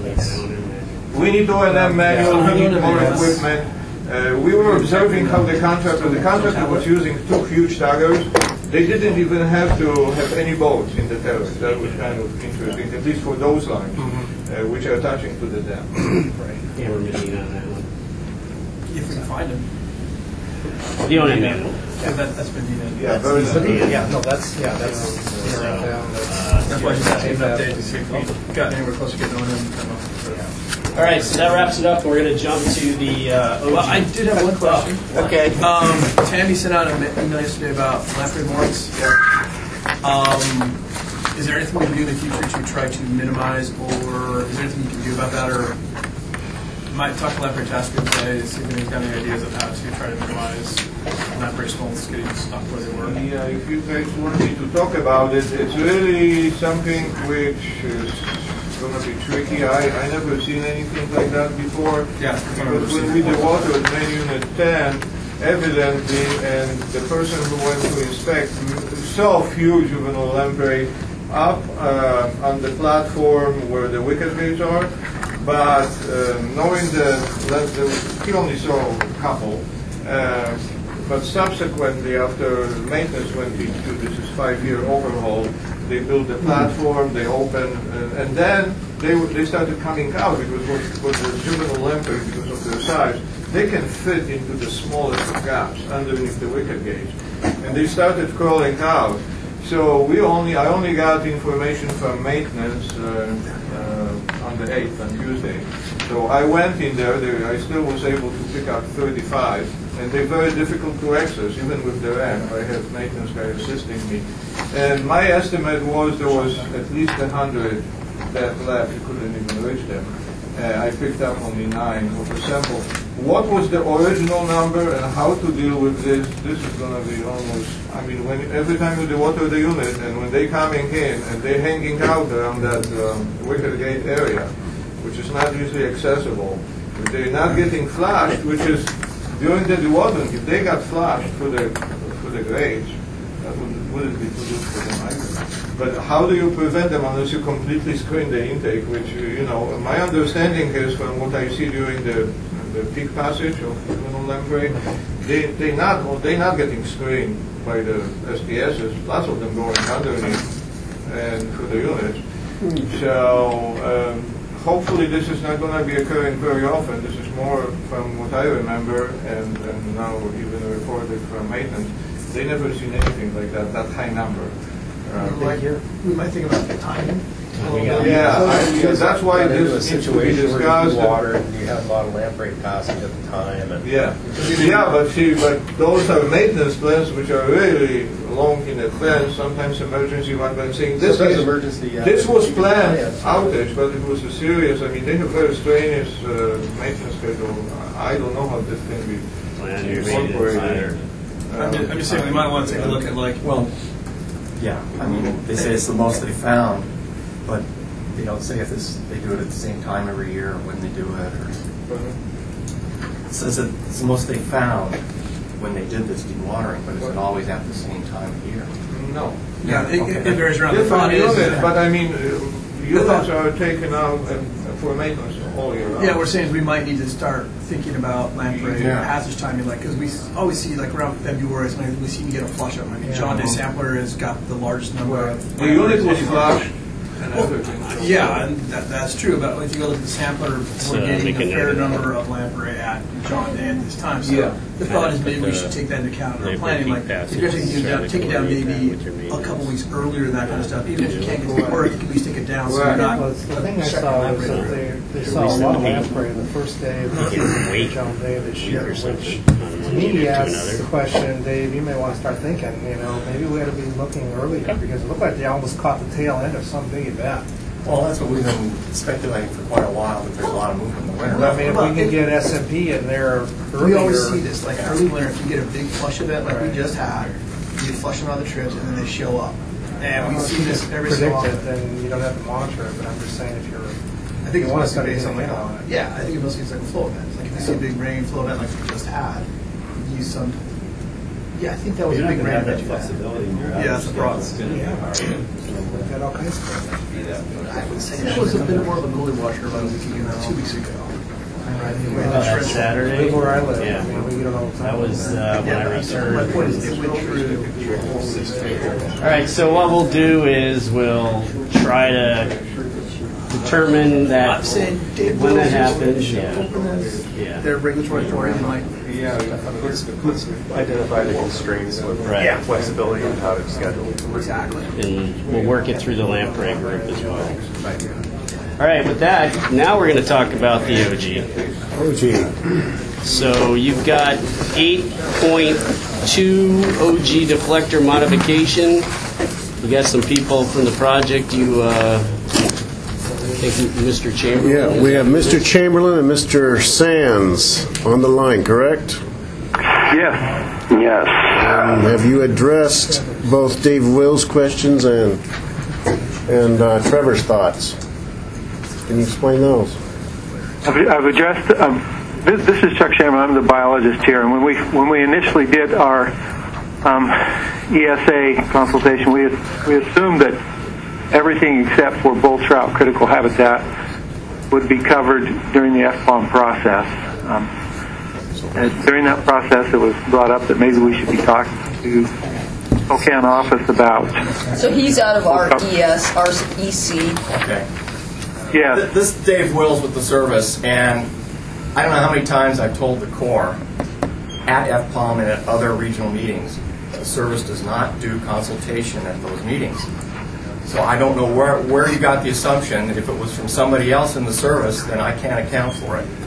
Speaker 19: we need O and M manual, we need more equipment. Uh, we were observing how the contractor, the contractor was using two huge taggers. They didn't even have to have any boats in the terrace. That was kind of interesting, at least for those lines, uh, which are attaching to the dam.
Speaker 1: Right. Yeah, we're missing on that one.
Speaker 16: If we can find them.
Speaker 1: The O and M manual.
Speaker 16: Yeah, that, that's been needed.
Speaker 19: Yeah, very
Speaker 4: Yeah, yeah, no, that's, yeah, that's,
Speaker 1: So,
Speaker 4: down,
Speaker 1: uh,
Speaker 16: That's why I just gave an update to see if we've gotten anywhere close to getting on them.
Speaker 1: All right, so that wraps it up. We're going to jump to the uh, O G.
Speaker 16: Well, I did have one question.
Speaker 1: Oh, okay.
Speaker 16: Um, Tammy sent out an email yesterday about lamprey morts. Um, is there anything we can do in the future to try to minimize, or is there anything you can do about that, or might talk to lamprey task group today to see if anybody's got any ideas of how to try to minimize lamprey smolts getting stuck where they were?
Speaker 19: Yeah, if you guys want me to talk about it, it's really something which is going to be tricky. I I never seen anything like that before.
Speaker 16: Yeah,
Speaker 19: because when we did water at main unit ten, evidently, and the person who went to inspect saw a few juvenile lamprey up uh, on the platform where the wicket gates are. But uh, knowing that, that the, he only saw a couple, uh, but subsequently after maintenance went into this is five-year overhaul, they built the platform, they opened, and, and then they they started coming out because what, what the juvenile lamprey, because of their size, they can fit into the smallest of gaps underneath the wicket gate, and they started crawling out. So we only I only got information from maintenance uh, uh, on the eighth, on Tuesday. So I went in there, there. I still was able to pick up thirty-five, and they're very difficult to access, even with their amp. I have maintenance guy assisting me. And my estimate was there was at least one hundred that left. You couldn't even reach them. Uh, I picked up only nine of the sample. What was the original number and how to deal with this? This is going to be almost, I mean, when every time you dewater the unit and when they're coming in and they're hanging out around that um, wicket gate area, which is not usually accessible, if they're not getting flushed, which is during the dewatering, if they got flushed for the for the grades, that would, wouldn't be too good for them either. But how do you prevent them unless you completely screen the intake, which, you know, my understanding is from what I see during the the peak passage of juvenile lamprey, they they not they not getting screened by the S P Ss. Lots of them going underneath and for the units. So um, hopefully this is not going to be occurring very often. This is more from what I remember, and, and now even reported from maintenance. They never seen anything like that, that high number. Uh,
Speaker 4: Like here, we might think about the timing.
Speaker 19: Yeah, I, yeah, that's why
Speaker 10: Run into
Speaker 19: this
Speaker 10: a
Speaker 19: needs to be
Speaker 10: situation where
Speaker 19: discussed.
Speaker 10: you do water and you have a lot of lamprey passage at the time. And
Speaker 19: Yeah, yeah, but see, but those are maintenance plans which are really long in advance. Sometimes emergency one plan saying this
Speaker 10: Sometimes
Speaker 19: is
Speaker 10: emergency, yeah.
Speaker 19: this was planned
Speaker 10: Yeah.
Speaker 19: outage, but it was a serious. I mean, they have very strenuous uh, maintenance schedule. I don't know how this can be incorporated.
Speaker 16: I'm just, I'm just saying we might want to take a look at like,
Speaker 15: Well, yeah, I mean, they say it's the most they found, but they don't say if this, they do it at the same time every year or when they do it. Or it says that it's the most they found when they did this dewatering, but is it always at the same time of year?
Speaker 19: No.
Speaker 16: yeah, it,
Speaker 15: Okay.
Speaker 16: it varies around. The
Speaker 19: Different
Speaker 16: thought is,
Speaker 19: units, but I mean, uh, units are taken out uh, for maintenance
Speaker 21: all year round.
Speaker 16: Yeah, we're saying we might need to start thinking about lamprey
Speaker 21: Yeah.
Speaker 16: passage timing, like because we s- always see like around February, is when we seem to get a flush of them. I mean, John Day Sampler has got the largest number of.
Speaker 21: The unit was flushed.
Speaker 16: Yeah, and that, that's true. But if you go look at the sampler,
Speaker 1: So
Speaker 16: we're getting
Speaker 1: make a
Speaker 16: a fair
Speaker 1: note of
Speaker 16: number of lamprey at John Day at this time. So
Speaker 21: Yeah.
Speaker 16: the thought is
Speaker 1: Put
Speaker 16: maybe we
Speaker 1: the
Speaker 16: should take that into account in our
Speaker 1: lamprey
Speaker 16: planning.
Speaker 1: peak
Speaker 16: Like if
Speaker 1: passage,
Speaker 16: you're taking it
Speaker 1: try
Speaker 16: down,
Speaker 1: to
Speaker 16: take it down
Speaker 1: coordinate that
Speaker 16: maybe
Speaker 1: with your
Speaker 16: a
Speaker 1: maintenance.
Speaker 16: couple weeks earlier, that kind of stuff. Even if you can't get the work, you can at least take it down so
Speaker 21: Right.
Speaker 16: you're not.
Speaker 4: Well, the thing I saw was that they, they saw a lot of lamprey the first day of
Speaker 1: Wait
Speaker 4: John Day this
Speaker 1: a
Speaker 4: year,
Speaker 1: week or
Speaker 4: which
Speaker 1: something on
Speaker 4: to
Speaker 1: one
Speaker 4: me
Speaker 1: unit to
Speaker 4: asks
Speaker 1: another.
Speaker 4: the question, Dave, you may want to start thinking, you know, maybe we ought to be looking earlier because it looked like they almost caught the tail end of some big event.
Speaker 15: Well, that's what we've been speculating for quite a while, that there's a lot of movement in the winter.
Speaker 4: I mean, if we can get S and P in there earlier.
Speaker 16: We always see this, like early winter, if you get a big flush event like we just had, you flush them on the trips and then they show up. And we see this every so
Speaker 4: Predict
Speaker 16: often.
Speaker 4: it, then you don't have to monitor it, but I'm just saying if you're.
Speaker 16: I think it's
Speaker 4: you want to
Speaker 16: mostly
Speaker 4: start
Speaker 16: based on
Speaker 4: getting
Speaker 16: like,
Speaker 4: in on it.
Speaker 16: yeah, I think it mostly it's like a flow event. Like if you see a big rain flow event like we just had, use some, yeah, I think that was
Speaker 11: You're
Speaker 16: a
Speaker 11: not
Speaker 16: big
Speaker 11: going
Speaker 16: rain
Speaker 11: to have that
Speaker 16: event. you had.
Speaker 11: flexibility in your
Speaker 16: Yeah, that's the problem.
Speaker 11: It's going to be hard.
Speaker 4: We've got all kinds of stuff.
Speaker 16: I would say that was a bit more of a bully washer about a week ago, two weeks ago.
Speaker 11: Oh, that Saturday?
Speaker 4: Live where I live.
Speaker 11: Yeah.
Speaker 4: I mean, we get it all the time.
Speaker 11: That was uh, when I returned.
Speaker 16: My point is, it went through.
Speaker 1: All right, so what we'll do is we'll try to determine that
Speaker 16: I'm saying Dave
Speaker 1: when that
Speaker 16: Wills
Speaker 1: happens.
Speaker 16: should
Speaker 1: Yeah.
Speaker 16: open this,
Speaker 1: Yeah.
Speaker 16: their regulatory authority and like,
Speaker 13: Yeah, let's, let's identify the constraints with
Speaker 1: Right.
Speaker 16: Yeah.
Speaker 13: flexibility and how to schedule.
Speaker 16: exactly.
Speaker 1: And we'll work it through the lamprey group as well. All right, with that, now we're going to talk about the O G.
Speaker 5: O G.
Speaker 1: So you've got eight point two O G deflector modification. We got some people from the project. You, uh, I think Mister Chamberlain.
Speaker 5: Yeah, we have Mister Chamberlain and Mister Sands on the line, correct?
Speaker 2: Yes. Yes.
Speaker 5: Um, have you addressed both Dave Will's questions and and uh, Trevor's thoughts? Can you explain those?
Speaker 2: I've, I've addressed. Um, this, this is Chuck Chamberlain. I'm the biologist here, and when we when we initially did our um, E S A consultation, we we assumed that everything except for bull trout critical habitat would be covered during the F POM process. Um, and during that process, it was brought up that maybe we should be talking to Spokane office about.
Speaker 6: So he's out of our E S, our E C.
Speaker 15: Okay.
Speaker 2: Yeah.
Speaker 15: Th- This is Dave Wills with the service, and I don't know how many times I've told the Corps at F POM and at other regional meetings, the service does not do consultation at those meetings. So I don't know where, where you got the assumption. If it was from somebody else in the service, then I can't account for it.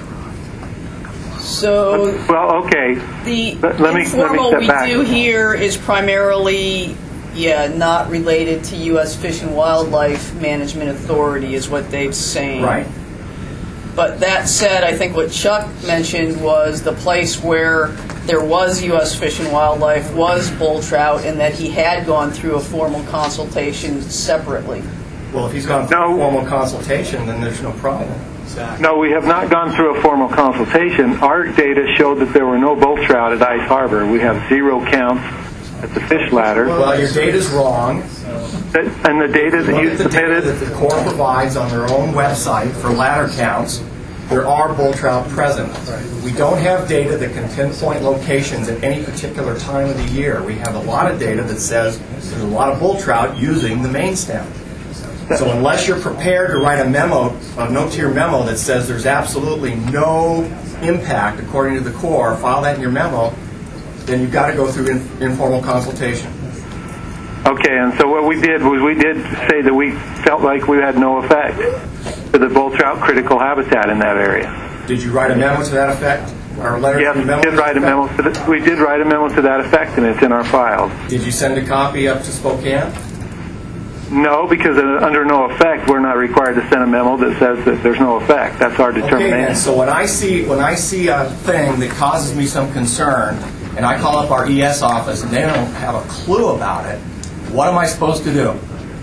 Speaker 6: So
Speaker 2: Well, okay.
Speaker 6: the
Speaker 2: Let- let me- let me
Speaker 6: informal
Speaker 2: step
Speaker 6: we
Speaker 2: back.
Speaker 6: do here is primarily, yeah, not related to U S Fish and Wildlife Management Authority, is what Dave's saying.
Speaker 15: Right.
Speaker 6: But that said, I think what Chuck mentioned was the place where there was U S Fish and Wildlife was bull trout, and that he had gone through a formal consultation separately.
Speaker 15: Well, if he's gone through a formal consultation, then there's no problem.
Speaker 2: No, we have not gone through a formal consultation. Our data showed that there were no bull trout at Ice Harbor. We have zero counts at the fish ladder.
Speaker 15: Well, your data's wrong.
Speaker 2: And the data that
Speaker 15: Look
Speaker 2: you
Speaker 15: at the data
Speaker 2: submitted,
Speaker 15: that the Corps provides on their own website for ladder counts. There are bull trout present. We don't have data that can pinpoint locations at any particular time of the year. We have a lot of data that says there's a lot of bull trout using the main stem. So unless you're prepared to write a memo, a no-tier memo that says there's absolutely no impact according to the Corps, file that in your memo, then you've got to go through in, informal consultation.
Speaker 2: okay, and so what we did was we did say that we felt like we had no effect to the bull trout critical habitat in that area.
Speaker 15: Did you write a memo to that effect? Or a letter
Speaker 2: Yes,
Speaker 15: to
Speaker 2: we
Speaker 15: memo
Speaker 2: did
Speaker 15: to that
Speaker 2: write a
Speaker 15: effect?
Speaker 2: memo. To the, we did write a memo to that effect, and it's in our files.
Speaker 15: Did you send a copy up to Spokane?
Speaker 2: No, because uh, under no effect, we're not required to send a memo that says that there's no effect. That's our
Speaker 15: Okay,
Speaker 2: determination.
Speaker 15: then. So when I see when I see a thing that causes me some concern, and I call up our E S office and they don't have a clue about it, what am I supposed to do?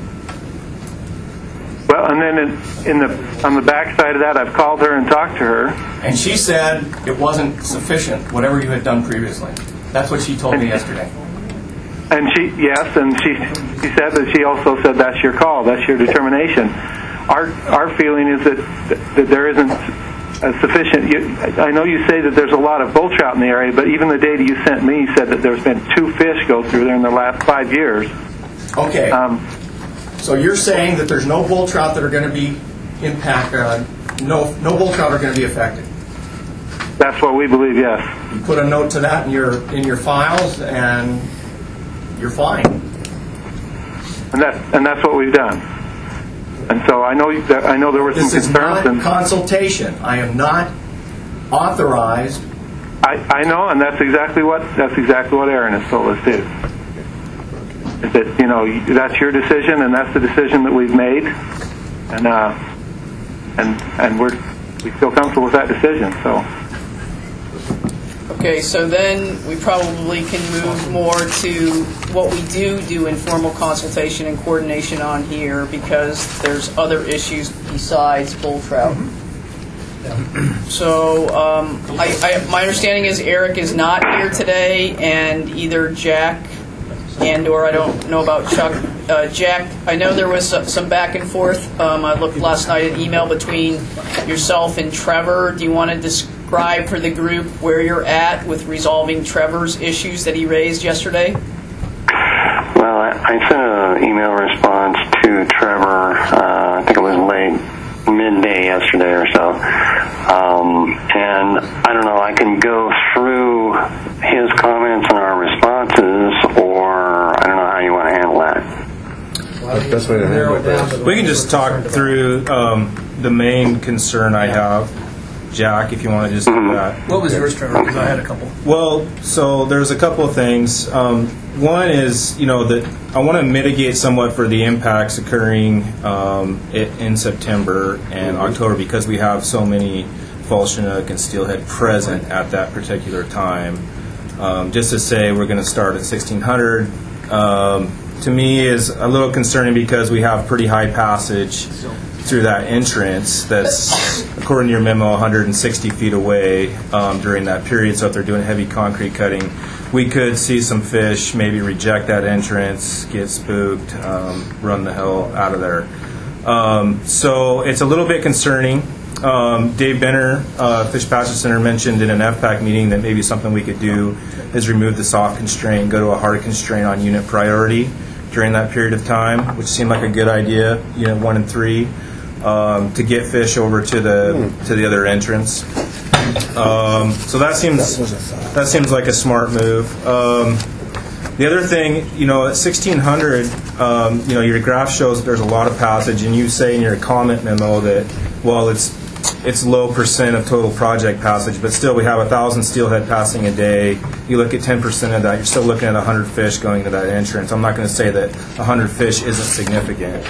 Speaker 2: Well, and then in, in the on the back side of that, I've called her and talked to her.
Speaker 15: And she said it wasn't sufficient, whatever you had done previously. That's what she told me yesterday.
Speaker 2: And she, yes, and she she said that she also said that's your call, that's your determination.
Speaker 12: our our feeling is that that there isn't a sufficient. You, I know you say that there's a lot of bull trout in the area, but even the data you sent me said that there's been two fish go through there in the last five years.
Speaker 15: Okay.
Speaker 12: Um,
Speaker 15: so you're saying that there's no bull trout that are going to be impact. Uh, no, no bull trout are going to be affected.
Speaker 12: That's what we believe. Yes.
Speaker 15: You put a note to that in your in your files, and you're fine.
Speaker 12: And that and that's what we've done. And so I know that I know there were some
Speaker 15: This is
Speaker 12: concerns.
Speaker 15: not
Speaker 12: and
Speaker 15: consultation. I am not authorized.
Speaker 12: I, I know, and that's exactly what that's exactly what Aaron has told us too. Is that you know that's your decision, and that's the decision that we've made, and uh, and and we're we feel comfortable with that decision. So.
Speaker 6: Okay, so then we probably can move more to what we do do informal consultation and coordination on here, because there's other issues besides bull trout. So um, I, I, my understanding is Eric is not here today, and either Jack and or I don't know about Chuck. Uh, Jack, I know there was some back and forth. Um, I looked last night at email between yourself and Trevor. Do you want to describe for the group where you're at with resolving Trevor's issues that he raised yesterday?
Speaker 2: Well, I, I sent an email response to Trevor, uh, I think it was late, midday yesterday or so. Um, and I don't know, I can go through his comments and our responses, or I don't know how you want to handle that.
Speaker 5: Best way to handle it.
Speaker 8: We can just talk through um, the main concern I have. Jack, if you want to just do that.
Speaker 16: What was yours, Trevor? Because I had a couple.
Speaker 8: Well, so there's a couple of things. Um, one is, you know, that I want to mitigate somewhat for the impacts occurring um, in September and October, because we have so many false Chinook and steelhead present at that particular time. Um, just to say we're going to start at sixteen hundred, um, to me is a little concerning, because we have pretty high passage through that entrance that's, according to your memo, one hundred sixty feet away um, during that period. So if they're doing heavy concrete cutting, we could see some fish maybe reject that entrance, get spooked, um, run the hell out of there. Um, so it's a little bit concerning. Um, Dave Benner, uh, Fish Passage Center, mentioned in an F PAC meeting that maybe something we could do is remove the soft constraint, go to a hard constraint on unit priority during that period of time, which seemed like a good idea, unit one and three. Um, to get fish over to the to the other entrance. Um, so that seems that seems like a smart move. Um, the other thing, you know, at sixteen hundred, um, you know, your graph shows there's a lot of passage, and you say in your comment memo that, well, it's it's low percent of total project passage, but still we have a thousand steelhead passing a day. You look at ten percent of that, you're still looking at a hundred fish going to that entrance. I'm not going to say that a hundred fish isn't significant.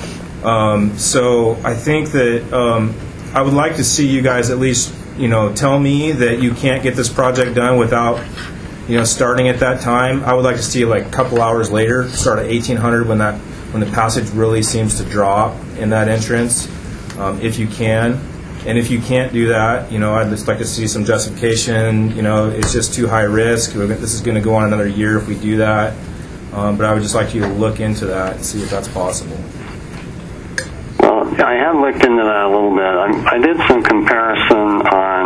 Speaker 8: Um, so I think that um, I would like to see you guys at least, you know, tell me that you can't get this project done without, you know, starting at that time. I would like to see like a couple hours later, start at eighteen hundred when that when the passage really seems to drop in that entrance, um, if you can. And if you can't do that, you know, I'd just like to see some justification. You know, it's just too high risk. We're, this is going to go on another year if we do that. Um, but I would just like you to look into that and see if that's possible.
Speaker 2: I have looked into that a little bit. I, I did some comparison on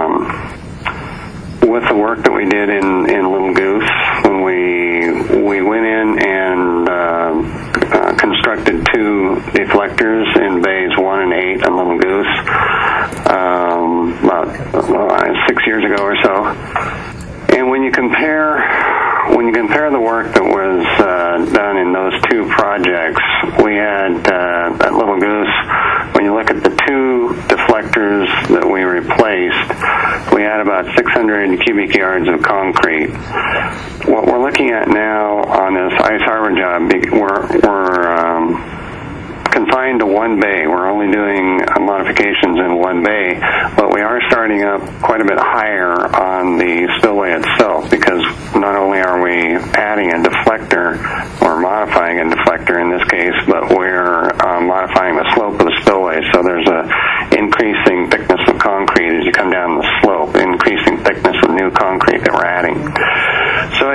Speaker 2: um, with the work that we did in, in Little Goose when we we went in and uh, uh, constructed two deflectors in bays one and eight on Little Goose um, about uh, six years ago or so. And when you compare when you compare the work that was uh, done in those two projects, we had uh, at Little Goose, when you look at the two deflectors that we replaced, we had about six hundred cubic yards of concrete. What we're looking at now on this Ice Harbor job, we're, we're um, confined to one bay. We're only doing uh, modifications in one bay, but we are starting up quite a bit higher on the spillway itself, because not only are we adding a deflector or modifying a deflector in this case, but we're uh, modifying the slope of the spillway. So there's a increasing thickness of concrete as you come down the slope, increasing thickness of new concrete that we're adding. So anyhow,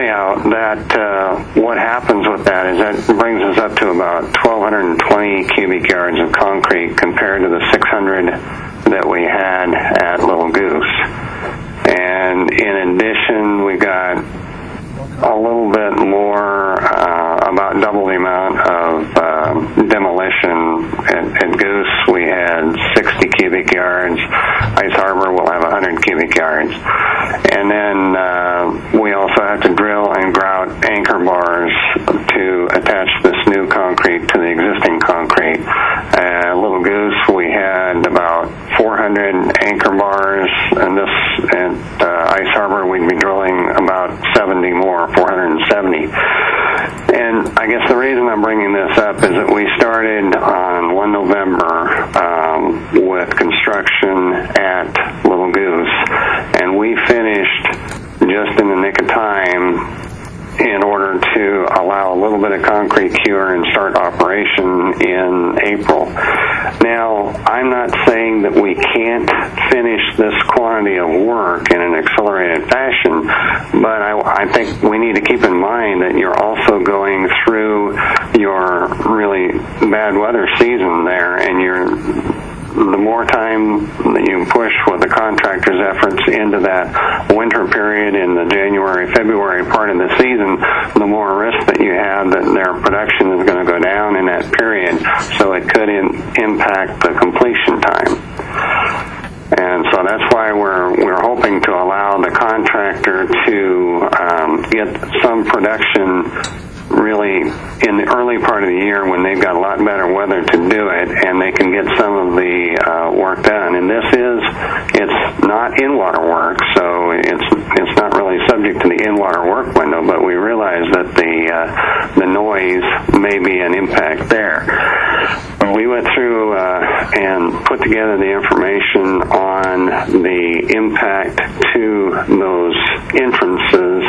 Speaker 2: that uh, what happens with that is that brings us up to about twelve twenty cubic yards of concrete compared to the six hundred that we had at Little Goose. And in addition, we got a little bit more, uh, about double the amount of uh, demolition. At, at Goose, we had sixty cubic yards. Ice Harbor will have one hundred cubic yards. And then uh, we also have to drill and grout anchor bars to attach this new concrete to the existing concrete. At Little Goose, we had about four hundred anchor bars, and this at uh, Ice Harbor, we'd be drilling about seventy more, four hundred seventy. And I guess the reason I'm bringing this up is that we started on the first of November um, with construction at Little Goose, and we finished just in the nick of time in order to allow a little bit of concrete cure and start operation in April. Now, I'm not saying that we can't finish this quantity of work in an accelerated fashion, but I, I think we need to keep in mind that you're also going through your really bad weather season there, and you're the more time that you push with the contractor's efforts into that winter period in the January, February part of the season, the more risk that you have that their production is going to go down in that period, so it could in, impact the completion time. And so that's why we're we're hoping to allow the contractor to um, get some production really in the early part of the year when they've got a lot better weather to do it, and they can get some of the uh, work done. And this is, it's not in-water work, so it's it's not really subject to the in-water work window, but we realize that the uh, the noise may be an impact there. We went through uh, and put together the information on the impact to those entrances.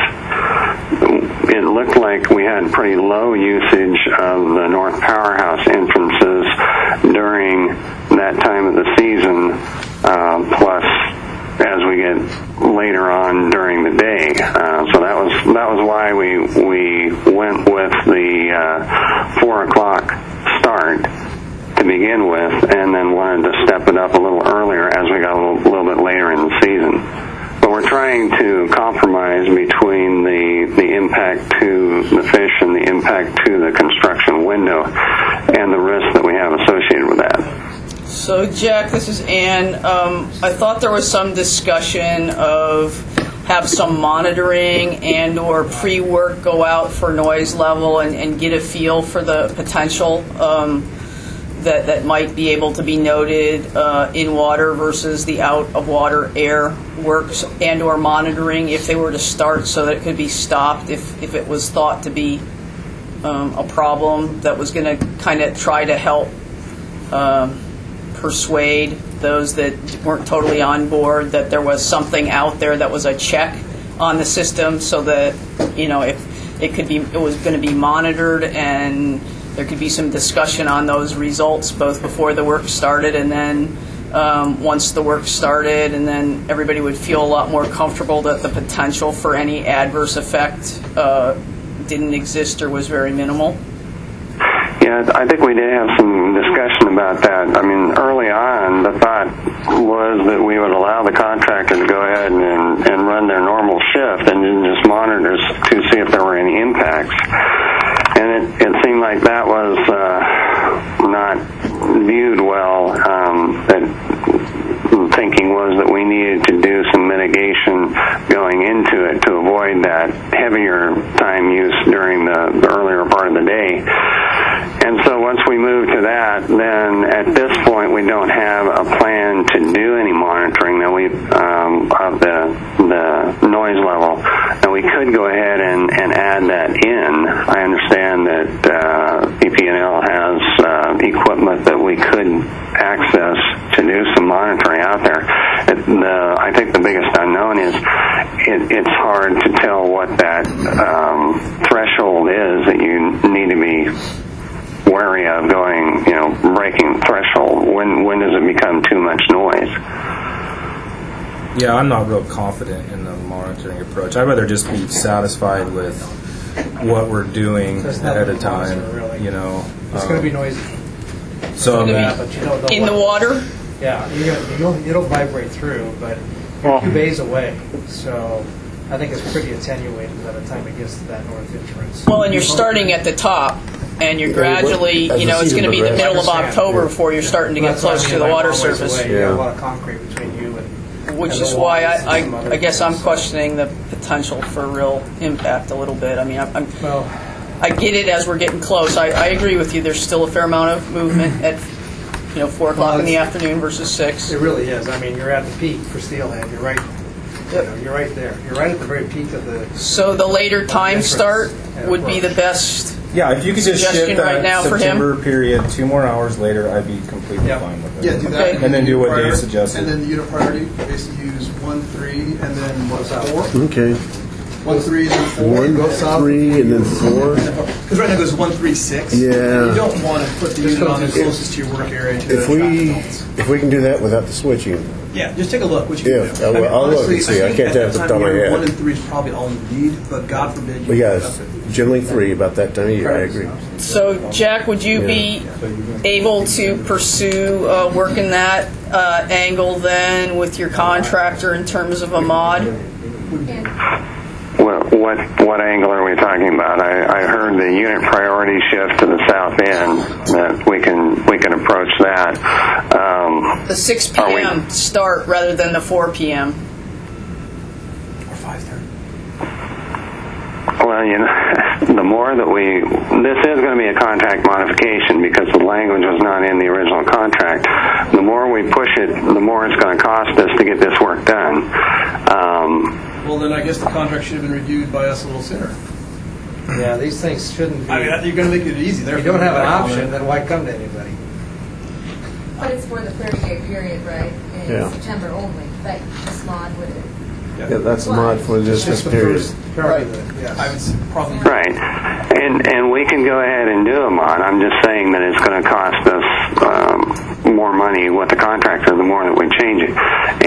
Speaker 2: It looked like we had pretty low usage of the North Powerhouse entrances during that time of the season, uh, plus as we get later on during the day. Uh, so that was that was why we we went with the uh, four o'clock start to begin with, and then wanted to step it up a little earlier as we got a little, little bit later in the season. But we're trying to compromise between the the impact to the fish and the impact to the construction window and the risk that we have associated with that.
Speaker 6: So, Jack, this is Ann. Um, I thought there was some discussion of have some monitoring and or pre-work go out for noise level and, and get a feel for the potential um, that, that might be able to be noted uh, in water versus the out-of-water air works and or monitoring if they were to start so that it could be stopped if, if it was thought to be um, a problem that was going to kind of try to help um, persuade those that weren't totally on board that there was something out there that was a check on the system so that, you know, if it could be, it was going to be monitored and there could be some discussion on those results both before the work started and then um, once the work started, and then everybody would feel a lot more comfortable that the potential for any adverse effect uh, didn't exist or was very minimal.
Speaker 2: Yeah, I think we did have some discussion about that. I mean, early on, the thought was that we would allow the contractor to go ahead and, and run their normal shift and then just monitor to see if there were any impacts. And it, it seemed like that was uh, not viewed well. Um, that the thinking was that we needed to do some mitigation going into it to avoid that heavier time use during the, the earlier part of the day. And so once we move to that, then at this point we don't have a plan to do any monitoring that we um, of the the noise level. And we could go ahead and, and add that in. I understand that uh, P P and L has uh, equipment that we could access to do some monitoring out there. It, the, I think the biggest unknown is it, it's hard to tell what that um, threshold is that you need to be wary of going, you know, breaking threshold. When when does it become too much noise?
Speaker 8: Yeah, I'm not real confident in the monitoring approach. I'd rather just be satisfied with what we're doing
Speaker 4: So it's
Speaker 8: ahead
Speaker 4: nothing
Speaker 8: of time.
Speaker 4: monster, really.
Speaker 8: You know,
Speaker 4: It's
Speaker 8: um,
Speaker 4: going to be noisy.
Speaker 8: So I mean,
Speaker 4: Yeah, but you don't know
Speaker 6: In
Speaker 4: what-
Speaker 6: the water?
Speaker 4: Yeah, you're gonna, you'll, it'll vibrate through, but you're two bays away, so I think it's pretty attenuated by the time it gets to that north entrance.
Speaker 6: Well, and you're starting at the top, and you're
Speaker 4: Yeah,
Speaker 6: gradually,
Speaker 4: as
Speaker 6: you
Speaker 4: the
Speaker 6: know, it's
Speaker 4: season
Speaker 6: going to be the
Speaker 4: progresses.
Speaker 6: middle of
Speaker 4: Understand,
Speaker 6: October
Speaker 4: yeah.
Speaker 6: before you're starting to get
Speaker 4: That's what I
Speaker 6: close
Speaker 4: mean,
Speaker 6: to the
Speaker 4: like,
Speaker 6: water
Speaker 4: long ways
Speaker 6: surface.
Speaker 4: away, you have a lot of concrete between you and.
Speaker 6: Which
Speaker 4: and
Speaker 6: is
Speaker 4: the
Speaker 6: why
Speaker 4: walls and
Speaker 6: I,
Speaker 4: some
Speaker 6: I,
Speaker 4: other
Speaker 6: I guess I'm
Speaker 4: things.
Speaker 6: questioning the potential for real impact a little bit. I mean, I'm, I'm
Speaker 4: Well,
Speaker 6: I get it as we're getting close. I, I agree with you. There's still a fair amount of movement at, you know, four o'clock
Speaker 4: Well,
Speaker 6: in the
Speaker 4: it's-
Speaker 6: afternoon versus six.
Speaker 4: It really is. I mean, you're at the peak for steelhead. You're right. You know, you're right there. You're right at the very peak of the.
Speaker 6: So the later time start would be the best.
Speaker 8: yeah, if you could just
Speaker 6: suggestion
Speaker 8: shift that
Speaker 6: right now for him.
Speaker 8: September period two more hours later, I'd be completely fine with it.
Speaker 16: Yeah, do that.
Speaker 8: And then do what
Speaker 16: Prior-
Speaker 8: Dave suggested.
Speaker 16: And then the unit priority, basically use one, three, and then what, four?
Speaker 5: Okay.
Speaker 16: One, three, and then four.
Speaker 5: One,
Speaker 16: Go south.
Speaker 5: three, and then four.
Speaker 16: Because right now it goes one, three, six.
Speaker 5: Yeah.
Speaker 16: You don't want to put the unit on there closest to your work area to
Speaker 5: If
Speaker 16: the
Speaker 5: we,
Speaker 16: traffic zones.
Speaker 5: if we can do that without the switching,
Speaker 16: Yeah, just take a look. What you
Speaker 5: Yeah,
Speaker 16: can do.
Speaker 5: I will-
Speaker 16: mean,
Speaker 5: I'll look
Speaker 16: honestly,
Speaker 5: and see. I
Speaker 16: think
Speaker 5: can't
Speaker 16: at
Speaker 5: tell off the
Speaker 16: that
Speaker 5: top of my
Speaker 16: time,
Speaker 5: head.
Speaker 16: One and three is probably all you need, but God forbid you
Speaker 5: but yeah,
Speaker 16: end up at
Speaker 5: generally three about that time of year. I agree.
Speaker 6: So, Jack, would you be able to pursue uh, working that uh, angle then with your contractor in terms of a mod?
Speaker 2: What, what what angle are we talking about? I, I heard the unit priority shift to the south end. That we can we can approach that. Um,
Speaker 6: The six
Speaker 2: Are we-
Speaker 6: p.m. start rather than the four p.m.
Speaker 16: or five thirty.
Speaker 2: Well, you know, the more that we, this is going to be a contract modification because the language was not in the original contract. The more we push it, the more it's going to cost us to get this work done. Um,
Speaker 16: Well, then I guess the contract should have been reviewed by us a little sooner.
Speaker 4: Yeah, these things shouldn't be.
Speaker 16: I mean, you're going to make it easy there.
Speaker 4: If you don't have an option, then why come to anybody?
Speaker 7: But it's for the thirty-day period, right? In
Speaker 5: Yeah.
Speaker 7: September only, but this mod would have.
Speaker 5: Yeah, that's a mod for just this
Speaker 4: the
Speaker 5: period.
Speaker 4: first part of the- yeah.
Speaker 16: I would s- probably.
Speaker 2: right, and and we can go ahead and do a mod. I'm just saying that it's going to cost us um, more money with the contractor the more that we change it,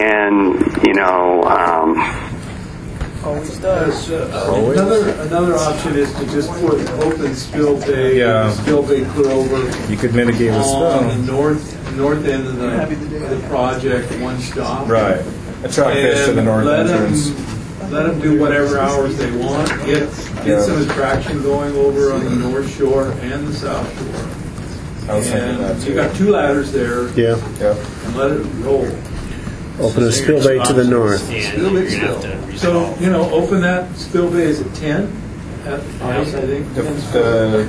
Speaker 2: and you know. Um,
Speaker 6: Always does.
Speaker 19: Uh, Another, another option is to just put open spill bay,
Speaker 8: Yeah.
Speaker 19: spill bay clear over
Speaker 8: You could mitigate with
Speaker 19: on the
Speaker 8: spill.
Speaker 19: north, north end of the, the project, one stop.
Speaker 8: Right. A truck fish to the
Speaker 19: And
Speaker 8: north
Speaker 19: let
Speaker 8: entrance.
Speaker 19: them, let them do whatever hours they want, get,
Speaker 8: Yeah.
Speaker 19: get some attraction going over on the north shore and the south shore.
Speaker 8: I was thinking that
Speaker 19: And
Speaker 8: too.
Speaker 19: you got two ladders there,
Speaker 5: Yeah.
Speaker 8: Yep.
Speaker 19: and let it roll.
Speaker 5: Open a spill bay to the north.
Speaker 1: And
Speaker 19: Spill
Speaker 1: you're
Speaker 19: bay
Speaker 1: gonna have
Speaker 19: spill.
Speaker 1: to
Speaker 19: So,
Speaker 1: resolve.
Speaker 19: you know, open that spill bay, is it ten? At ice, I think.
Speaker 8: The,
Speaker 19: 10
Speaker 8: the,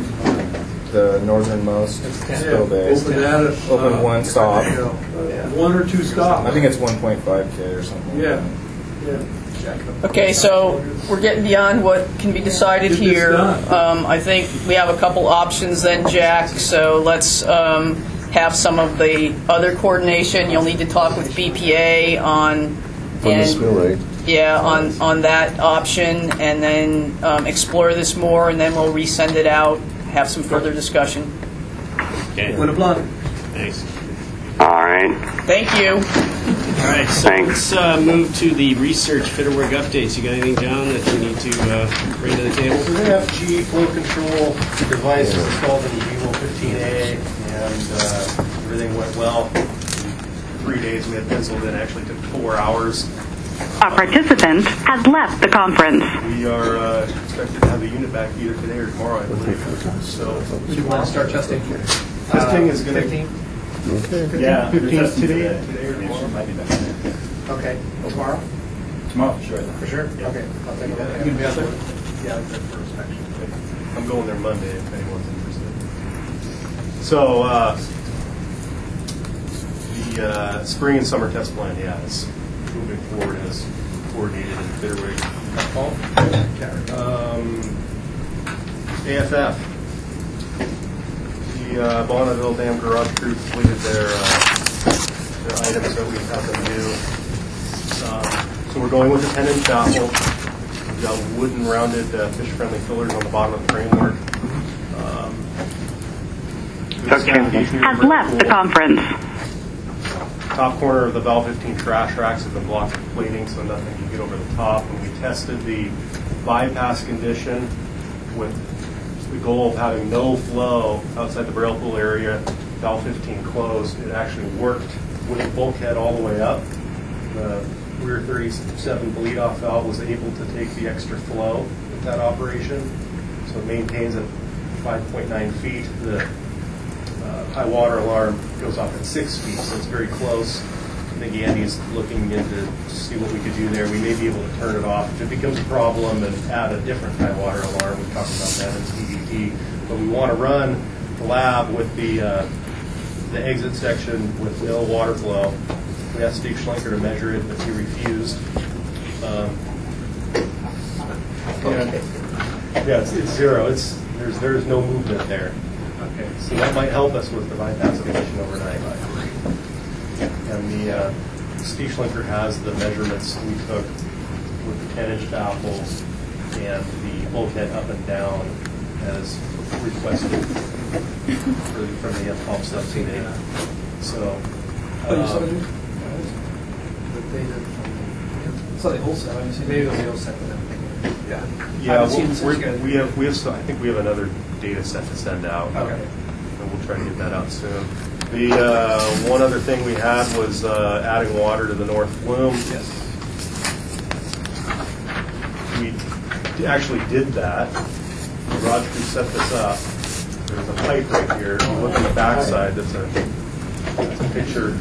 Speaker 8: the northernmost spill base.
Speaker 19: Open that at,
Speaker 8: Open
Speaker 19: uh,
Speaker 8: one stop.
Speaker 19: you know, One or two stops.
Speaker 8: I think it's one point five K or something.
Speaker 19: Yeah, yeah.
Speaker 6: Okay, so we're getting beyond what can be decided
Speaker 19: Get this
Speaker 6: here.
Speaker 19: done.
Speaker 6: Um, I think we have a couple options then, Jack. So let's um, have some of the other coordination. You'll need to talk with B P A on
Speaker 5: On the
Speaker 6: and-
Speaker 5: spillway.
Speaker 6: Yeah, on, on that option, and then um, explore this more, and then we'll resend it out, have some further discussion.
Speaker 1: Okay.
Speaker 16: Win a blunt.
Speaker 1: Thanks.
Speaker 2: all right.
Speaker 6: Thank you.
Speaker 1: All right, so
Speaker 2: Thanks.
Speaker 1: let's uh, move to the research Fitterwork updates. You got anything, John, that you need to uh, bring to the table?
Speaker 13: So they have G flow control device installed in the V L fifteen A, and uh, everything went well. Three days we had penciled in, actually took four hours.
Speaker 3: A participant has left the conference.
Speaker 13: We are uh, expected to have the unit back either today or tomorrow, I believe. So
Speaker 16: Do you want to start testing?
Speaker 13: testing is going to
Speaker 5: Okay.
Speaker 13: yeah fifteen today, today or tomorrow.
Speaker 4: Okay, tomorrow?
Speaker 8: Tomorrow, for sure.
Speaker 4: For sure? Okay. I'll take a look at
Speaker 16: You can be
Speaker 4: it.
Speaker 16: out there?
Speaker 13: Yeah, I'm there for inspection. I'm going there Monday if anyone's interested. So, uh, the uh, spring and summer test plan, yeah, is moving forward as coordinated in Fitterwig. Um, A F F. The uh, Bonneville Dam Garage crew completed their, uh, their items that we have them do. Um, so we're going with a ten inch baffle. We've got wooden rounded uh, fish-friendly fillers on the bottom of the framework. Um,
Speaker 3: Has left the conference.
Speaker 13: Top corner of the Val fifteen trash racks have been blocked with plating, so nothing can get over the top. When we tested the bypass condition, with the goal of having no flow outside the Braille Pool area, valve fifteen closed, it actually worked with the bulkhead all the way up. The rear thirty-seven bleed-off valve was able to take the extra flow with that operation, so it maintains at five point nine feet. The uh, high water alarm goes off at six feet, so it's very close. I think Andy's looking into to see what we could do there. We may be able to turn it off if it becomes a problem and add a different high water alarm. We talked about that in T D P, but we want to run the lab with the uh, the exit section with no water flow. We asked Steve Schlenker to measure it, but he refused. Um, yeah, yeah it's, it's zero. It's there's there's no movement there. Okay, so that might help us with the bypassification overnight. And the uh, Steve Schlenker has the measurements we took with the ten inch baffles and the bulkhead up and down as requested for the, from the F pump stuff today. So, um,
Speaker 16: it's not the whole set. I mean, maybe it was the whole set. Yeah.
Speaker 13: Yeah. We'll, we're, we have we have so I think we have another data set to send out.
Speaker 16: Okay.
Speaker 13: And we'll try to get that out soon. The uh, one other thing we had was uh, adding water to the north flume.
Speaker 16: Yes.
Speaker 13: We actually did that. The garage crew set this up. There's a pipe right here. If you look on the backside, that's a, that's a picture.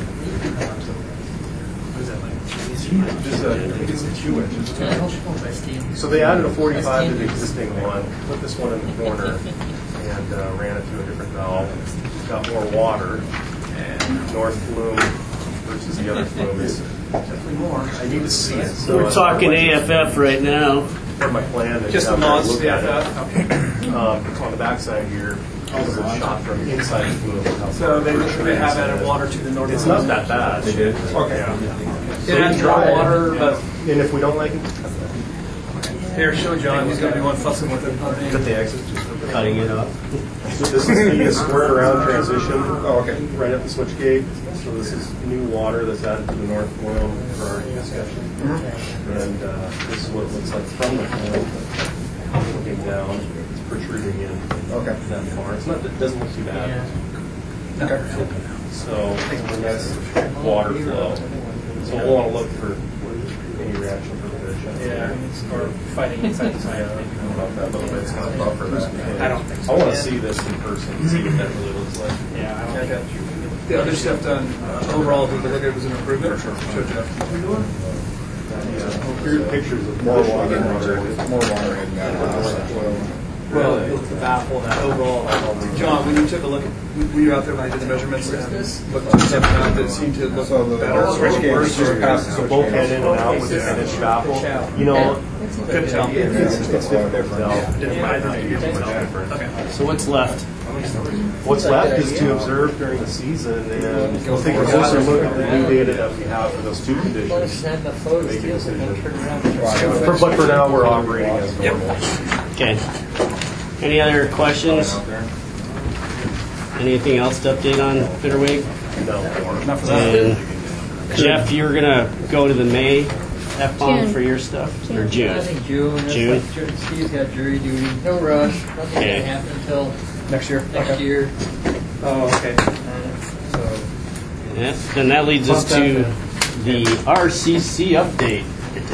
Speaker 13: This is a, I think it's a two inch. It's two inch. So they added a forty-five to the existing one, put this one in the corner, and uh, ran it through a different valve. It's got more water, and north flume versus the other flume is definitely more. I need to see it. So
Speaker 1: We're talking A F F right now.
Speaker 13: Part of my plan to
Speaker 16: just
Speaker 13: get
Speaker 16: the
Speaker 13: out there and
Speaker 16: mods,
Speaker 13: look
Speaker 16: A
Speaker 13: at
Speaker 16: F F.
Speaker 13: it. Um, on the backside here, this is a shot from inside the flume.
Speaker 16: So they, they have added water to the north.
Speaker 13: It's not that bad. They did.
Speaker 16: Okay.
Speaker 13: Yeah.
Speaker 16: It has dry water, but
Speaker 13: and if we don't like it,
Speaker 16: here, show John. He's going to be one fussing with it.
Speaker 13: cut the exit, just
Speaker 1: Cutting it up.
Speaker 13: So this is the squared around transition. Oh, okay. Right up the switch gate. So this is new water that's added to the north flume for our discussion. And uh, this is what it looks like from the flume. Looking down, it's protruding in. Okay. That far. It's not. It doesn't look too bad. Okay. So and that's water flow. So we'll want to look for any reaction from the fish.
Speaker 16: Yeah. Or fighting inside the side.
Speaker 13: About that little bit. It's kind of buffer that.
Speaker 16: I don't think so.
Speaker 13: I want to see this in person and see what that really looks like.
Speaker 16: Yeah, I don't got you. The other stuff done, uh, overall, did you look at it was an improvement? Sure. Show Jeff.
Speaker 13: Yeah. Here's pictures of more water.
Speaker 15: More water in that.
Speaker 16: Well, it's the baffle and that overall. John, when you took a look, were you out there when I did the measurements and looked at stuff out that seemed to look better?
Speaker 13: Switch gate, worse, or the bulkhead in and out with the ten inch baffle. You know,
Speaker 16: couldn't tell.
Speaker 13: It's, it's difficult to tell.
Speaker 16: Okay.
Speaker 1: So what's left?
Speaker 13: What's left is to observe during the season and we'll take a closer look at the new data that we have for those two conditions. Make a decision. For- But for now, we're operating as normal.
Speaker 1: Okay. Any other questions? Anything else to update on Bitterwig?
Speaker 13: No.
Speaker 1: And Jeff, you were gonna go to the May F bomb
Speaker 9: June.
Speaker 1: for your stuff, or June?
Speaker 18: I think June. That's
Speaker 1: June.
Speaker 18: like June. Steve's got jury duty. No rush. Nothing's
Speaker 1: Okay.
Speaker 18: gonna happen until
Speaker 16: Next year?
Speaker 18: next
Speaker 16: Okay.
Speaker 18: year.
Speaker 16: Oh, okay.
Speaker 1: Yeah. Then that leads us to the R C C update.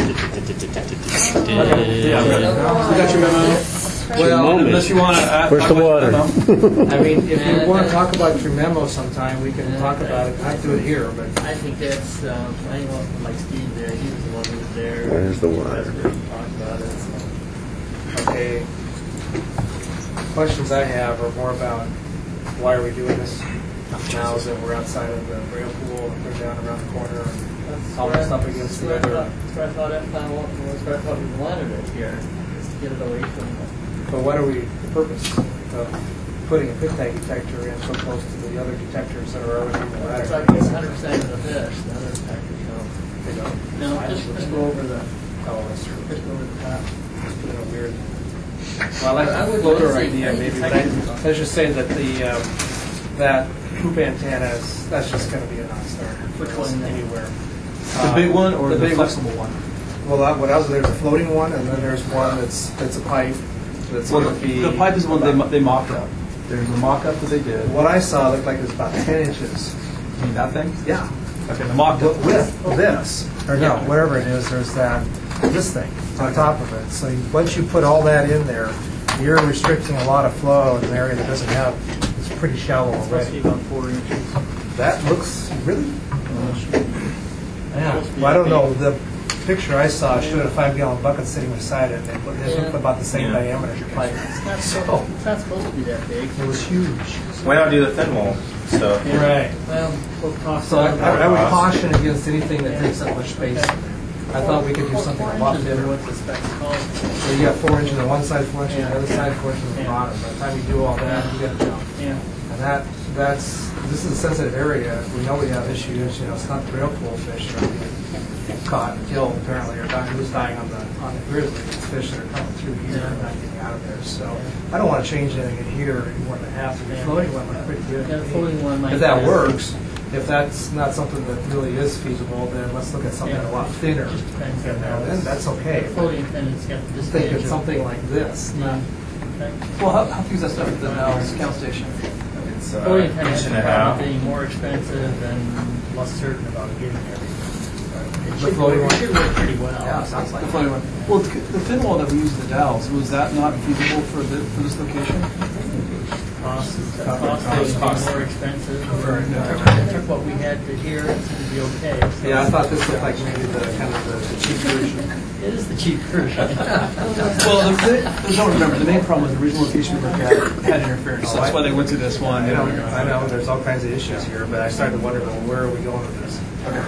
Speaker 16: Yeah. We got your memo? Well,
Speaker 1: moment.
Speaker 16: unless you want to add.
Speaker 5: Where's the water?
Speaker 4: I mean, if you want to talk about your memo sometime, we can talk about it. I have to do it here, but
Speaker 18: I think that's, um, I think what- like Steve there, he was the one who was there.
Speaker 5: Where's the water?
Speaker 18: Talked about it, so.
Speaker 4: okay. Questions I have are more about why are we doing this now that we're outside of the rail pool, we're down around the corner,
Speaker 18: That's
Speaker 4: almost
Speaker 18: where-
Speaker 4: up against the
Speaker 18: that's where I
Speaker 4: other.
Speaker 18: thought- That's where I thought that plan was, that's where I thought we wanted it here, just to get it away from the.
Speaker 4: But what are we, the purpose of putting a pit tag detector in so close to the other detectors that are already in the
Speaker 18: It's
Speaker 4: ladder?
Speaker 18: like it's one hundred percent of the fish, the other factors don't.
Speaker 4: They don't?
Speaker 18: No, just, just go over the,
Speaker 4: Oh, that's true.
Speaker 18: just go over the top.
Speaker 4: Just put in a weird. Well, I like
Speaker 18: I
Speaker 4: the
Speaker 18: would
Speaker 4: floater
Speaker 18: say
Speaker 4: idea maybe, but I, let's just say that the, um, that hoop antenna is, that's just gonna be a non-starter.
Speaker 18: Which one?
Speaker 4: Anywhere.
Speaker 16: The big one or the
Speaker 4: big
Speaker 16: flexible one?
Speaker 4: Well, that- what else, there's a floating one, and then there's one that's, that's a pipe, That's
Speaker 16: Well,
Speaker 4: gonna
Speaker 16: the,
Speaker 4: be
Speaker 16: the pipe is the one they, mo- they mocked up. There's a mock-up that they did.
Speaker 4: What I saw looked like it was about ten inches.
Speaker 16: You mean that thing?
Speaker 4: Yeah.
Speaker 16: Okay, the mock-up.
Speaker 4: With this, or no,
Speaker 16: Yeah.
Speaker 4: whatever it is, there's that, this thing on top of it. So you- once you put all that in there, you're restricting a lot of flow in an area that doesn't have, it's pretty shallow
Speaker 18: It's supposed to be
Speaker 4: already.
Speaker 18: about four inches.
Speaker 4: That looks, really? Yeah, well, I don't know, the picture I saw showed a five-gallon bucket sitting beside it, and it looked- it looked
Speaker 18: Yeah.
Speaker 4: about the same
Speaker 21: Yeah.
Speaker 4: diameter as your pipe.
Speaker 18: It's not, so, it's not supposed to be that big.
Speaker 4: It was huge.
Speaker 21: Why not do the thin wall stuff?
Speaker 4: Right.
Speaker 18: Well, we'll toss
Speaker 4: So I,
Speaker 18: it.
Speaker 4: I I would caution against anything that takes up much space. I thought we could do something a lot
Speaker 18: Four inches is
Speaker 4: thinner.
Speaker 18: what the specs call for.
Speaker 4: So you got four inches on one side, four inches on the other side, four inches on the
Speaker 18: Yeah.
Speaker 4: bottom. By the time you do all that, you got to jump.
Speaker 18: Yeah.
Speaker 4: And that, that's, this is a sensitive area. We know we have issues, you know, it's not the real cool fish that are being caught and killed apparently, or dying, who's dying on the, on the grizzly. It's fish that are coming through here and not getting out of there. So I don't want to change anything in here any more than half. The floating one looks pretty good.
Speaker 18: Yeah, the floating one might
Speaker 4: If that
Speaker 18: be-
Speaker 4: works, if that's not something that really is feasible, then let's look at something
Speaker 18: Yeah.
Speaker 4: a lot thinner.
Speaker 18: Just depends
Speaker 4: You
Speaker 18: on
Speaker 4: know,
Speaker 18: how
Speaker 4: then that's okay.
Speaker 18: The floating attendant's got this
Speaker 4: Just think
Speaker 18: edge
Speaker 4: of
Speaker 18: of-
Speaker 4: something like this.
Speaker 18: Yeah. Okay.
Speaker 16: Well, how, how is that stuff at the Nels count station?
Speaker 21: It's uh,
Speaker 18: Floating
Speaker 21: inch
Speaker 18: attendants
Speaker 21: and
Speaker 18: are
Speaker 21: a half.
Speaker 18: probably more expensive and less certain about getting there. It
Speaker 4: The
Speaker 18: should
Speaker 4: floating
Speaker 18: work-
Speaker 4: one?
Speaker 18: It should work pretty well.
Speaker 4: Yeah, sounds like
Speaker 16: The floating one. Well, the, the thin wall that we used at the Dalles, was that not feasible for the, for this location?
Speaker 18: Cost is,
Speaker 4: Cost-
Speaker 18: cost
Speaker 4: cost-
Speaker 18: is
Speaker 4: cost.
Speaker 18: more expensive.
Speaker 4: Right.
Speaker 18: It took what we had to hear, it seemed to be okay. So
Speaker 4: Yeah, I thought this looked like maybe the kind of the the cheap version.
Speaker 18: It is the cheap version.
Speaker 16: Well, the, the, don't remember, the main problem was the original location we looked at had interference. That's why they went to this one.
Speaker 4: I know, I know, there's all kinds of issues here, but I started to wonder, well, where are we going with this?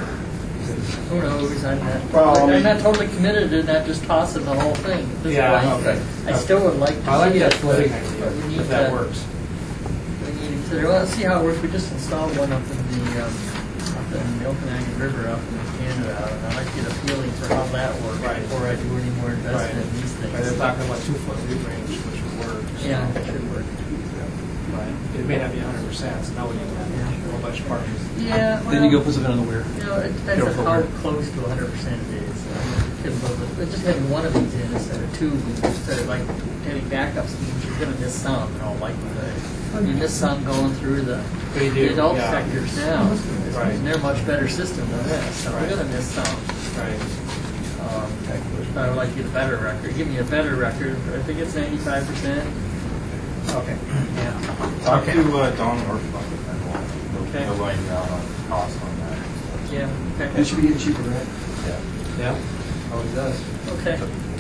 Speaker 18: Who knows? I'm not,
Speaker 4: Well, I
Speaker 18: I'm
Speaker 4: mean-
Speaker 18: not totally committed to not just tossing the whole thing. At this
Speaker 4: Yeah,
Speaker 18: point.
Speaker 4: okay.
Speaker 18: I still would like to
Speaker 4: I like
Speaker 18: see
Speaker 4: that
Speaker 18: it, but-
Speaker 4: floating
Speaker 18: but
Speaker 4: idea,
Speaker 18: we need
Speaker 4: if that
Speaker 18: to-
Speaker 4: works.
Speaker 18: We need to consider, well, let's see how it works. We just installed one up in the, um, up in the Okanagan River up in Canada, and I'd like to get a feeling for how that works
Speaker 4: Right.
Speaker 18: before I do any more investment in these
Speaker 4: Right, they're
Speaker 18: things.
Speaker 4: talking about two foot lead range, which would work. so-
Speaker 18: Yeah, it should work.
Speaker 4: Right. It may not be a hundred percent, so now we need to have a whole bunch of parties.
Speaker 18: Yeah,
Speaker 16: Then you go
Speaker 18: well,
Speaker 16: put something on the weir.
Speaker 18: You know, it depends on how close to one hundred percent it is. I mean, it could look- but just having one of these in instead of two, instead of like having backups means you're going to miss some in all likelihood. You miss some going through the,
Speaker 4: They do,
Speaker 18: the adult
Speaker 4: yeah.
Speaker 18: sectors now.
Speaker 4: Right.
Speaker 18: And they're a much better system than this, so
Speaker 4: Right.
Speaker 18: we're going to miss some.
Speaker 4: Right.
Speaker 18: Um, I would like to get a better record. Give me a better record. I think it's ninety-five percent.
Speaker 4: Okay.
Speaker 18: Yeah.
Speaker 21: Talk
Speaker 4: Okay.
Speaker 21: to uh, Don North about the thin wall. He'll-
Speaker 18: Okay.
Speaker 21: He'll line down on cost on that.
Speaker 18: Yeah.
Speaker 16: It
Speaker 18: Okay.
Speaker 16: should be getting cheaper, right?
Speaker 21: Yeah.
Speaker 4: Yeah, always does.
Speaker 18: Okay.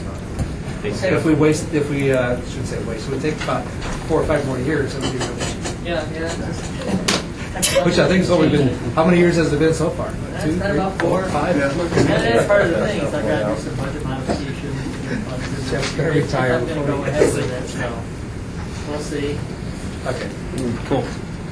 Speaker 4: If we waste, if we, uh, shouldn't say waste, it would take about four or five more years, it would be really cheap.
Speaker 18: Yeah, yeah. Just,
Speaker 4: Which I think has only been, how many years has it been so far?
Speaker 18: That's
Speaker 4: Two,
Speaker 18: been
Speaker 4: three,
Speaker 18: about four or five.
Speaker 4: Yeah.
Speaker 18: And that's part of the thing, is I've got to do some budget modifications.
Speaker 4: Jeff's gonna retire
Speaker 18: I'm going to
Speaker 4: before
Speaker 18: go
Speaker 4: he
Speaker 18: ahead
Speaker 4: gets
Speaker 18: with
Speaker 4: it.
Speaker 18: it, so we'll see.
Speaker 4: Okay, cool.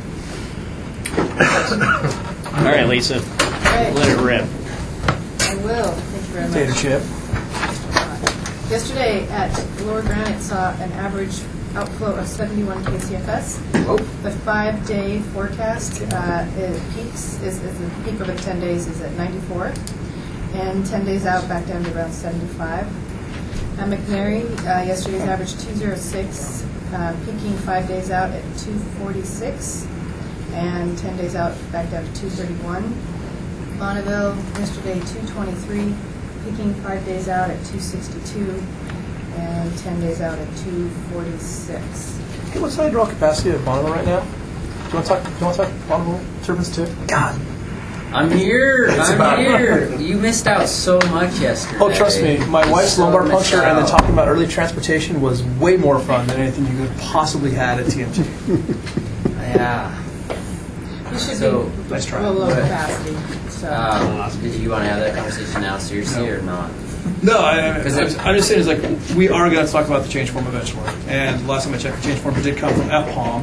Speaker 1: All right, Lisa,
Speaker 20: Okay.
Speaker 1: let it rip.
Speaker 20: I will. Thank you very much.
Speaker 16: Potato chip.
Speaker 20: Yesterday at Lower Granite saw an average outflow of seventy-one K C F S. The five-day forecast uh, it peaks is, is the peak over the ten days is at ninety-four, and ten days out back down to around seventy-five. At McNary, uh, yesterday's average two oh six, uh, peaking five days out at two forty-six, and ten days out back down to two thirty-one. Bonneville, yesterday two twenty-three, peaking five days out at two sixty-two, and ten days out at two forty-six.
Speaker 16: Hey, what's the hydraulic capacity of Bonneville right now? Do you want to talk? Do you want to talk Bonneville turbines too? God.
Speaker 17: I'm here.
Speaker 16: It's
Speaker 17: I'm
Speaker 16: about-
Speaker 17: here. You missed out so much yesterday.
Speaker 16: Oh, trust me, my
Speaker 17: You
Speaker 16: wife's
Speaker 17: so
Speaker 16: lumbar
Speaker 17: missed
Speaker 16: puncture and then
Speaker 17: out.
Speaker 16: talking about early transportation was way more fun than anything you could have possibly had at T M T.
Speaker 17: Yeah.
Speaker 20: You should
Speaker 17: So-
Speaker 20: be
Speaker 16: Nice try.
Speaker 20: a low
Speaker 17: Go ahead.
Speaker 20: capacity. So.
Speaker 17: Um, did you want to have that conversation now, seriously,
Speaker 16: No.
Speaker 17: or not?
Speaker 16: No, I, I,
Speaker 17: Because
Speaker 16: I'm,
Speaker 17: it-
Speaker 16: I'm just saying, is like we are going to talk about the change form eventually. And last time I checked, the change form did come from F POM.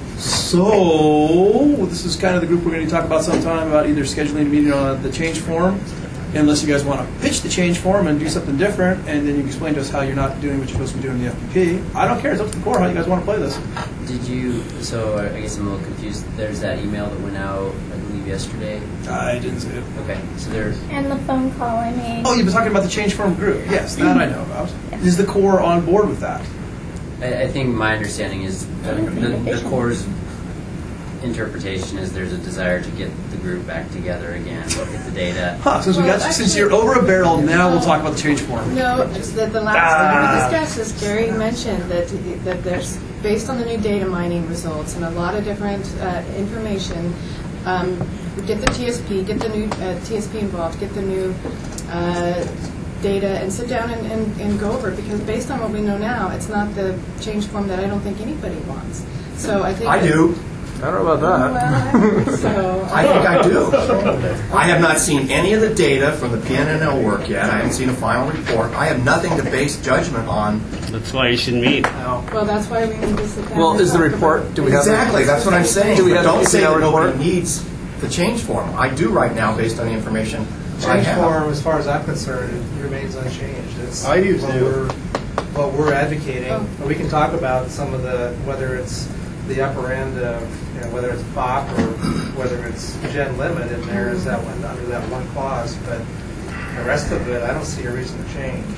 Speaker 16: So this is kind of the group we're going to talk about sometime about either scheduling a meeting on the change form, unless you guys want to pitch the change form and do something different, and then you can explain to us how you're not doing what you're supposed to be doing in the F P P. I don't care. It's up to the core how you guys want to play this.
Speaker 17: Did you? So I guess I'm a little confused. There's that email that went out, I believe, yesterday.
Speaker 16: I didn't see it.
Speaker 17: Okay, so there's.
Speaker 9: And the phone call I made.
Speaker 16: Oh, you've been talking about the change form group. Yes, that I know about. Is the core on board with that?
Speaker 17: I, I think my understanding is the, the, the Corps' interpretation is there's a desire to get the group back together again, look at the data.
Speaker 14: Huh, since, we got,
Speaker 20: Well,
Speaker 14: since you're over a barrel, now we'll talk about the change form.
Speaker 20: No, it's the, the last
Speaker 14: Ah.
Speaker 20: time we discussed this, Gary mentioned that that there's, based on the new data mining results and a lot of different uh, information, um, get the T S P, get the new uh, T S P involved, get the new uh, data, and sit down and, and, and go over it, because based on what we know now, it's not the change form that I don't think anybody wants. So I think
Speaker 15: I
Speaker 20: that-
Speaker 15: do.
Speaker 14: I don't know about
Speaker 20: Well, so
Speaker 15: I think I do. I have not seen any of the data from the P N N L work yet. I haven't seen a final report. I have nothing to base judgment on.
Speaker 1: That's why you should meet.
Speaker 20: Well, that's why we need to sit down.
Speaker 14: Well,
Speaker 20: and
Speaker 14: is the
Speaker 20: talk
Speaker 14: report-
Speaker 20: about it.
Speaker 14: do we have the-
Speaker 15: Exactly, that's what I'm saying.
Speaker 14: Do we
Speaker 15: But
Speaker 14: have
Speaker 15: don't
Speaker 14: the
Speaker 15: say that
Speaker 14: P N L
Speaker 15: nobody
Speaker 14: report?
Speaker 15: needs the change form. I do right now based on the information I
Speaker 4: Change
Speaker 15: have.
Speaker 4: form, as far as I'm concerned, it remains unchanged. It's
Speaker 19: I do
Speaker 4: what
Speaker 19: too.
Speaker 4: we're, what we're advocating.
Speaker 20: Oh.
Speaker 4: We can talk about some of the, whether it's the upper end of, you know, whether it's P O P or whether it's gen limit in there is that one, under that one clause, but the rest of it, I don't see a reason to change.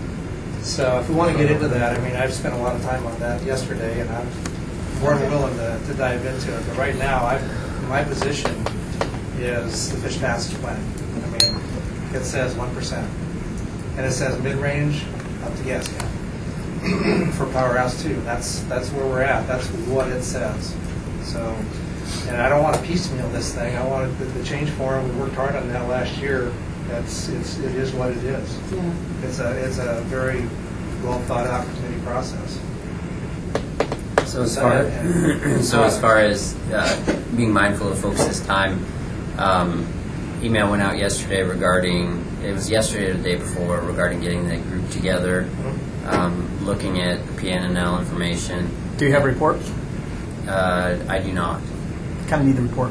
Speaker 4: So if we want to get into that, I mean, I've spent a lot of time on that yesterday, and I'm more than willing to, to dive into it. But right now, I, my position is the fish passage plan. I mean, it says one percent. And it says mid-range up to gas cap for Powerhouse two. That's that's where we're at. That's what it says. So, and I don't want to piecemeal this thing. I want the, the change form. We worked hard on that last year. That's it's it is what it is.
Speaker 20: Yeah.
Speaker 4: It's a it's a very well thought out committee process.
Speaker 17: So as far, so as far as uh, being mindful of folks' time, um, email went out yesterday regarding, it was yesterday or the day before, regarding getting the group together, um, looking at the P N N L information.
Speaker 14: Do you have reports?
Speaker 17: Uh, I do not.
Speaker 14: Kind of need the report.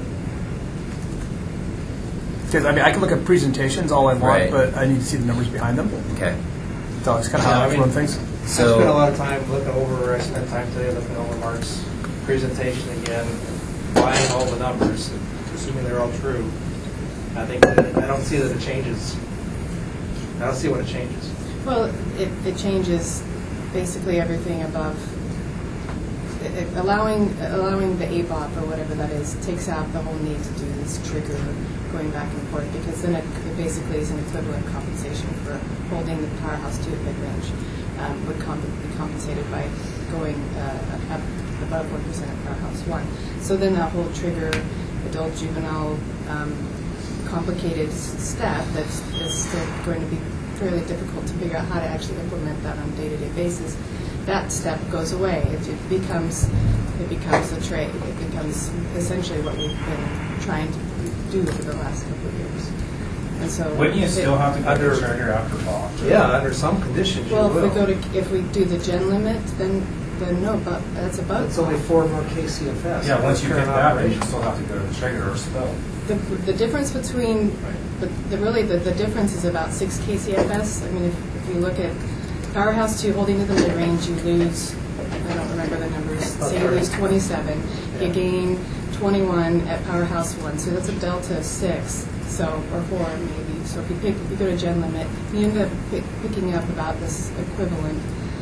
Speaker 14: Because I mean, I can look at presentations all I want,
Speaker 17: Right.
Speaker 14: but I need to see the numbers behind them.
Speaker 17: Okay.
Speaker 14: So it's kind of
Speaker 4: Yeah,
Speaker 14: how
Speaker 4: I
Speaker 14: I
Speaker 4: mean,
Speaker 14: run things.
Speaker 4: I
Speaker 17: So-
Speaker 4: spent a lot of time looking over, I spent time today looking over Mark's presentation again, buying all the numbers, assuming they're all true. I think that it, I don't see that it changes. I don't see what it changes.
Speaker 20: Well, it, it changes basically everything above, it, it, allowing allowing the A B O P or whatever that is, takes out the whole need to do this trigger going back and forth, because then it, it basically is an equivalent compensation for holding the Powerhouse two at mid-range. Um, would comp- be compensated by going uh, up above one percent at Powerhouse one. So then that whole trigger, adult, juvenile, um, complicated s- step that's is still going to be fairly difficult to figure out how to actually implement that on a day-to-day basis. That step goes away. It, it becomes it becomes a trade. It becomes essentially what we've been trying to do for the last couple of years. And so
Speaker 8: Wouldn't you
Speaker 20: if it-
Speaker 8: still have to go to trigger after fall?
Speaker 4: Yeah, under some conditions you
Speaker 20: Well,
Speaker 4: will.
Speaker 20: if we go to if we do the gen limit, then then no, but that's above.
Speaker 4: It's only four more K C F S.
Speaker 8: Yeah, once you
Speaker 4: Current
Speaker 8: get that, then you
Speaker 4: operation.
Speaker 8: still have to go to trigger or spill.
Speaker 20: The, the difference between, the, the really the, the difference is about six K C F S. I mean, if, if you look at Powerhouse two holding to the mid range, you lose, I don't remember the numbers, say you lose twenty-seven, you gain twenty-one at Powerhouse one, so that's a delta of six, so or four maybe. So if you pick, if you go to gen limit, you end up pick, picking up about this equivalent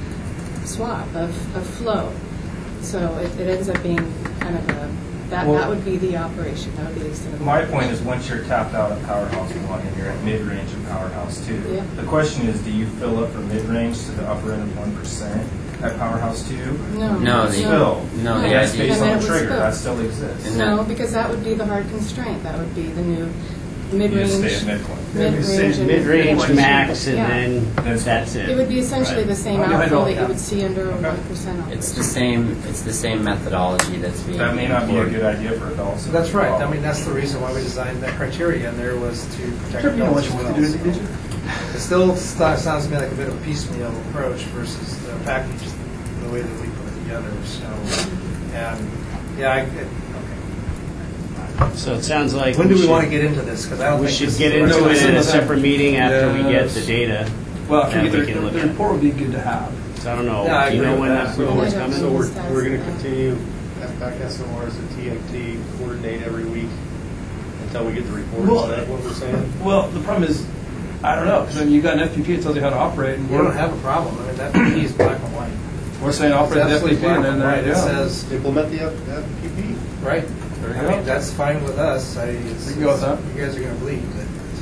Speaker 20: swap of, of flow. So it, it ends up being kind of a that
Speaker 8: Well-
Speaker 20: that would be the operation. That would be the extent of the
Speaker 8: My
Speaker 20: operation.
Speaker 8: point is, once you're tapped out at Powerhouse one and you're at mid-range of Powerhouse two,
Speaker 20: Yeah.
Speaker 8: the question is, do you fill up from mid-range to the upper end of one percent at Powerhouse two?
Speaker 20: No.
Speaker 17: No, the-
Speaker 8: Spill.
Speaker 17: no, the
Speaker 8: Yes,
Speaker 17: idea-
Speaker 8: based
Speaker 20: And
Speaker 8: on
Speaker 20: it
Speaker 8: the
Speaker 20: would
Speaker 8: trigger,
Speaker 20: spill.
Speaker 8: that still exists.
Speaker 20: No, because that would be the hard constraint. That would be the new
Speaker 8: You
Speaker 20: mid-range.
Speaker 8: just stay at midpoint.
Speaker 20: Mid-range, and
Speaker 1: Mid-range max, and
Speaker 20: Yeah.
Speaker 1: then that's it.
Speaker 20: It would be essentially
Speaker 1: Right.
Speaker 20: the same
Speaker 8: Oh, yeah, I
Speaker 20: outflow
Speaker 8: know,
Speaker 20: that
Speaker 8: yeah.
Speaker 20: you would see under a one percent operation.
Speaker 17: It's the same. It's the same methodology that's being.
Speaker 8: That may not be a
Speaker 17: employed.
Speaker 8: good idea for adults.
Speaker 4: So that's right. I mean, that's the reason why we designed that criteria in there, was to protect
Speaker 14: Sure, you know
Speaker 4: adults
Speaker 14: what you
Speaker 4: as
Speaker 14: want to do,
Speaker 4: well.
Speaker 14: did you?
Speaker 4: It still st- sounds to me like a bit of a piecemeal approach versus the package, the way that we put it together. So, and yeah, I, it,
Speaker 1: So it sounds like
Speaker 4: when do we
Speaker 1: should-
Speaker 4: want to get into this? Because I don't
Speaker 1: we
Speaker 4: think
Speaker 1: should
Speaker 4: this
Speaker 1: get
Speaker 4: is the
Speaker 1: into
Speaker 4: right
Speaker 1: it
Speaker 4: time.
Speaker 1: in a separate meeting after we get
Speaker 14: Yes.
Speaker 1: the data.
Speaker 14: Well, after
Speaker 1: that
Speaker 14: we
Speaker 1: we
Speaker 14: get
Speaker 1: can
Speaker 14: the,
Speaker 1: look
Speaker 14: the
Speaker 1: at.
Speaker 14: report would be good to have.
Speaker 1: So I don't know.
Speaker 4: Yeah, I
Speaker 1: Do you
Speaker 4: agree
Speaker 1: know
Speaker 4: with
Speaker 1: when
Speaker 4: that.
Speaker 1: that
Speaker 4: So
Speaker 1: report's
Speaker 20: I don't
Speaker 1: coming?
Speaker 20: know.
Speaker 19: So we're,
Speaker 20: Stats,
Speaker 19: we're going to
Speaker 20: yeah.
Speaker 19: continue, F PAC S M R as a T X T, coordinate every week until we get the report.
Speaker 14: Well,
Speaker 19: Is that what we're saying?
Speaker 14: Well, the problem is, I don't know, because I mean, you got an F P P that tells you how to operate, and
Speaker 4: We
Speaker 14: we're
Speaker 4: don't have a problem. I mean, that P is black and white.
Speaker 14: We're saying operate the F P P, and then there you
Speaker 4: It
Speaker 14: go.
Speaker 4: says,
Speaker 19: Implement the F P P.
Speaker 4: right.
Speaker 14: There you
Speaker 4: I
Speaker 14: go.
Speaker 4: mean, that's fine with us. I, it's,
Speaker 14: We can go with that.
Speaker 4: You guys are going to bleed, but it's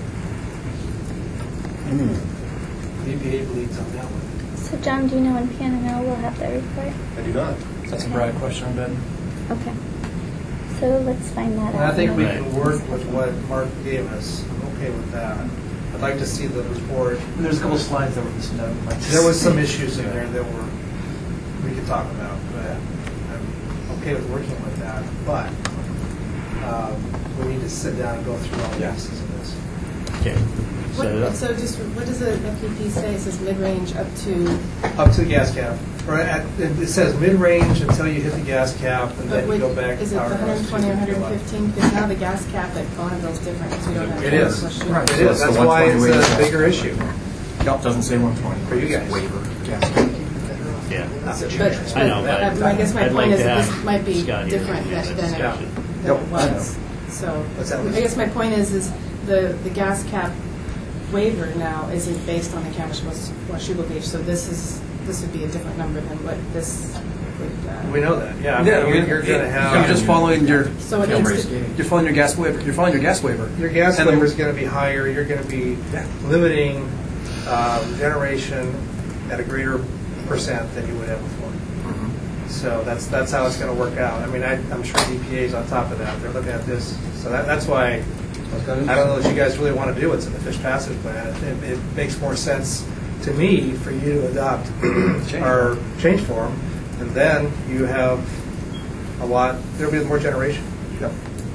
Speaker 4: fine. E P A bleeds on that one.
Speaker 9: So, John, do you know when P and L will have their report?
Speaker 19: I do not.
Speaker 14: That's a Brad question, Ben.
Speaker 9: Okay. So let's find that
Speaker 4: And
Speaker 9: out.
Speaker 4: I think we
Speaker 1: Right.
Speaker 4: can work with what Mark gave us. I'm okay with that. I'd like to see the report.
Speaker 14: And there's a couple slides that were missing out. Like
Speaker 4: There was some issues in there that were, we could talk about, but I'm okay with working with that. But um, we need to sit down and go through all the pieces of this.
Speaker 1: Okay. Set it up.
Speaker 20: What, so just, what does the F P P say? It says mid-range up to,
Speaker 4: Up to the gas cap. Or at, it says mid-range until you hit the gas cap, and
Speaker 20: but
Speaker 4: then you
Speaker 20: would-
Speaker 4: go back.
Speaker 20: is
Speaker 4: to
Speaker 20: it
Speaker 4: power
Speaker 20: one hundred
Speaker 4: house
Speaker 20: twenty or
Speaker 4: two
Speaker 20: one hundred fifteen? Because now the gas cap at Bonneville's different because we don't have.
Speaker 4: It is.
Speaker 20: Right.
Speaker 4: Right, it
Speaker 15: So
Speaker 4: is.
Speaker 15: it's the
Speaker 4: That's why it's
Speaker 15: one twenty
Speaker 4: a bigger issue.
Speaker 14: Yep, doesn't say one twenty.
Speaker 4: For you guys.
Speaker 14: Waiver.
Speaker 1: Yeah.
Speaker 20: But,
Speaker 1: I know,
Speaker 20: but
Speaker 1: but
Speaker 20: uh, I guess my
Speaker 1: I'd
Speaker 20: point
Speaker 1: like
Speaker 20: is
Speaker 1: to
Speaker 20: that
Speaker 1: have
Speaker 20: this might be
Speaker 1: Scott here
Speaker 20: different
Speaker 1: to
Speaker 20: than,
Speaker 1: have that
Speaker 20: than it,
Speaker 1: discussion.
Speaker 20: than it
Speaker 4: Yep, I know.
Speaker 20: was. So,
Speaker 4: What's that?
Speaker 20: I guess my point is, is the, the gas cap waiver now isn't based on the Kawash-Washougal gauge, so this is, this would be a different number than what this would, uh.
Speaker 4: We know that, yeah. I mean,
Speaker 14: Yeah,
Speaker 4: you're,
Speaker 14: we-
Speaker 4: you're going to have.
Speaker 14: You're just following your,
Speaker 20: So it needs to,
Speaker 14: you're following your gas waiver. You're following your gas waiver.
Speaker 4: Your gas
Speaker 14: And
Speaker 4: waiver
Speaker 14: the-
Speaker 4: is going to be higher. You're going to be limiting um, generation at a greater percent than you would have before. So that's that's how it's going to work out. I mean, I, I'm sure E P A is on top of that. They're looking at this. So that, that's why I don't know what you guys really want to do. It's in the fish passage plan. It, it makes more sense to me for you to adopt our change form, and then you have a lot, there'll be more generation.
Speaker 14: Yep.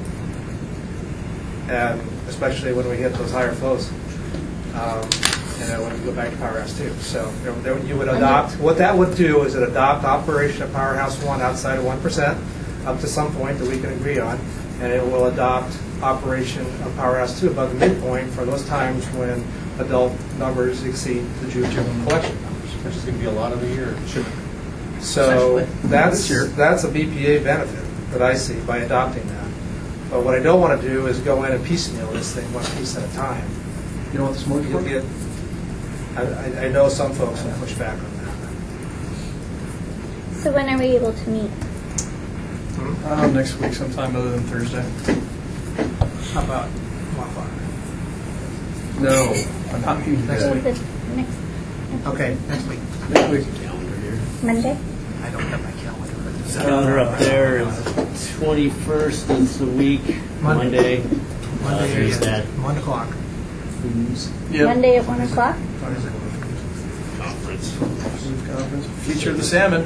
Speaker 4: And especially when we hit those higher flows. Um, and then when we go back to Powerhouse two. So there, there, you would adopt, what that would do is it adopt operation of Powerhouse one outside of one percent up to some point that we can agree on, and it will adopt operation of Powerhouse two above the midpoint for those times when adult numbers exceed the juvenile collection numbers.
Speaker 19: Which is going to be a lot of the year.
Speaker 4: So
Speaker 14: Essentially.
Speaker 4: that's
Speaker 14: This year.
Speaker 4: that's a B P A benefit that I see by adopting that. But what I don't want to do is go in and piecemeal this thing one piece at a time.
Speaker 14: You know what this morning?
Speaker 4: You'll get, I, I- I know some folks will push back on that.
Speaker 9: So when are we able to meet?
Speaker 14: Uh, next week sometime other than Thursday.
Speaker 4: How about one o'clock?
Speaker 14: No, I'm not meeting next
Speaker 9: So
Speaker 14: week.
Speaker 9: the next
Speaker 4: Okay, next week.
Speaker 14: Next week.
Speaker 9: Monday?
Speaker 4: I don't have my calendar.
Speaker 1: Calendar up there is twenty-first is the week, Monday.
Speaker 4: Monday
Speaker 1: Uh, there's
Speaker 4: at
Speaker 1: that
Speaker 4: one o'clock.
Speaker 14: Yep.
Speaker 9: Monday at one o'clock?
Speaker 1: conference.
Speaker 14: Conference. Feature of the salmon.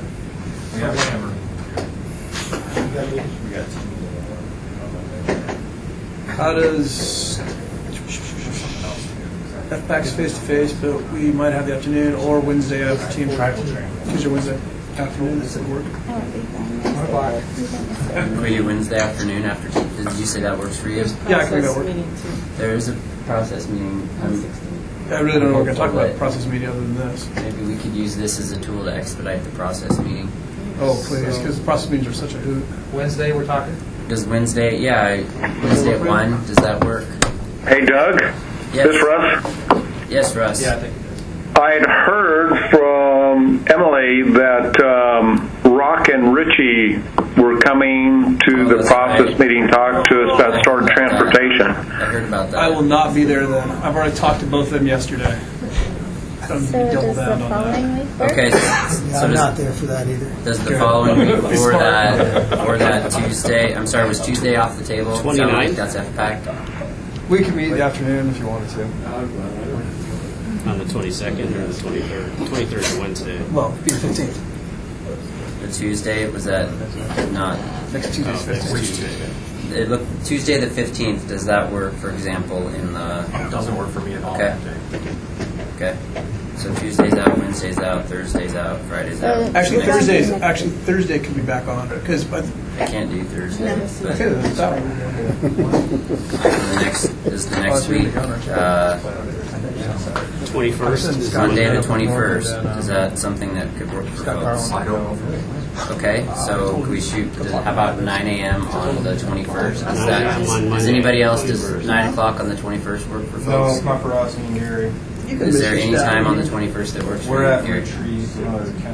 Speaker 14: How does F PAC's face-to-face, but we might have the afternoon or Wednesday after team Tuesday, Wednesday afternoon. Does it work?
Speaker 9: I won't be fine.
Speaker 17: We do Wednesday afternoon after, did you say that works for you?
Speaker 14: Yeah, I can make that work.
Speaker 20: meeting too.
Speaker 17: There is a process meeting. um,
Speaker 14: I really don't know what we're going to talk about
Speaker 17: But
Speaker 14: process media other than this.
Speaker 17: Maybe we could use this as a tool to expedite the process meeting.
Speaker 14: Oh, please, because process meetings are such a hoot.
Speaker 4: Wednesday, we're talking?
Speaker 17: Does Wednesday, yeah, Wednesday at one, does that work?
Speaker 2: Hey, Doug?
Speaker 17: Yes.
Speaker 2: This Russ?
Speaker 17: Yes, Russ.
Speaker 4: Yeah, I think it is.
Speaker 2: I'd heard from Emily that um, Rock and Richie were coming to
Speaker 17: Oh,
Speaker 2: the
Speaker 17: that's
Speaker 2: process
Speaker 17: right.
Speaker 2: meeting, talk to us about stored transportation.
Speaker 17: I heard about that.
Speaker 14: I will not be there then. I've already talked to both of them yesterday. I don't
Speaker 9: So
Speaker 14: need to double
Speaker 9: does the
Speaker 14: down on that.
Speaker 9: following week work?
Speaker 17: Okay, so,
Speaker 10: Yeah,
Speaker 17: so
Speaker 10: I'm
Speaker 17: does,
Speaker 10: not there for that either.
Speaker 17: does the following week for that, for that Tuesday, I'm sorry, was Tuesday off the table? Sound like
Speaker 1: twenty-ninth?
Speaker 17: That's F PAC.
Speaker 14: We can meet in the afternoon if you wanted to.
Speaker 1: On the twenty-second or the twenty-third? twenty-third is Wednesday.
Speaker 14: Well, be the fifteenth.
Speaker 17: The Tuesday, was that not?
Speaker 14: Next Tuesday's
Speaker 1: Oh, next
Speaker 14: fifteenth.
Speaker 1: Tuesday.
Speaker 17: It look, Tuesday the fifteenth, does that work, for example, in the?
Speaker 8: It doesn't work for me at all
Speaker 17: Okay.
Speaker 8: that day.
Speaker 17: Okay. So Tuesday's out, Wednesday's out, Thursday's out, Friday's
Speaker 9: So-
Speaker 17: out.
Speaker 14: Actually,
Speaker 9: Yeah.
Speaker 14: Thursday's, actually, Thursday could be back on, because, but,
Speaker 17: I can't do Thursday.
Speaker 20: No.
Speaker 17: but-
Speaker 14: okay, then, that one.
Speaker 17: The next, is the next week, uh,
Speaker 1: twenty-first is
Speaker 17: Monday the twenty-first, is that something that could work for folks?
Speaker 8: I don't know.
Speaker 17: Okay, so could we shoot, how about nine a.m. on the twenty-first? Is
Speaker 1: nine
Speaker 17: that,
Speaker 1: a.m. on
Speaker 17: does
Speaker 1: Monday,
Speaker 17: anybody else, does
Speaker 1: twenty-first.
Speaker 17: nine o'clock on the twenty-first work for
Speaker 8: No,
Speaker 17: folks?
Speaker 8: it's not for us and Gary.
Speaker 17: Is there any time on the twenty-first that works for
Speaker 8: We're
Speaker 17: you?
Speaker 8: at
Speaker 17: Gary?
Speaker 8: retreat, uh, Kennewick on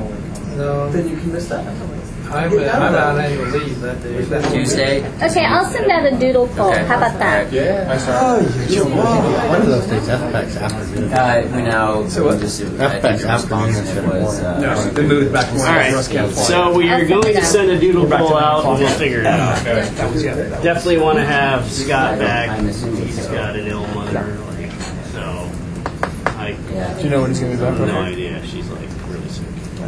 Speaker 4: No.
Speaker 14: Then you can miss that.
Speaker 4: I'm, uh, I'm on annual leave that day. That
Speaker 17: Tuesday?
Speaker 9: Okay, I'll send out a doodle poll.
Speaker 17: Okay.
Speaker 9: How about that?
Speaker 17: Yeah.
Speaker 10: One of those days, F PAC's afternoon.
Speaker 17: Uh, we now,
Speaker 10: So what?
Speaker 17: just,
Speaker 10: F PAC's afternoon instead of
Speaker 17: was,
Speaker 10: morning.
Speaker 17: uh,
Speaker 10: No, they moved back to
Speaker 1: All right, so we are going to send a doodle poll out, and we'll figure it out. Definitely want to have Scott back. He's got an ill mother, like, so I.
Speaker 14: Do you know when he's going to be back?
Speaker 1: No idea. She's like really sick.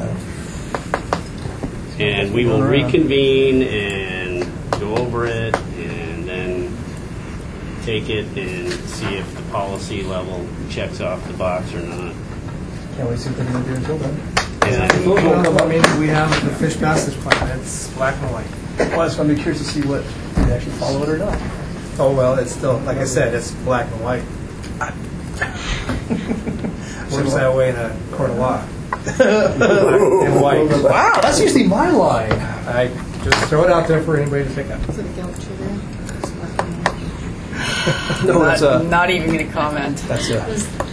Speaker 1: And we will reconvene and go over it, and then take it and see if the policy level checks off the box or not.
Speaker 14: Can't wait to see what they're going to do until then.
Speaker 1: And
Speaker 4: Well, I mean, we have the fish passage plan. It's black and white.
Speaker 14: Well, so I'm curious to see what they actually follow it or not.
Speaker 4: Oh, well, it's still, like I said, it's black and white. Works that way in a court of law. Black and white.
Speaker 14: Wow, that's usually my line.
Speaker 4: I just throw it out there for anybody to pick up.
Speaker 20: Is it a guilt trigger?
Speaker 14: No,
Speaker 6: not,
Speaker 14: that's a.
Speaker 6: not even going to comment.
Speaker 14: That's a.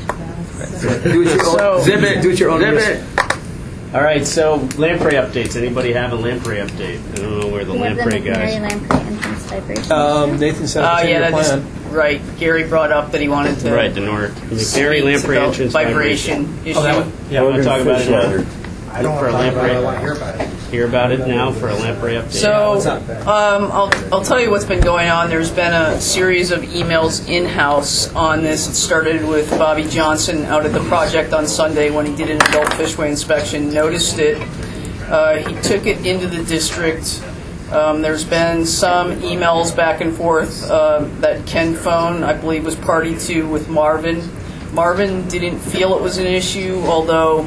Speaker 10: Do it your own.
Speaker 6: So-
Speaker 10: Zip it. Do it your own.
Speaker 1: Zip
Speaker 10: risk.
Speaker 1: it. All right, so lamprey updates. Anybody have a lamprey update? I don't know where the
Speaker 9: We have the
Speaker 1: lamprey
Speaker 9: McNary
Speaker 1: guys.
Speaker 9: lamprey entrance vibration.
Speaker 14: Um, Nathan said
Speaker 6: Uh,
Speaker 14: it's in
Speaker 6: yeah,
Speaker 14: your
Speaker 6: that
Speaker 14: plan.
Speaker 6: just, right. Gary brought up that he wanted to.
Speaker 1: Right, the North.
Speaker 6: speak
Speaker 1: McNary lamprey
Speaker 6: about
Speaker 1: entrance
Speaker 6: vibration,
Speaker 1: vibration.
Speaker 6: issue.
Speaker 4: Oh, that one.
Speaker 1: Yeah, we'll talk about it now.
Speaker 4: I don't
Speaker 1: For a
Speaker 4: want to talk about it. I
Speaker 1: lamprey.
Speaker 4: want to hear about it.
Speaker 1: Hear about it now for a lamprey update.
Speaker 6: So,
Speaker 4: what's up?
Speaker 6: um, I'll, I'll tell you what's been going on. There's been a series of emails in-house on this. It started with Bobby Johnson out at the project on Sunday when he did an adult fishway inspection. Noticed it. Uh, he took it into the district. Um, there's been some emails back and forth uh, that Ken Phone, I believe, was party to with Marvin. Marvin didn't feel it was an issue, although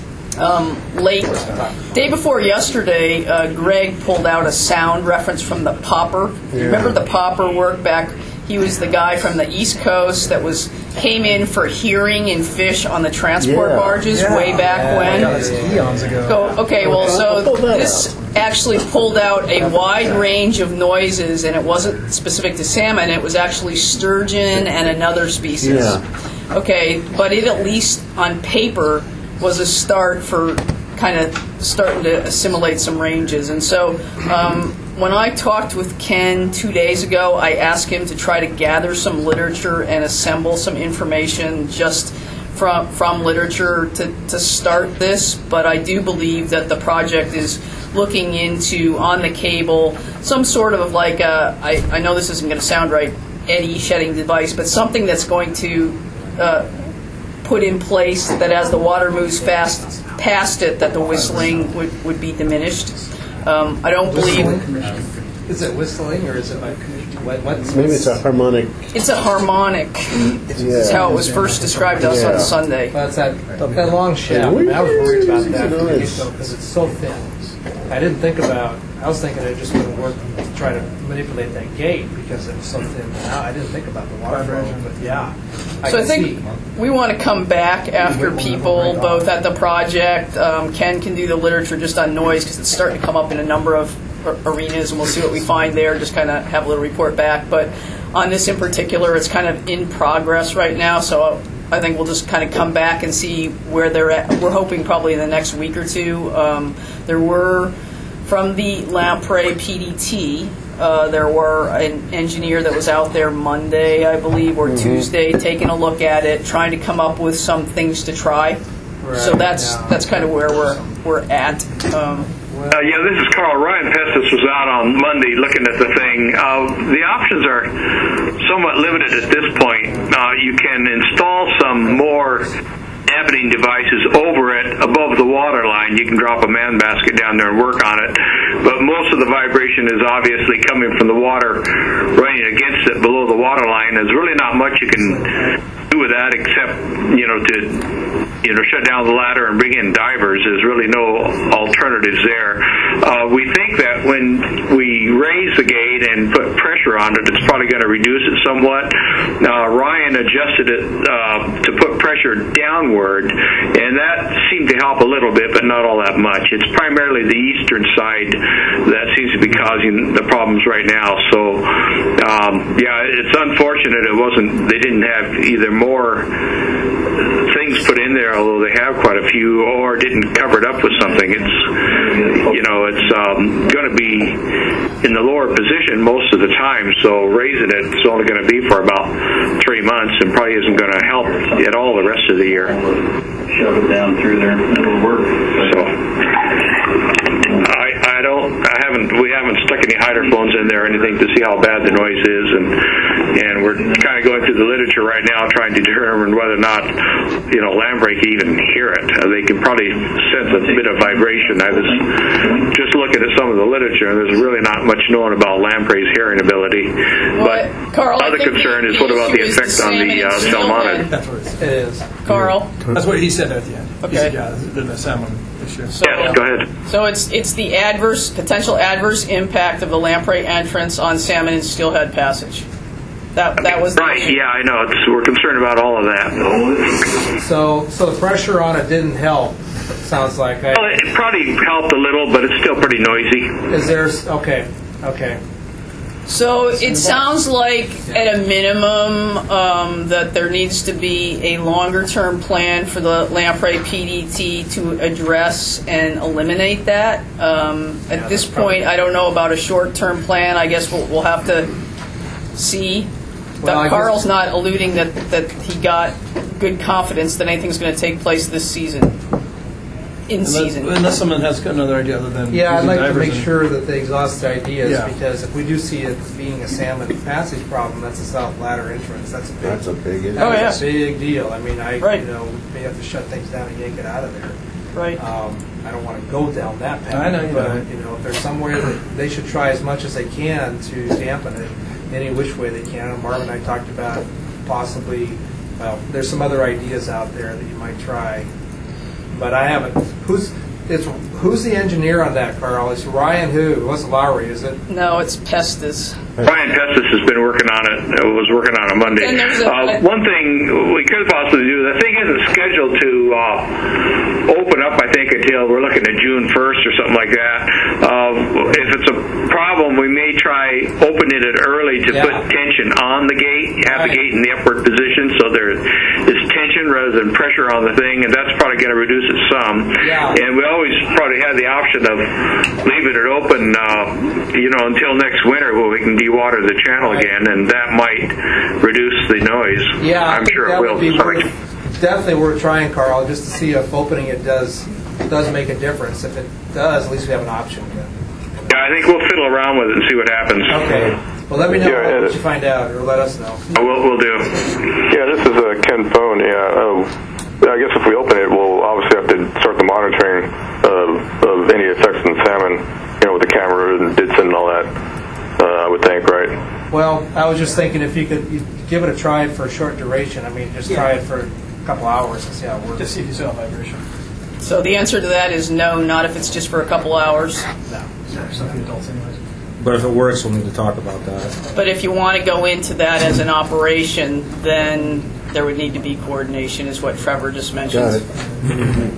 Speaker 6: um, late, day before yesterday, uh, Greg pulled out a sound reference from the Popper. You remember the Popper work back? He was the guy from the East Coast that was came in for hearing and fish on the transport
Speaker 10: Yeah.
Speaker 6: barges
Speaker 14: Yeah.
Speaker 6: way back
Speaker 14: Yeah,
Speaker 6: when.
Speaker 14: that was eons ago.
Speaker 6: So, okay, well, so
Speaker 10: Pull that
Speaker 6: this actually pulled out a wide range of noises, and it wasn't specific to salmon. It was actually sturgeon and another species.
Speaker 10: Yeah.
Speaker 6: Okay, but it at least on paper was a start for kind of starting to assimilate some ranges. And so um, when I talked with Ken two days ago, I asked him to try to gather some literature and assemble some information just from from literature to, to start this. But I do believe that the project is looking into, on the cable, some sort of like a, I, I know this isn't going to sound right, eddy shedding device, but something that's going to uh, put in place that as the water moves fast past it, that the whistling would, would be diminished. Um, I don't believe
Speaker 4: Is it whistling or is it like what? What's,
Speaker 5: Maybe it's a harmonic.
Speaker 6: it's a harmonic. Is how it was first described to us
Speaker 5: Yeah.
Speaker 6: on Sunday.
Speaker 4: Well, it's that, that long shaft. I, mean, I was worried about that because it's so thin. I didn't think about. I was thinking it just wouldn't work to try to manipulate that gate because it was so thin. Now I didn't think about the water flow, but yeah. I
Speaker 6: So I
Speaker 4: can
Speaker 6: think
Speaker 4: see.
Speaker 6: we want to come back after people, both at the project. Um, Ken can do the literature just on noise because it's starting to come up in a number of ar- arenas, and we'll see what we find there. Just kind of have a little report back. But on this in particular, it's kind of in progress right now. So I think we'll just kind of come back and see where they're at. We're hoping probably in the next week or two. Um, there were from the Lamprey P D T. Uh, there were an engineer that was out there Monday, I believe, or Tuesday, taking a look at it, trying to come up with some things to try. So that's that's kind of where we're we're at. Um,
Speaker 22: Uh, yeah, this is Carl. Ryan Pestis was out on Monday looking at the thing. Uh, the options are somewhat limited at this point. Uh, you can install some more dampening devices over it above the water line. You can drop a man basket down there and work on it. But most of the vibration is obviously coming from the water running against it below the water line. There's really not much you can do with that except, you know, to you know, shut down the ladder and bring in divers. There's really no alternatives there. Uh, we think that when we raise the gate and put pressure on it, it's probably going to reduce it somewhat. Uh, Ryan adjusted it uh, to put pressure downward, and that seemed to help a little bit, but not all that much. It's primarily the eastern side that seems to be causing the problems right now. So, um, yeah, it's unfortunate it wasn't. They didn't have either more things put in there, although they have quite a few, or didn't cover it up with something. It's, you know, it's um, going to be in the lower position most of the time, so raising it is only going to be for about three months and probably isn't going to help at all the rest of the year.
Speaker 11: Shove it down through there, it'll work.
Speaker 22: So, I, I don't, I haven't, we haven't stuck any hydrophones in there or anything to see how bad the noise is, and and we're kind of going through the literature right now trying to determine whether or not, you know, lamprey can even hear it. Uh, they can probably sense a bit of vibration. I was just looking at some of the literature, and there's really not much known about lamprey's hearing ability. But
Speaker 6: Carl, I
Speaker 22: other
Speaker 6: think
Speaker 22: concern
Speaker 6: the-
Speaker 22: is what
Speaker 6: the
Speaker 22: about the
Speaker 6: issue is the
Speaker 22: effect on the
Speaker 6: salmon
Speaker 22: uh,
Speaker 6: and
Speaker 22: salmonid?
Speaker 14: That's what it is.
Speaker 6: Carl?
Speaker 14: That's what he said at the end. He
Speaker 6: Okay.
Speaker 14: said, yeah, there's a salmon issue.
Speaker 6: So,
Speaker 22: Yes, go ahead.
Speaker 6: So it's it's the adverse potential adverse impact of the lamprey entrance on salmon in Steelhead Passage. That that was the
Speaker 22: Right,
Speaker 6: issue.
Speaker 22: yeah, I know. It's, we're concerned about all of that.
Speaker 4: So, so the pressure on it didn't help. Sounds like. I,
Speaker 22: Well, it probably helped a little, but it's still pretty noisy.
Speaker 4: Is there? Okay. Okay.
Speaker 6: So it sounds like, at a minimum, um, that there needs to be a longer-term plan for the lamprey P D T to address and eliminate that. Um, at this point, I don't know about a short-term plan. I guess we'll, we'll have to see.
Speaker 4: Well, I
Speaker 6: But Carl's
Speaker 4: guess-
Speaker 6: not alluding that, that he got good confidence that anything's going to take place this season. In
Speaker 14: Unless,
Speaker 6: season.
Speaker 14: unless someone has got another idea other than
Speaker 4: Yeah, I'd
Speaker 14: using
Speaker 4: like to
Speaker 14: divers
Speaker 4: make
Speaker 14: and-
Speaker 4: sure that they exhaust their ideas,
Speaker 14: Yeah.
Speaker 4: because if we do see it being a salmon passage problem, that's a south ladder entrance. That's a big.
Speaker 5: That's a big issue.
Speaker 6: Oh, yeah.
Speaker 4: That's a big deal. I mean, I
Speaker 6: Right.
Speaker 4: you know we may have to shut things down and yank it out of there.
Speaker 6: Right.
Speaker 4: Um, I don't want to go down that path.
Speaker 14: I know you
Speaker 4: but
Speaker 14: don't.
Speaker 4: you know, if there's somewhere that they should try as much as they can to dampen it, any which way they can. Marvin and I talked about possibly. Well, there's some other ideas out there that you might try, but I haven't. Who's it's who's the engineer on that, Carl? It's Ryan who? What's Lowry? Is it?
Speaker 6: No, it's Pestis.
Speaker 22: Ryan Pestis has been working on it. uh, Was working on it Monday.
Speaker 6: And there's a-
Speaker 22: Uh, one thing we could possibly do. The thing isn't scheduled to uh, open up. I think until we're looking at June first or something like that. Uh, if it's a problem, we may try opening it early to
Speaker 4: Yeah.
Speaker 22: put tension on the gate. Have
Speaker 4: Right.
Speaker 22: the gate in the upward position so there is tension rather than pressure on the thing, and that's probably going to reduce it some.
Speaker 4: Yeah.
Speaker 22: And we always probably have the option of leaving it open, uh, you know, until next winter where we can dewater the channel
Speaker 4: Right.
Speaker 22: again, and that might reduce the noise.
Speaker 4: Yeah, I
Speaker 22: I'm
Speaker 4: think
Speaker 22: sure
Speaker 4: that
Speaker 22: it will.
Speaker 4: would be
Speaker 22: to some
Speaker 4: worth,
Speaker 22: extent.
Speaker 4: definitely worth trying, Carl, just to see if opening it does does make a difference. If it does, at least we have an option.
Speaker 22: Yeah, I think we'll fiddle around with it and see what happens.
Speaker 4: Okay. Well, let me know
Speaker 2: Yeah,
Speaker 4: what
Speaker 2: it-
Speaker 4: you find out, or let us know.
Speaker 22: We'll, we'll do.
Speaker 2: Yeah, this is uh, Ken Phone. Yeah, um, I guess if we open it, we'll obviously have to start the monitoring of, of any effects on salmon, you know, with the camera and bits and all that. Uh, I would think, right?
Speaker 4: Well, I was just thinking if you could you give it a try for a short duration. I mean, just try it for a couple hours and see how it works.
Speaker 14: Just see if you saw vibration.
Speaker 6: So the answer to that is no, not if it's just for a couple hours.
Speaker 14: No. Some for the adults anyways.
Speaker 10: But if it works, we'll need to talk about that.
Speaker 6: But if you want to go into that as an operation, then there would need to be coordination, is what Trevor just mentioned.
Speaker 5: Got it.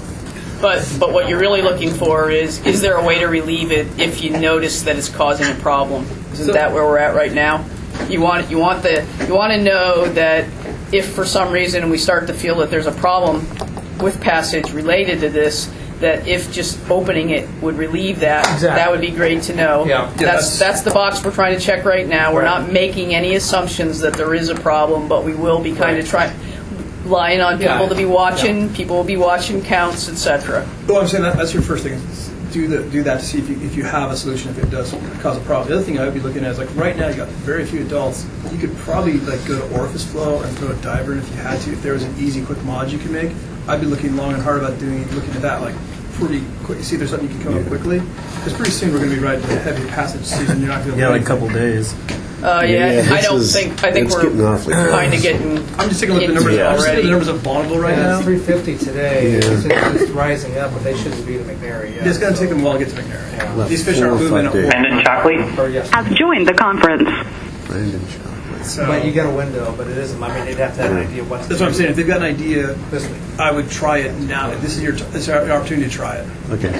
Speaker 6: But but what you're really looking for is is there a way to relieve it if you notice that it's causing a problem? Isn't
Speaker 14: So-
Speaker 6: that where we're at right now? You want you want the you want to know that if for some reason we start to feel that there's a problem with passage related to this, that if just opening it would relieve that,
Speaker 4: Exactly.
Speaker 6: that would be great to know.
Speaker 4: Yeah.
Speaker 6: That's,
Speaker 14: Yeah, that's-
Speaker 6: that's the box we're trying to check right now. We're
Speaker 4: Right.
Speaker 6: not making any assumptions that there is a problem, but we will be kind of trying, relying on people
Speaker 4: Yeah.
Speaker 6: to be watching. People will be watching counts, et cetera.
Speaker 14: Well, I'm saying that, that's your first thing. Is do the do that to see if you if you have a solution if it does cause a problem. The other thing I would be looking at is like right now you got very few adults. You could probably like go to Orifice Flow and throw a diver in if you had to. If there was an easy, quick mod you could make, I'd be looking long and hard about doing looking at that like pretty quick. See if there's something you can come up quickly. Because pretty soon we're going to be right into the heavy passage season. You're not going to
Speaker 10: Yeah, like a couple days.
Speaker 6: Uh, yeah,
Speaker 5: Yeah,
Speaker 6: I
Speaker 5: this
Speaker 6: don't
Speaker 5: is-
Speaker 6: think. I think
Speaker 5: it's
Speaker 6: we're
Speaker 5: getting awfully
Speaker 6: kind of
Speaker 5: close.
Speaker 6: getting.
Speaker 14: I'm just taking a look at the numbers.
Speaker 6: into
Speaker 14: I'm
Speaker 6: it
Speaker 14: just looking at
Speaker 6: already.
Speaker 14: the numbers of Bonneville right
Speaker 4: Yeah,
Speaker 14: now.
Speaker 4: it's three fifty today.
Speaker 5: Yeah.
Speaker 4: It's, it's rising up, but they shouldn't be to McNary yet.
Speaker 14: It's going to
Speaker 4: so-
Speaker 14: take them a while to get to McNary.
Speaker 4: Yeah.
Speaker 14: These fish
Speaker 5: Four or
Speaker 14: aren't moving
Speaker 5: five
Speaker 14: at
Speaker 5: days.
Speaker 22: Brandon Shockley?
Speaker 4: Or yes.
Speaker 3: Has joined the conference.
Speaker 5: Brandon Chocolate.
Speaker 14: So,
Speaker 4: But you got a window, but it isn't. I mean, they'd have to have an idea what.
Speaker 14: that's what I'm saying. If they've got an idea,
Speaker 4: This week.
Speaker 14: I would try it now. This is your t- this is our opportunity to try it.
Speaker 5: Okay.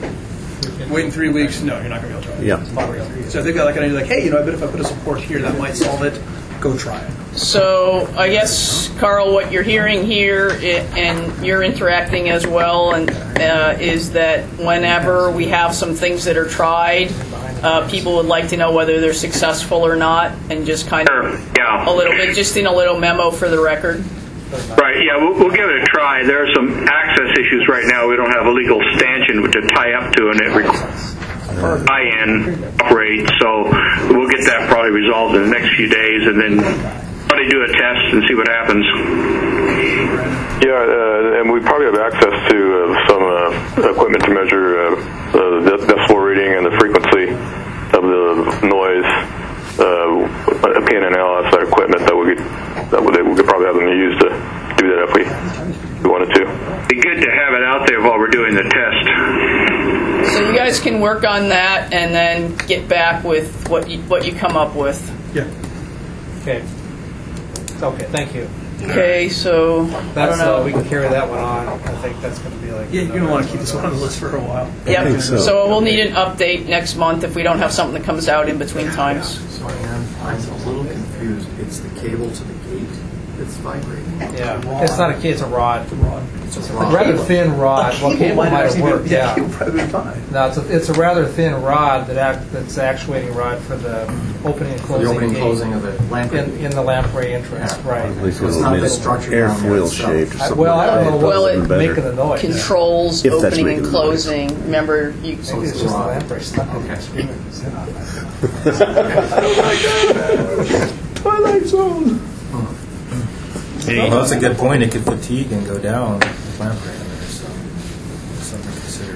Speaker 14: Wait in three weeks, no, you're not going to be able to try it.
Speaker 5: Yeah.
Speaker 14: So if they've got like an idea, like, hey, you know, I bet if I put a support here, that might solve it. go try it.
Speaker 6: So I guess, Carl, what you're hearing here, i- and you're interacting as well, and uh, is that whenever we have some things that are tried, uh, people would like to know whether they're successful or not, and just kind of
Speaker 22: Yeah.
Speaker 6: a little bit, just in a little memo for the record.
Speaker 22: Right, yeah, we'll, we'll give it a try. There are some access issues right now. We don't have a legal stanchion to tie up to, and it requires tie-in operate, so we'll get that probably resolved in the next few days, and then probably do a test and see what happens.
Speaker 7: Yeah, uh, and we probably have access to uh, some uh, equipment to measure uh, uh, the decibel reading and the frequency of the noise. Uh, a P N L outside equipment that we could that we, we could probably have them use to do that if we, if we wanted to.
Speaker 22: Be good to have it out there while we're doing the test.
Speaker 6: So you guys can work on that, and then get back with what you, what you come up with.
Speaker 14: Yeah.
Speaker 4: Okay. Okay, thank you.
Speaker 6: Okay, so I
Speaker 4: That's,
Speaker 6: don't know.
Speaker 4: uh, we can carry that one on. I think that's going to be like...
Speaker 14: Yeah, you're going to want to keep this one on the list for a while.
Speaker 6: Yep. So. we'll need an update next month if we don't have something that comes out in between times.
Speaker 15: Sorry, I'm, I'm a little confused. It's the cable to the gate that's vibrating?
Speaker 4: Yeah, it's not a key, it's a rod. It's a rod.
Speaker 15: It's a
Speaker 4: It's a
Speaker 15: rod.
Speaker 4: rather thin rod.
Speaker 14: A
Speaker 4: Well,
Speaker 14: cable
Speaker 4: cable
Speaker 14: might
Speaker 4: might have
Speaker 14: actually be-
Speaker 4: worked,
Speaker 14: yeah,
Speaker 4: yeah.
Speaker 14: cable probably be fine.
Speaker 4: No, it's a, it's a rather thin rod that act, that's the actuating rod for the opening and
Speaker 15: For
Speaker 4: closing
Speaker 15: the opening and
Speaker 4: gate.
Speaker 15: closing of the lamprey.
Speaker 4: In, in the lamprey entrance, right.
Speaker 5: At least
Speaker 15: It's
Speaker 5: it'll
Speaker 15: not
Speaker 5: make
Speaker 15: the
Speaker 5: it
Speaker 15: structure down there
Speaker 5: airfoil
Speaker 15: itself.
Speaker 5: shaped or
Speaker 4: I-
Speaker 5: something.
Speaker 4: well, I don't know
Speaker 5: like
Speaker 6: Well,
Speaker 4: what's
Speaker 6: it
Speaker 4: making the noise.
Speaker 6: Controls
Speaker 5: If that's
Speaker 6: opening
Speaker 5: making
Speaker 6: and
Speaker 5: the
Speaker 6: closing. Remember, you.
Speaker 4: Maybe it's just the lamprey stuck in
Speaker 15: Okay.
Speaker 4: the screen.
Speaker 14: Twilight Zone.
Speaker 10: Well, that's a good point. It could fatigue and go down with lamprey in there, so that's something to consider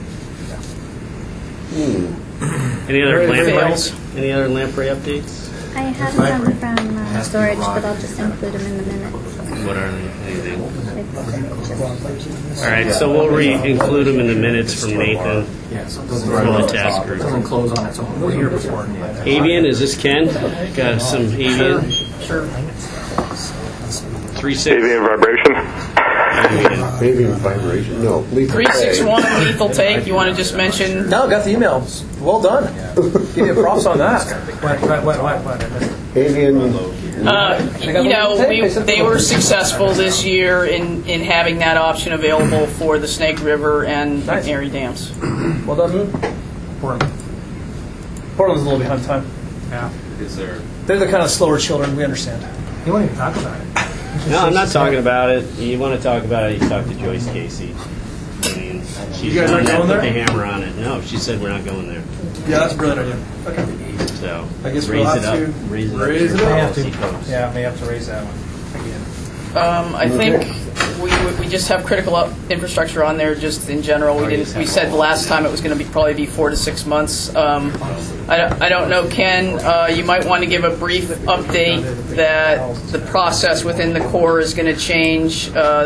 Speaker 10: too.
Speaker 1: Any other
Speaker 6: Very
Speaker 1: lamprey?
Speaker 6: fails.
Speaker 1: Any other lamprey updates?
Speaker 9: I have some from uh, storage, but I'll just include them in the minutes.
Speaker 1: What are anything?
Speaker 9: It's
Speaker 1: All right, so we'll re-include them in the minutes from Nathan
Speaker 15: Yeah, so it doesn't,
Speaker 1: from the task
Speaker 15: it
Speaker 1: group.
Speaker 15: doesn't close on its own. We're here before.
Speaker 1: Avian, is this Ken? Got some avian?
Speaker 6: Sure.
Speaker 1: Three six.
Speaker 7: Avian vibration.
Speaker 5: Avian vibration. No, lethal
Speaker 6: Three six
Speaker 5: take.
Speaker 6: one lethal take. You want to just mention?
Speaker 14: No, got the email. Well done. Give you props on that.
Speaker 4: What, what, what, what, what? I missed it.
Speaker 5: Avian.
Speaker 6: Uh, you know, we, they were successful this year in, in having that option available for the Snake River and
Speaker 14: Nice.
Speaker 6: McNairy dams.
Speaker 14: Well done. Portland. Portland's a little behind time.
Speaker 4: Yeah.
Speaker 21: Is there?
Speaker 14: They're the kind of slower children. We understand.
Speaker 4: You won't even talk about it.
Speaker 1: No, I'm not talking about it. You want to talk about it, you talk to Joyce Casey. I mean, she's
Speaker 14: You guys
Speaker 1: the one
Speaker 14: aren't
Speaker 1: that
Speaker 14: going
Speaker 1: put
Speaker 14: there?
Speaker 1: the hammer on it. No, she said we're not going there.
Speaker 14: Yeah, that's a brilliant idea. Okay.
Speaker 1: So
Speaker 14: I guess
Speaker 1: raise
Speaker 14: we'll
Speaker 1: it
Speaker 14: have
Speaker 1: up.
Speaker 14: to
Speaker 1: Raise it
Speaker 14: raise
Speaker 1: up.
Speaker 14: it
Speaker 1: to
Speaker 14: up.
Speaker 1: your
Speaker 4: May have
Speaker 1: policy
Speaker 4: to,
Speaker 1: post.
Speaker 4: yeah, may have to raise that one again.
Speaker 6: Um, I think we, we just have critical up infrastructure on there just in general. We didn't. We said last time it was going to be probably be four to six months. Um, I, don't, I don't know, Ken. Uh, you might want to give a brief update that the process within the Corps is going to change. Uh,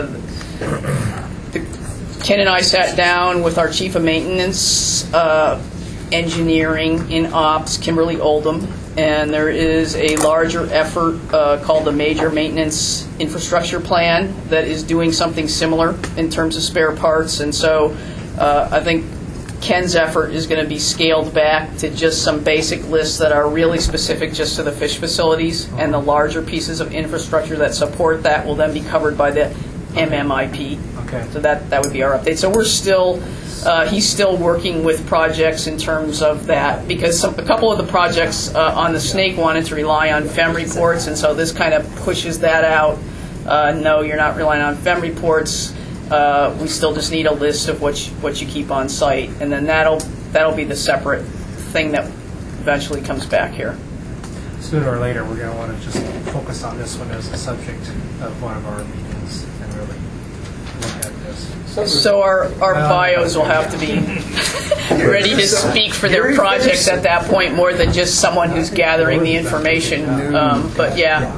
Speaker 6: the, Ken and I sat down with our chief of maintenance, uh, engineering in ops, Kimberly Oldham, and there is a larger effort uh, called the Major Maintenance Infrastructure Plan that is doing something similar in terms of spare parts. And so uh, I think Ken's effort is going to be scaled back to just some basic lists that are really specific just to the fish facilities, and the larger pieces of infrastructure that support that will then be covered by the M M I P.
Speaker 4: Okay.
Speaker 6: So that, that would be our update. So we're still, uh, he's still working with projects in terms of that, because some, a couple of the projects uh, on the Snake wanted to rely on F E M reports, and so this kind of pushes that out. Uh, no, you're not relying on F E M reports. Uh, we still just need a list of what you, what you keep on site, and then that'll that'll be the separate thing that eventually comes back here.
Speaker 4: Sooner or later, we're going to want to just focus on this one as a subject of one of our meetings and really look at this.
Speaker 6: So our, our bios will have to be ready to speak for their projects at that point, more than just someone who's gathering the information. Um, but yeah.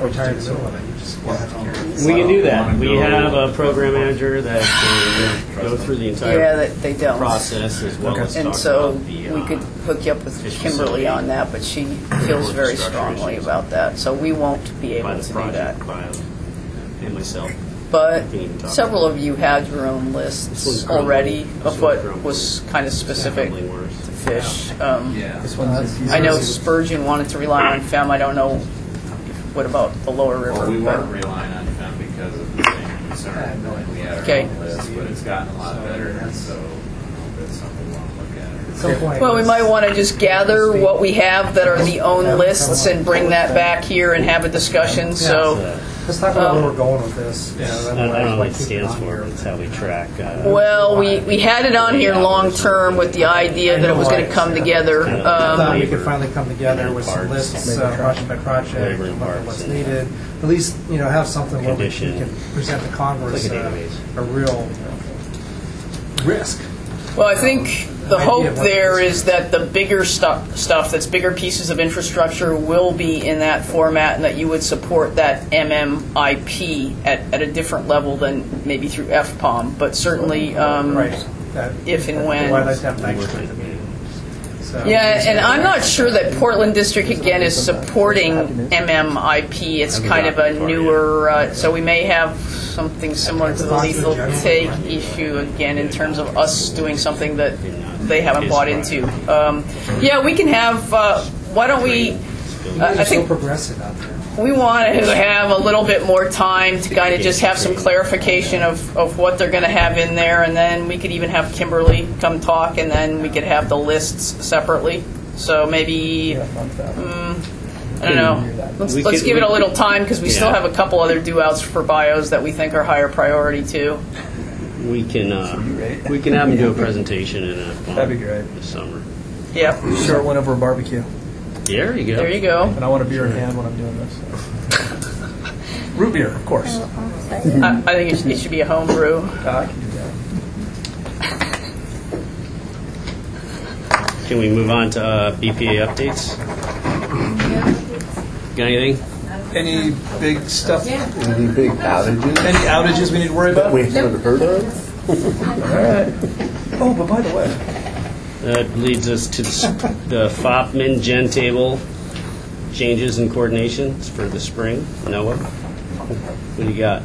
Speaker 1: We can do that. We have a program manager that can go through the entire
Speaker 6: Yeah, that they don't.
Speaker 1: process as well as
Speaker 6: And
Speaker 1: talk
Speaker 6: so
Speaker 1: about the,
Speaker 6: we
Speaker 1: uh,
Speaker 6: could hook you up with
Speaker 1: fish
Speaker 6: Kimberly
Speaker 1: facility.
Speaker 6: on that, but she feels very
Speaker 1: Structure
Speaker 6: strongly
Speaker 1: issues.
Speaker 6: about that. So we won't be
Speaker 1: by
Speaker 6: able
Speaker 1: the
Speaker 6: to do that.
Speaker 1: project, by and myself.
Speaker 6: But
Speaker 1: Can even talk
Speaker 6: several of you had your own
Speaker 1: This
Speaker 6: lists
Speaker 1: one's crumbling.
Speaker 6: already
Speaker 1: This
Speaker 6: of
Speaker 1: one's
Speaker 6: what
Speaker 1: crumbling.
Speaker 6: was kind of specific
Speaker 1: Definitely worse.
Speaker 6: to fish. Um,
Speaker 21: Yeah.
Speaker 6: I know Spurgeon wanted to rely on F E M. I don't know what about the lower river?
Speaker 21: Well, we
Speaker 6: But-
Speaker 21: weren't relying on them because of the same concern. Like we had our
Speaker 6: Okay.
Speaker 21: own list, but it's gotten a lot better, and so that's something we want to look at.
Speaker 4: some point.
Speaker 6: Well, we might want to just gather what we have that are the own lists and bring that back here and have a discussion. So,
Speaker 4: Let's talk about
Speaker 6: um,
Speaker 4: where we're going with this. You know,
Speaker 1: I
Speaker 4: that
Speaker 1: don't,
Speaker 4: way,
Speaker 1: I don't know what
Speaker 4: like,
Speaker 1: it
Speaker 4: keep
Speaker 1: stands
Speaker 4: on
Speaker 1: for,
Speaker 4: here.
Speaker 1: but it's how we track. Uh,
Speaker 6: well, we, we had it on here long term with the idea that it was going to come together.
Speaker 4: I thought
Speaker 6: Um,
Speaker 4: we could finally come together with some lists, uh, project by project,
Speaker 1: Labor and
Speaker 4: look at
Speaker 1: parts
Speaker 4: what's
Speaker 1: and
Speaker 4: needed. At least, you know, have something where we we
Speaker 1: condition.
Speaker 4: can present to Congress
Speaker 1: Like a
Speaker 4: uh,
Speaker 1: database.
Speaker 4: a real risk.
Speaker 6: Well, I think the
Speaker 4: Idea
Speaker 6: hope
Speaker 4: of what
Speaker 6: there
Speaker 4: it
Speaker 6: is that the bigger stuff, stuff that's bigger pieces of infrastructure will be in that format, and that you would support that M M I P at, at a different level than maybe through F POM, but certainly um,
Speaker 4: Right. That-
Speaker 6: if and when.
Speaker 4: Well, I'd like to have thanks for the meeting. So-
Speaker 6: Yeah, and I'm not sure that Portland District, again, is supporting M M I P. It's kind of a newer, uh, so we may have something similar to the lethal take issue, again, in terms of us doing something that they haven't bought into. Um, yeah, we can have, uh, why don't we, uh, I
Speaker 4: You're so
Speaker 6: think
Speaker 4: progressive out there.
Speaker 6: we want to have a little bit more time to kind of just have some clarification of, of what they're going to have in there, and then we could even have Kimberly come talk, and then we could have the lists separately. So maybe, um, I don't know, let's,
Speaker 1: We
Speaker 6: let's
Speaker 1: could-
Speaker 6: give it a
Speaker 1: we-
Speaker 6: little time, because we still
Speaker 1: Yeah.
Speaker 6: have a couple other due-outs for bios that we think are higher priority, too.
Speaker 1: we can uh, we can have them do a presentation in a
Speaker 14: That'd be great.
Speaker 1: this summer.
Speaker 6: Yeah.
Speaker 14: Short one over a barbecue.
Speaker 1: There you go.
Speaker 6: There you go.
Speaker 14: And I want a beer in hand when I'm doing this. Root beer, of course.
Speaker 6: I, I think it should, it should be a home brew.
Speaker 14: Uh, I can do that.
Speaker 1: Can we move on to uh, B P A updates? Got anything?
Speaker 14: Any big stuff?
Speaker 5: Any big outages
Speaker 14: Any outages we need to worry
Speaker 5: that
Speaker 14: about?
Speaker 5: we haven't heard of?
Speaker 14: All right. Oh, but by the way,
Speaker 1: That leads us to the, s- the F O P Min Gen table changes and coordinations for the spring. Noah, what do you got?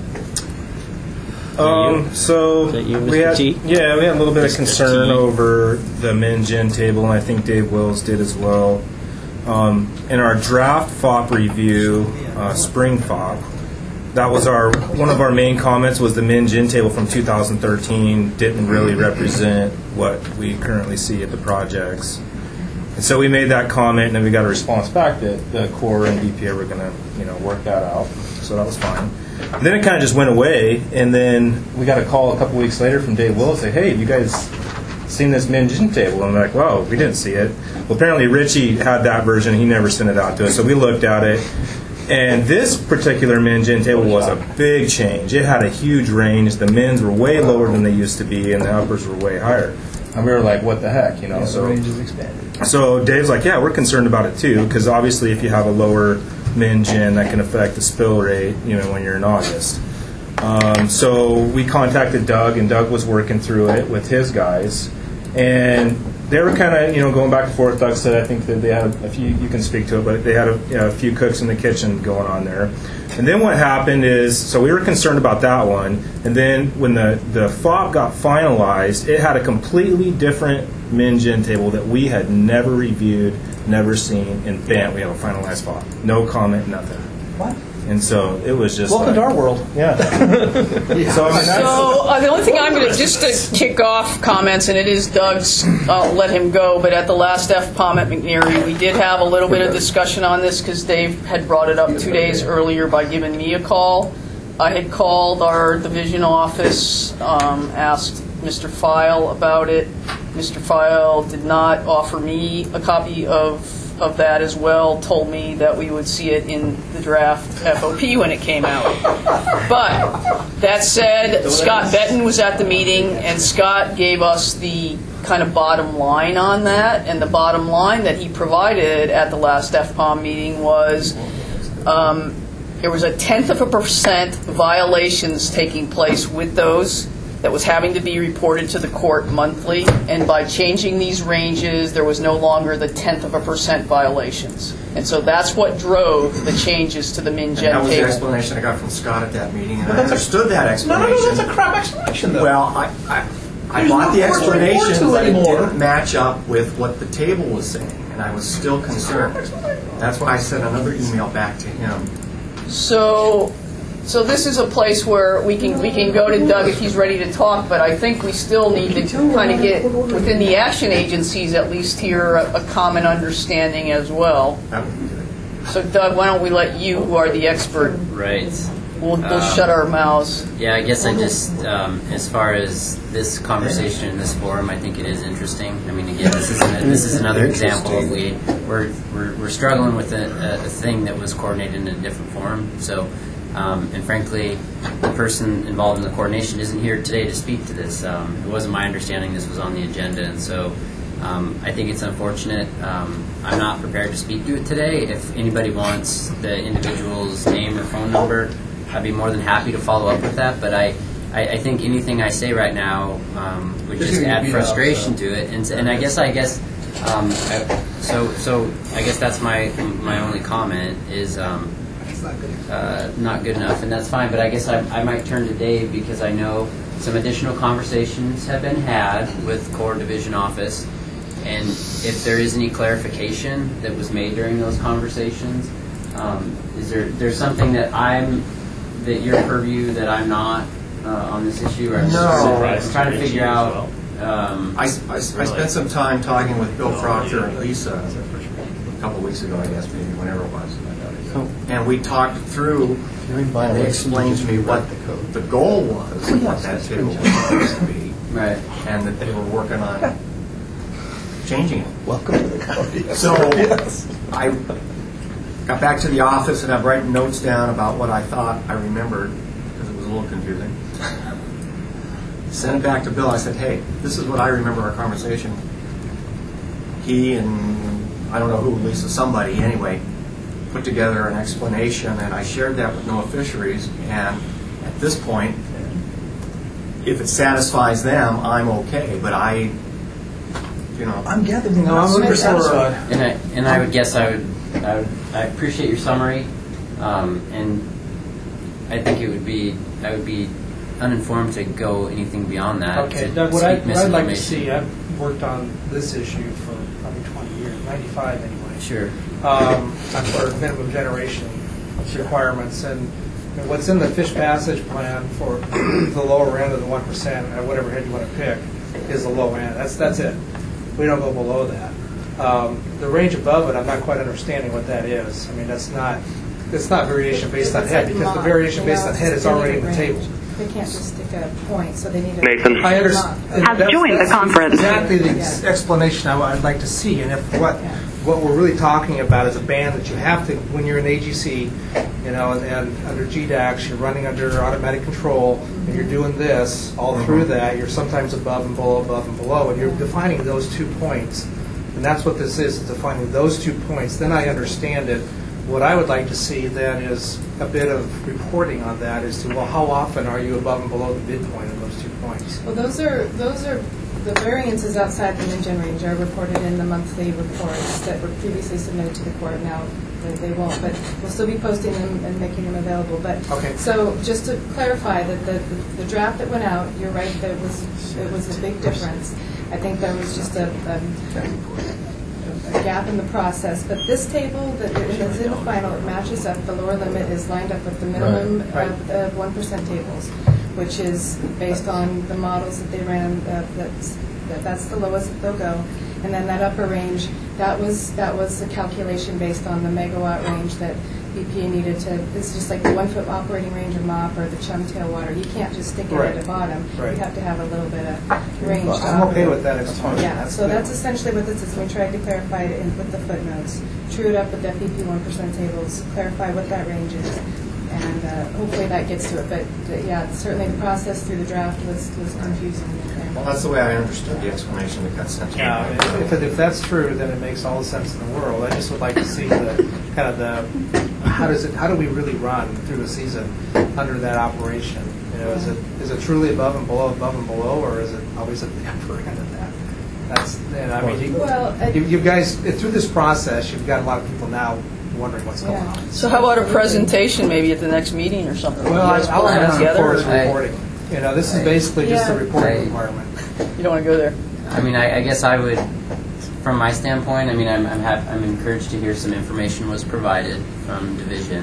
Speaker 10: Um, so
Speaker 1: Is that you,
Speaker 10: we
Speaker 1: Mister
Speaker 10: had,
Speaker 1: T?
Speaker 10: yeah, we had a little bit of
Speaker 1: Mister
Speaker 10: concern
Speaker 1: T.
Speaker 10: over the min gen table, and I think Dave Wills did as well. Um, in our draft F O P review, uh, spring F O P, that was our one of our main comments was the min gen table from two thousand thirteen didn't really represent what we currently see at the projects. And so we made that comment, and then we got a response back that the Corps and D P A were going to, you know, work that out. So that was fine. And then it kind of just went away, and then we got a call a couple weeks later from Dave Willis, say, "Hey, have you guys seen this min gen table?" And I'm like, "Wow, we didn't see it." Well, apparently Richie had that version. He never sent it out to us, so we looked at it. And this particular min gen table was a big change. It had a huge range. The mins were way lower than they used to be, and the uppers were way higher. And we were like, "What the heck?" You know.
Speaker 14: yeah,
Speaker 10: so
Speaker 14: the range is expanded.
Speaker 10: so Dave's like, yeah, we're concerned about it too, because obviously if you have a lower min gen, that can affect the spill rate, you know, when you're in August. Um, so we contacted Doug, and Doug was working through it with his guys, and they were kind of, you know, going back and forth. Doug said, I think that they had a few, you can speak to it, but they had a, you know, a few cooks in the kitchen going on there. And then what happened is, so we were concerned about that one, and then when the, the F O P got finalized, it had a completely different min gen table that we had never reviewed, never seen, and bam, we have a finalized F O P. No comment, nothing.
Speaker 14: What?
Speaker 10: And so it was just
Speaker 14: Welcome
Speaker 10: like,
Speaker 14: to our world.
Speaker 10: Yeah. So, I mean, that's,
Speaker 6: So uh, the only thing I'm going to, just to kick off comments, and it is Doug's, I'll let him go, but at the last F POM at McNeary, we did have a little bit of discussion on this because Dave had brought it up two days earlier by giving me a call. I had called our division office, um, asked Mister File about it. Mister File did not offer me a copy of of that as well, told me that we would see it in the draft F O P when it came out. But that said, Scott Benton was at the meeting, and Scott gave us the kind of bottom line on that, and the bottom line that he provided at the last F POM meeting was um, there was a tenth of a percent violations taking place with those that was having to be reported to the court monthly, and by changing these ranges, there was no longer the tenth of a percent violations. And so that's what drove the changes to the min gen
Speaker 15: That was the
Speaker 6: table.
Speaker 15: explanation I got from Scott at that meeting, and
Speaker 14: But
Speaker 15: I
Speaker 14: that's a-
Speaker 15: understood that
Speaker 14: No,
Speaker 15: explanation.
Speaker 14: no, no, that's a crap explanation, though.
Speaker 15: Well, I, I, I
Speaker 14: There's
Speaker 15: bought
Speaker 14: no
Speaker 15: the
Speaker 14: court to report
Speaker 15: explanation,
Speaker 14: to
Speaker 15: but it
Speaker 14: anymore.
Speaker 15: didn't match up with what the table was saying, and I was still concerned. That's why I sent another email back to him
Speaker 6: So, so this is a place where we can we can go to Doug if he's ready to talk. But I think we still need to kind of get within the action agencies at least here a, a common understanding as well. So, Doug, why don't we let you, who are the expert,
Speaker 17: Right.
Speaker 6: we'll, we'll
Speaker 17: Um,
Speaker 6: shut our mouths.
Speaker 17: Yeah, I guess I just, um, as far as this conversation in this forum, I think it is interesting. I mean, again, this is an, this is another example. Of we we're, we're we're struggling with a, a, a thing that was coordinated in a different forum. So, um, and frankly, the person involved in the coordination isn't here today to speak to this. Um, it wasn't my understanding this was on the agenda, and so. Um, I think it's unfortunate. Um, I'm not prepared to speak to it today. If anybody wants the individual's name or phone number, I'd be more than happy to follow up with that. But I, I, I think anything I say right now um, would
Speaker 14: Just
Speaker 17: just
Speaker 14: gonna
Speaker 17: add
Speaker 14: beat
Speaker 17: frustration
Speaker 14: up, so.
Speaker 17: to it. And, and I guess I guess um, I, so. So I guess that's my my only comment is um, uh, not good enough, and that's fine. But I guess I, I might turn to Dave because I know some additional conversations have been had with Core Division Office. And if there is any clarification that was made during those conversations, um, is there there's something that I'm that your purview that I'm not uh, on this issue? Or I'm
Speaker 15: No.
Speaker 17: just trying to figure out. Um,
Speaker 15: I, I, I spent some time talking with Bill Proctor and Lisa a couple of weeks ago, I guess, maybe whenever it was. And we talked through, and they explained to me what the goal was, what that table was supposed to be,
Speaker 17: right.
Speaker 15: and that they were working on changing it.
Speaker 4: Welcome to the county.
Speaker 15: So I got back to the office and I'm writing notes down about what I thought I remembered because it was a little confusing. Sent it back to Bill. I said, hey, this is what I remember our conversation. He and I don't know who, Lisa, somebody anyway, put together an explanation, and I shared that with NOAA Fisheries. And at this point, if it satisfies them, I'm okay. But I, you know,
Speaker 4: I'm gathering. No, I'm looking for satisfied.
Speaker 17: And I and I would guess I would I, would, I appreciate your summary, um, and I think it would be I would be uninformed to go anything beyond that.
Speaker 4: Okay,
Speaker 17: to
Speaker 4: Doug, what, I,
Speaker 17: speak
Speaker 4: what I'd like to
Speaker 17: misinformation.
Speaker 4: see, I've worked on this issue for probably twenty years, ninety-five anyway.
Speaker 17: Sure.
Speaker 4: Um, for minimum generation requirements, and, and what's in the fish passage plan for the lower end of the one percent, or whatever head you want to pick, is the low end. That's that's it. We don't go below that. Um, the range above it, I'm not quite understanding what that is. I mean, that's not it's not variation based on
Speaker 20: It's
Speaker 4: head,
Speaker 20: like
Speaker 4: because the
Speaker 20: mock,
Speaker 4: variation
Speaker 20: you know,
Speaker 4: based on
Speaker 20: it's
Speaker 4: head
Speaker 20: just
Speaker 4: is
Speaker 20: they need
Speaker 4: already
Speaker 20: a
Speaker 4: in the
Speaker 20: range.
Speaker 4: table.
Speaker 20: They can't just stick a point, so they need a
Speaker 22: Nathan.
Speaker 4: I
Speaker 20: mock.
Speaker 4: understand.
Speaker 3: Has
Speaker 4: That's-
Speaker 3: joined the
Speaker 4: that's
Speaker 3: conference.
Speaker 4: Exactly the ex- explanation I- I'd like to see, and if what what we're really talking about is a band that you have to, when you're in A G C, you know, and, and under G DAX, you're running under automatic control, and you're doing this all through that. You're sometimes above and below, above and below, and you're defining those two points, and that's what this is, is defining those two points. Then I understand it. What I would like to see then is a bit of reporting on that as to, well, how often are you above and below the midpoint of those two points?
Speaker 20: Well, those are, those are, the variances outside the min-gen range are reported in the monthly reports that were previously submitted to the court. Now, they, they won't, but we'll still be posting them and making them available. But
Speaker 4: Okay.
Speaker 20: So just to clarify that the, the, the draft that went out, you're right, there was, it was a big difference. I think there was just a, a, a gap in the process. But this table that is in the final, it matches up. The lower limit is lined up with the minimum
Speaker 4: Right.
Speaker 20: of the one percent tables, which is based on the models that they ran. Uh, that's that, that's the lowest that they'll go, and then that upper range, that was that was a calculation based on the megawatt range that B P A needed to. It's just like the one foot operating range of M O P or the chum tail water. You can't just stick it
Speaker 4: Right.
Speaker 20: at the bottom.
Speaker 4: Right.
Speaker 20: You have to have a little bit of range.
Speaker 4: Well,
Speaker 20: to
Speaker 4: I'm okay
Speaker 20: operate.
Speaker 4: with that explanation.
Speaker 20: Yeah,
Speaker 4: That's
Speaker 20: so
Speaker 4: good.
Speaker 20: that's essentially what this is. We tried to clarify it in, with the footnotes, true it up with F E P one percent tables, clarify what that range is, and uh, hopefully that gets to it. But uh, yeah, certainly the process through the draft was, was confusing.
Speaker 15: Well, that's the way I understood the explanation that got sent to me.
Speaker 4: Yeah, if, if, if that's true, then it makes all the sense in the world. I just would like to see the kind of the how does it how do we really run through the season under that operation? You know, is it is it truly above and below, above and below, or is it always at the upper end of that? That's and I mean, you,
Speaker 20: Well, uh,
Speaker 4: you, you guys through this process, you've got a lot of people now wondering what's going on.
Speaker 6: So how about a presentation maybe at the next meeting or something?
Speaker 4: Well,
Speaker 6: You
Speaker 4: I,
Speaker 6: guys
Speaker 4: I'll
Speaker 6: pull that
Speaker 4: have
Speaker 6: together?
Speaker 4: forward reporting. You know, this is basically just a
Speaker 17: Yeah.
Speaker 4: reporting
Speaker 17: I-
Speaker 4: requirement.
Speaker 6: You don't want to go there.
Speaker 17: I mean, I, I guess I would, from my standpoint, I mean, I'm I'm, hap- I'm encouraged to hear some information was provided from Division.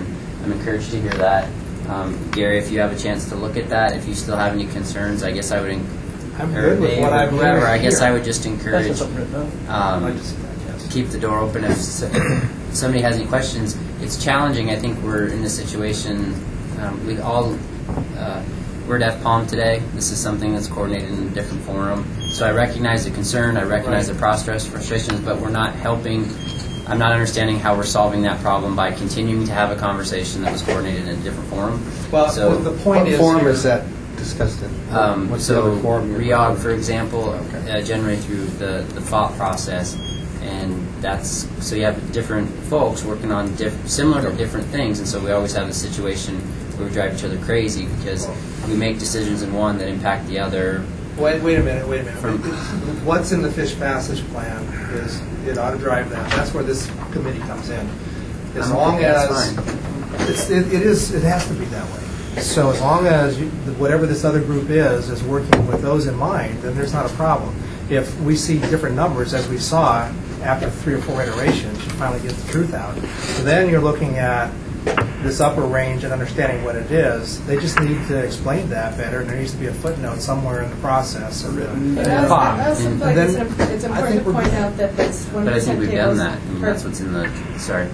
Speaker 17: I'm encouraged to hear that. Um, Gary, if you have a chance to look at that, if you still have any concerns, I guess I would encourage.
Speaker 4: I'm good with what I've
Speaker 17: whoever,
Speaker 4: heard
Speaker 17: I guess
Speaker 4: here.
Speaker 17: I would just encourage um, keep the door open if, s- if somebody has any questions. It's challenging. I think we're in this situation. Um, we all uh, we're at F PALM today. This is something that's coordinated in a different forum. So I recognize the concern. I recognize
Speaker 4: Right.
Speaker 17: the process frustrations, but we're not helping. I'm not understanding how we're solving that problem by continuing to have a conversation that was coordinated in a different forum.
Speaker 4: Well,
Speaker 17: so
Speaker 4: the point
Speaker 12: What
Speaker 4: is
Speaker 12: forum
Speaker 4: here-
Speaker 12: is that discussed in?
Speaker 17: um,
Speaker 12: What's the
Speaker 17: so
Speaker 12: other forum you're
Speaker 17: REOG,
Speaker 12: talking
Speaker 17: for example, uh, generate through the, the F O P process, and that's so you have different folks working on diff- similar to different things, and so we always have a situation where we drive each other crazy because we make decisions in one that impact the other.
Speaker 4: Wait, wait a minute, wait a minute.
Speaker 17: From-
Speaker 4: What's in the fish passage plan is, it ought to drive that. That's where this committee comes in. As
Speaker 17: I'm
Speaker 4: long
Speaker 17: okay, that's
Speaker 4: as,
Speaker 17: fine.
Speaker 4: it's, it it is, it has to be that way. So as long as you, whatever this other group is, is working with those in mind, then there's not a problem. If we see different numbers, as we saw after three or four iterations, you finally get the truth out. So then you're looking at this upper range and understanding what it is. They just need to explain that better, and there needs to be a footnote somewhere in the process. Or
Speaker 20: And I also, I also feel like it's, im- it's important to point out that this one
Speaker 17: But I think
Speaker 20: percent
Speaker 17: we've
Speaker 20: tables.
Speaker 17: done that. I mean,
Speaker 20: are-
Speaker 17: that's what's in the. Sorry.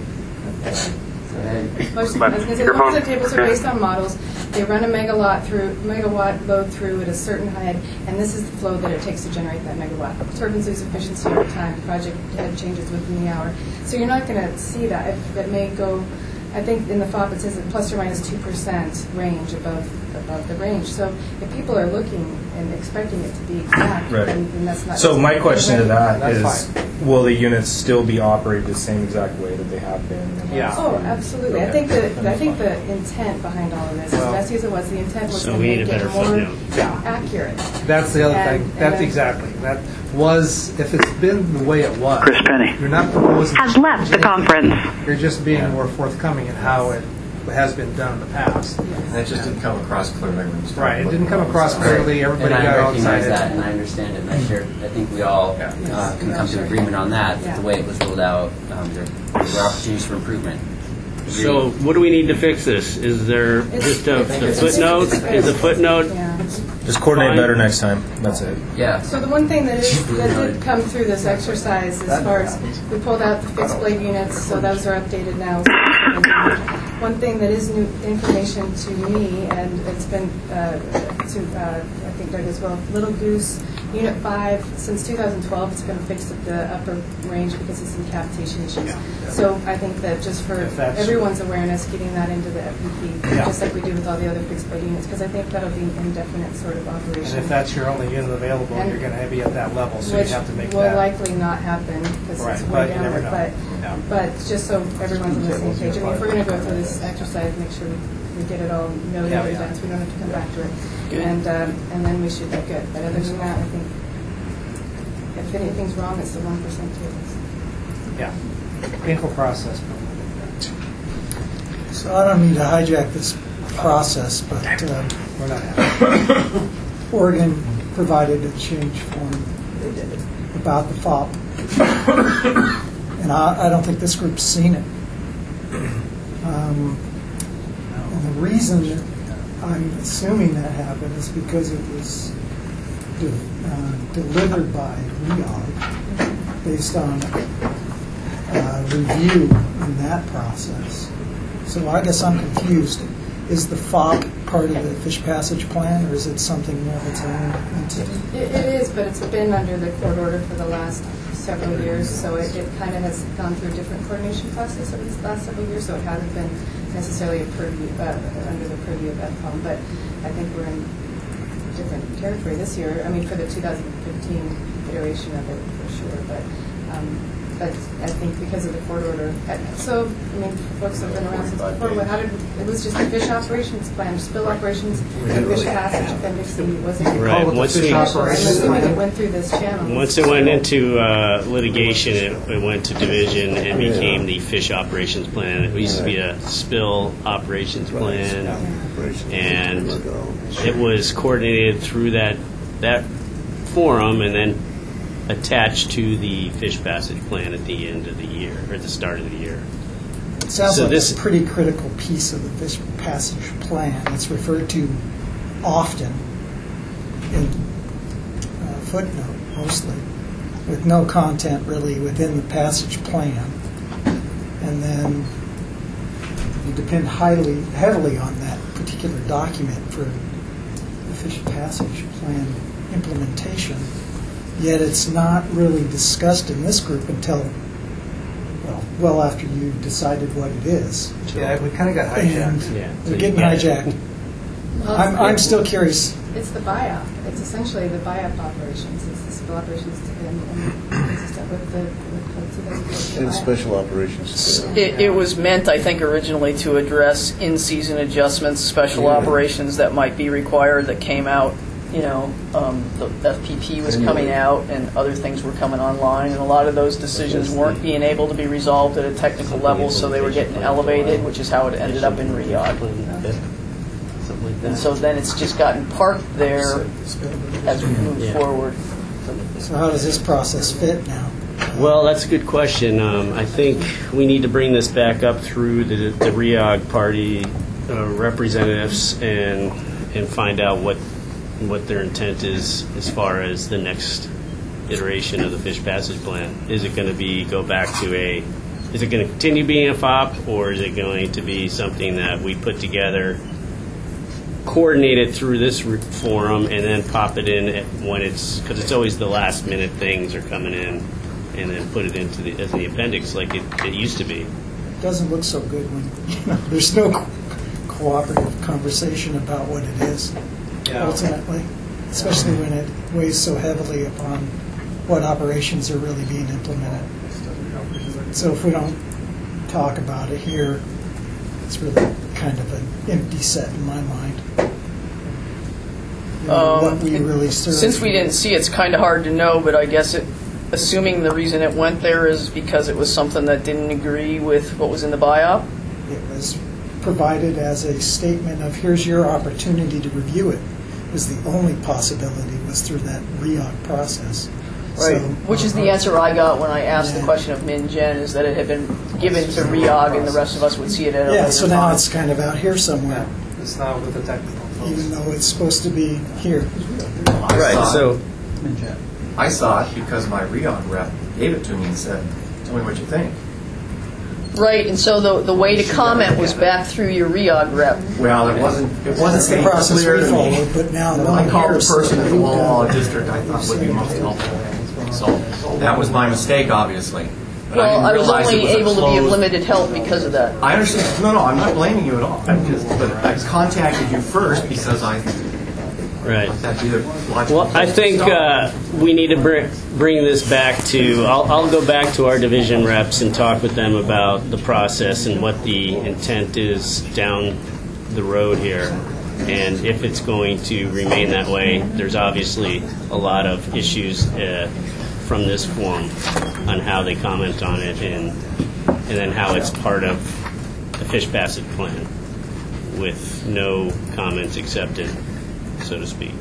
Speaker 17: Go ahead.
Speaker 20: Most, I was going to say, the one percent tables are based on models. They run a megawatt through megawatt load through at a certain height, and this is the flow that it takes to generate that megawatt. Turbines lose efficiency over time. The project head changes within the hour, so you're not going to see that. It, it may go. I think in the F O P it says a plus or minus two percent range above above the range. So if people are looking and expecting it to be exact,
Speaker 10: Right.
Speaker 20: then, then that's not.
Speaker 10: So my question to that
Speaker 4: That's
Speaker 10: is, will the units still be operated the same exact way that they have been? in the last
Speaker 20: Oh,
Speaker 10: few-
Speaker 20: absolutely. I
Speaker 10: Okay.
Speaker 20: think the I think the intent behind all of this,
Speaker 4: Well-
Speaker 20: as messy as it was, the intent was
Speaker 1: So
Speaker 20: to
Speaker 1: we need
Speaker 20: make
Speaker 1: a better
Speaker 20: it more
Speaker 1: footnote.
Speaker 20: accurate.
Speaker 4: That's the other
Speaker 20: And-
Speaker 4: thing.
Speaker 20: and
Speaker 4: That's
Speaker 20: then-
Speaker 4: exactly. That was, if it's been the way it was.
Speaker 22: Chris Penny.
Speaker 4: You're not proposing.
Speaker 3: Has left the conference.
Speaker 4: You're just being more forthcoming in how it has been done in the past.
Speaker 15: That just didn't come across clearly when you started.
Speaker 4: Right, it didn't come
Speaker 15: looking
Speaker 4: across
Speaker 15: at it.
Speaker 4: clearly. Everybody
Speaker 17: And
Speaker 4: got
Speaker 17: I
Speaker 4: all
Speaker 17: recognize
Speaker 4: excited.
Speaker 17: that, and I understand it, and I share. I think we all uh, can come to agreement on that. That the way it was rolled out, um, there, there were opportunities for improvement. Agreed.
Speaker 1: So what do we need to fix this? Is there
Speaker 20: It's-
Speaker 1: just a
Speaker 20: it's-
Speaker 1: the
Speaker 20: it's-
Speaker 1: footnote?
Speaker 20: it's-
Speaker 1: Is the footnote?
Speaker 20: Yeah.
Speaker 10: Just coordinate
Speaker 1: Fine.
Speaker 10: better next time. That's it.
Speaker 17: Yeah.
Speaker 20: So the one thing that is that did come through this exercise, as far as we pulled out the fixed blade units, so those are updated now. One thing that is new information to me, and it's been uh, to uh, I think Doug as well. Little Goose Unit Five, since two thousand twelve, it's been fixed at the upper range because of some cavitation issues. So I think that just for
Speaker 4: If that's-
Speaker 20: everyone's awareness, getting that into the F P P,
Speaker 4: Yeah.
Speaker 20: just like we do with all the other fixed blade units, because I think that'll be an indefinite sort of operation.
Speaker 4: And if that's your only unit available,
Speaker 20: And-
Speaker 4: you're going to be at that level, so you
Speaker 20: Which
Speaker 4: have to make
Speaker 20: will
Speaker 4: that.
Speaker 20: likely not happen because
Speaker 4: Right,
Speaker 20: it's
Speaker 4: but
Speaker 20: way
Speaker 4: you never
Speaker 20: down
Speaker 4: know.
Speaker 20: there.
Speaker 4: Yeah.
Speaker 20: But, but just so everyone's on the same page, I mean, if we're going to go through this exercise, make sure we, we get it all noted
Speaker 4: Yeah,
Speaker 20: in
Speaker 4: yeah.
Speaker 20: advance. We don't have to come back to it.
Speaker 1: Good.
Speaker 20: And um, and then we should be good. But other than that, I think if anything's wrong, it's the one percent tables.
Speaker 4: Yeah. Painful process.
Speaker 13: So I don't mean to hijack this process, but um,
Speaker 4: We're not happy.
Speaker 13: Oregon provided a change form about the F O P, and I, I don't think this group's seen it. Um, and the reason that I'm assuming that happened is because it was de- uh, delivered by REOG based on uh, review in that process. So I guess I'm confused. Is the F O P part of the fish passage plan, or is it something more of its own entity?
Speaker 20: It, it is, but it's been under the court order for the last several years, so it, it kind of has gone through a different coordination process over these last several years, so it hasn't been necessarily a purview, uh, under the purview of F POM, but I think we're in different territory this year. I mean, for the two thousand fifteen iteration of it, for sure, but um, but I think because of the court order. uh, So, I mean, folks have been around since before, but how did, it was just a fish operations plan, spill operations, and fish passage, appendix C, wasn't
Speaker 1: Right. Once we-
Speaker 20: I'm assuming it went through this channel.
Speaker 1: Once it went into uh, litigation, it, it went to division and became the fish operations plan. It used to be a spill operations plan, and it was coordinated through that that forum, and then attached to the fish passage plan at the end of the year or at the start of the year.
Speaker 13: Sounds
Speaker 1: So
Speaker 13: like
Speaker 1: this-
Speaker 13: a pretty critical piece of the fish passage plan. It's referred to often in uh, footnote, mostly, with no content really within the passage plan. And then you depend highly, heavily on that particular document for the fish passage plan implementation. Yet it's not really discussed in this group until well, well after you decided what it is.
Speaker 4: Yeah, we kind of got hijacked.
Speaker 13: And
Speaker 1: Yeah.
Speaker 13: We're getting hijacked.
Speaker 20: Well,
Speaker 13: I'm, I'm
Speaker 20: it's-
Speaker 13: still curious.
Speaker 20: It's the buy-up. It's essentially the buy-up operations. It's the spill operations and, and it's stuff with the, with the two thousand fourteen
Speaker 5: And
Speaker 20: buy-up.
Speaker 5: special operations.
Speaker 6: It, it was meant, I think, originally to address in-season adjustments, special
Speaker 5: Yeah.
Speaker 6: operations that might be required that came out. You know, um, the F P P was coming out and other things were coming online, and a lot of those decisions weren't being able to be resolved at a technical level, so they were getting elevated, which is how it ended up in REOG. And so then it's just gotten parked there as we move
Speaker 1: Yeah.
Speaker 6: forward.
Speaker 13: So how does this process fit now?
Speaker 1: Well, that's a good question. Um, I think we need to bring this back up through the, the REOG party uh, representatives and and find out what what their intent is as far as the next iteration of the fish passage plan. Is it going to be go back to a? Is it going to continue being a F O P, or is it going to be something that we put together, coordinate it through this re- forum, and then pop it in at when it's because it's always the last minute things are coming in, and then put it into the as the appendix like it, it used to be.
Speaker 13: It doesn't look so good when you know, there's no co- cooperative conversation about what it is
Speaker 4: Yeah.
Speaker 13: ultimately, especially when it weighs so heavily upon what operations are really being implemented. So if we don't talk about it here, it's really kind of an empty set in my mind. You know,
Speaker 6: Um,
Speaker 13: what we really serve.
Speaker 6: Since we didn't see, it's kind of hard to know, but I guess it, assuming the reason it went there is because it was something that didn't agree with what was in the buy-up.
Speaker 13: It was provided as a statement of here's your opportunity to review it. It was the only possibility was through that REOG process.
Speaker 6: Right,
Speaker 13: So,
Speaker 6: which is the answer I got when I asked the
Speaker 13: Yeah.
Speaker 6: question of Min Gen, is that it had been given to REOG and the rest of us would see it at a
Speaker 13: Yeah,
Speaker 6: later
Speaker 13: so now
Speaker 6: time.
Speaker 13: it's kind of out here somewhere,
Speaker 4: It's not with the technical folks.
Speaker 13: even though it's supposed to be here.
Speaker 15: I
Speaker 1: Right,
Speaker 15: saw
Speaker 1: so-
Speaker 15: it. I saw it because my REOG rep gave it to me and said, "Tell me what you think."
Speaker 6: Right, and so the the way to comment was back through your REOG rep.
Speaker 15: Well, it wasn't. It wasn't
Speaker 13: That's the
Speaker 15: staying
Speaker 13: process
Speaker 15: clear
Speaker 13: we
Speaker 15: to me.
Speaker 13: followed, but now no
Speaker 15: I
Speaker 13: one
Speaker 15: called the
Speaker 13: cares.
Speaker 15: person at the
Speaker 13: You've
Speaker 15: Walla
Speaker 13: got-
Speaker 15: Walla district I thought would be most helpful. So that was my mistake, obviously. But
Speaker 6: Well,
Speaker 15: didn't
Speaker 6: I was
Speaker 15: realize it
Speaker 6: only
Speaker 15: was a
Speaker 6: able to be of
Speaker 15: closed-
Speaker 6: limited help because of that.
Speaker 15: I understand. No, no, I'm not blaming you at all. I'm just, but I contacted you first because I
Speaker 1: Right.
Speaker 15: thought that'd be the logical.
Speaker 1: Well, I think uh, we need to bring bring this back to. I'll, I'll go back to our division reps and talk with them about the process and what the intent is down the road here, and if it's going to remain that way. There's obviously a lot of issues uh, from this forum on how they comment on it, and and then how it's part of the fish passage plan with no comments accepted, so to speak.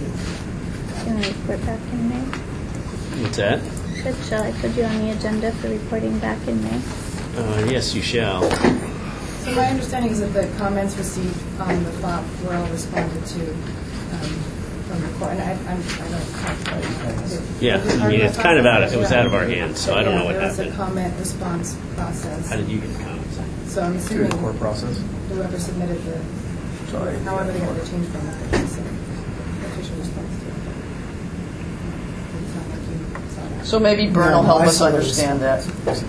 Speaker 9: Can we report back in May?
Speaker 1: What's that?
Speaker 9: Should, shall I put you on the agenda for reporting back in May?
Speaker 1: Uh, yes, you shall.
Speaker 20: So my understanding is that the comments received on the F O P were all responded to um, from the court, and I, I'm, I don't.
Speaker 1: Yeah, I mean, it's kind of out of, it was out of our hands, so I don't know what
Speaker 20: There was a
Speaker 1: happened.
Speaker 20: comment response process.
Speaker 1: How did you get the comments?
Speaker 20: So I'm assuming
Speaker 8: Through the court process.
Speaker 20: whoever submitted the,
Speaker 8: Sorry.
Speaker 20: however they got the change from it, there was an official response to it. It's not like you saw that.
Speaker 6: So maybe Bern will
Speaker 13: No,
Speaker 6: help
Speaker 13: I
Speaker 6: us
Speaker 13: saw those.
Speaker 6: understand that.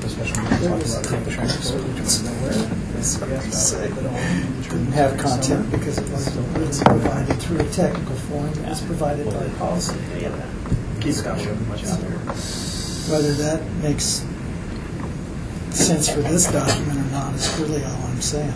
Speaker 13: Didn't have content because it wasn't really provided through a technical form. It was provided by policy. Whether that makes sense for this document or not is really all I'm saying.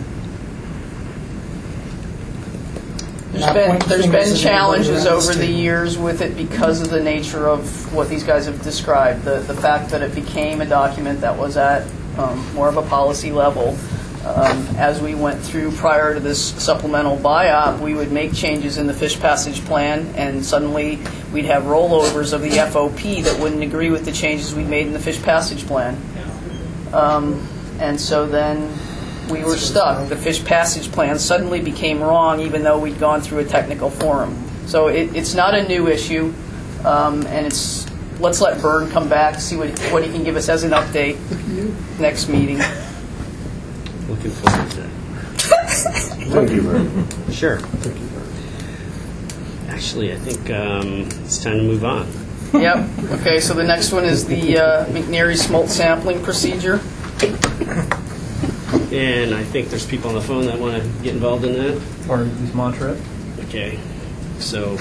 Speaker 6: There's
Speaker 13: Not
Speaker 6: been,
Speaker 13: pointing
Speaker 6: there's
Speaker 13: fingers
Speaker 6: been
Speaker 13: at
Speaker 6: challenges
Speaker 13: anybody around
Speaker 6: over
Speaker 13: this
Speaker 6: the
Speaker 13: table.
Speaker 6: years with it because of the nature of what these guys have described. The, the fact that it became a document that was at um, more of a policy level. Um, as we went through prior to this supplemental buy-op, we would make changes in the fish passage plan, and suddenly we'd have rollovers of the F O P that wouldn't agree with the changes we made in the fish passage plan. Um, and so then we were stuck. The fish passage plan suddenly became wrong, even though we'd gone through a technical forum. So it, it's not a new issue, um, and it's let's let Vern come back, see what what he can give us as an update next meeting.
Speaker 1: Looking forward to that.
Speaker 5: Thank you, Vern.
Speaker 1: Sure. Thank you, Vern. Actually, I think um, it's time to move on.
Speaker 6: Yep. Okay, so the next one is the uh, McNary smolt sampling procedure.
Speaker 1: And I think there's people on the phone that want to get involved in that.
Speaker 14: Or at least monitor it.
Speaker 1: Okay. So,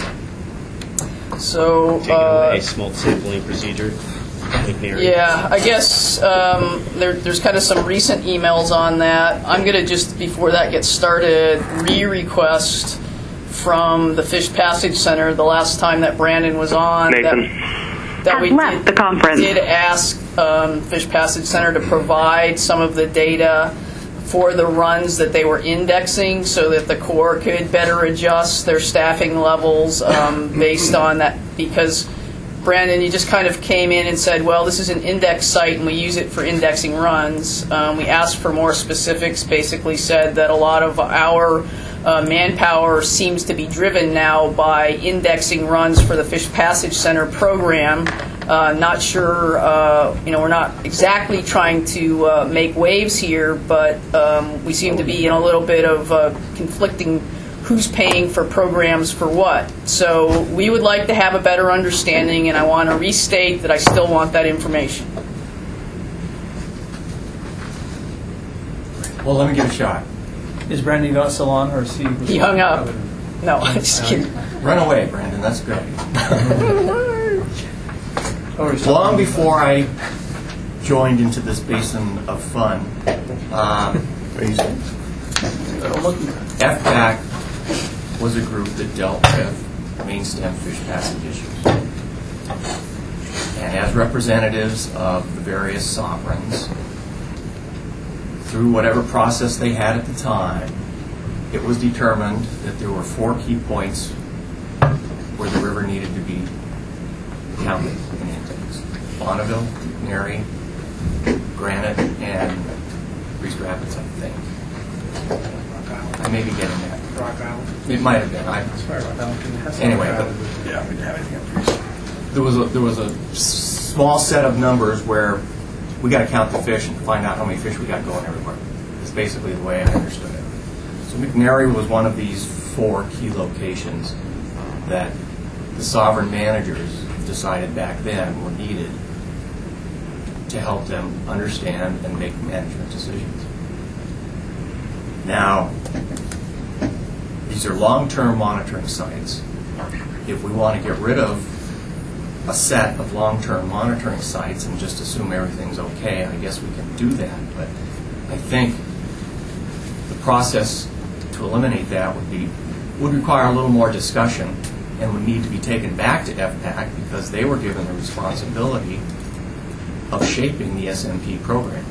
Speaker 6: so
Speaker 1: take it
Speaker 6: uh,
Speaker 1: away, smolt sampling procedure. McNary.
Speaker 6: Yeah, I guess um, there, there's kind of some recent emails on that. I'm going to just, before that gets started, re-request from the Fish Passage Center the last time that Brandon was on.
Speaker 22: Nathan.
Speaker 6: That, that
Speaker 3: Has
Speaker 6: we
Speaker 3: left
Speaker 6: did,
Speaker 3: the conference.
Speaker 6: did ask um, Fish Passage Center to provide some of the data for the runs that they were indexing so that the Corps could better adjust their staffing levels um, based on that. Because, Brandon, you just kind of came in and said, well, this is an index site and we use it for indexing runs. Um, we asked for more specifics, basically said that a lot of our uh, manpower seems to be driven now by indexing runs for the Fish Passage Center program. Uh, not sure, uh, you know, we're not exactly trying to uh, make waves here, but um, we seem to be in a little bit of uh, conflicting who's paying for programs for what. So we would like to have a better understanding, and I want to restate that I still want that information.
Speaker 15: Well, let me give it a shot.
Speaker 14: Is Brandon not still on, or is he?
Speaker 6: He hung up. No, I'm just kidding.
Speaker 15: Run away, Brandon. That's good. Long before I joined into this basin of fun, um, F PAC was a group that dealt with main stem fish passage issues. And as representatives of the various sovereigns, through whatever process they had at the time, it was determined that there were four key points where the river needed to be counted in index. Bonneville, McNary, Granite, and Reese Rapids, I think. I may be getting that.
Speaker 4: Rock Island.
Speaker 15: It might have been. I, anyway, but
Speaker 4: yeah, we didn't have anything up
Speaker 15: there was a, there was a small set of numbers where we got to count the fish and find out how many fish we got going everywhere. It's basically the way I understood it. So McNary was one of these four key locations that the sovereign managers decided back then were needed to help them understand and make management decisions. Now, these are long-term monitoring sites. If we want to get rid of a set of long-term monitoring sites and just assume everything's okay, I guess we can do that. But I think the process to eliminate that would be would require a little more discussion and would need to be taken back to F PAC because they were given the responsibility of shaping the S M P program.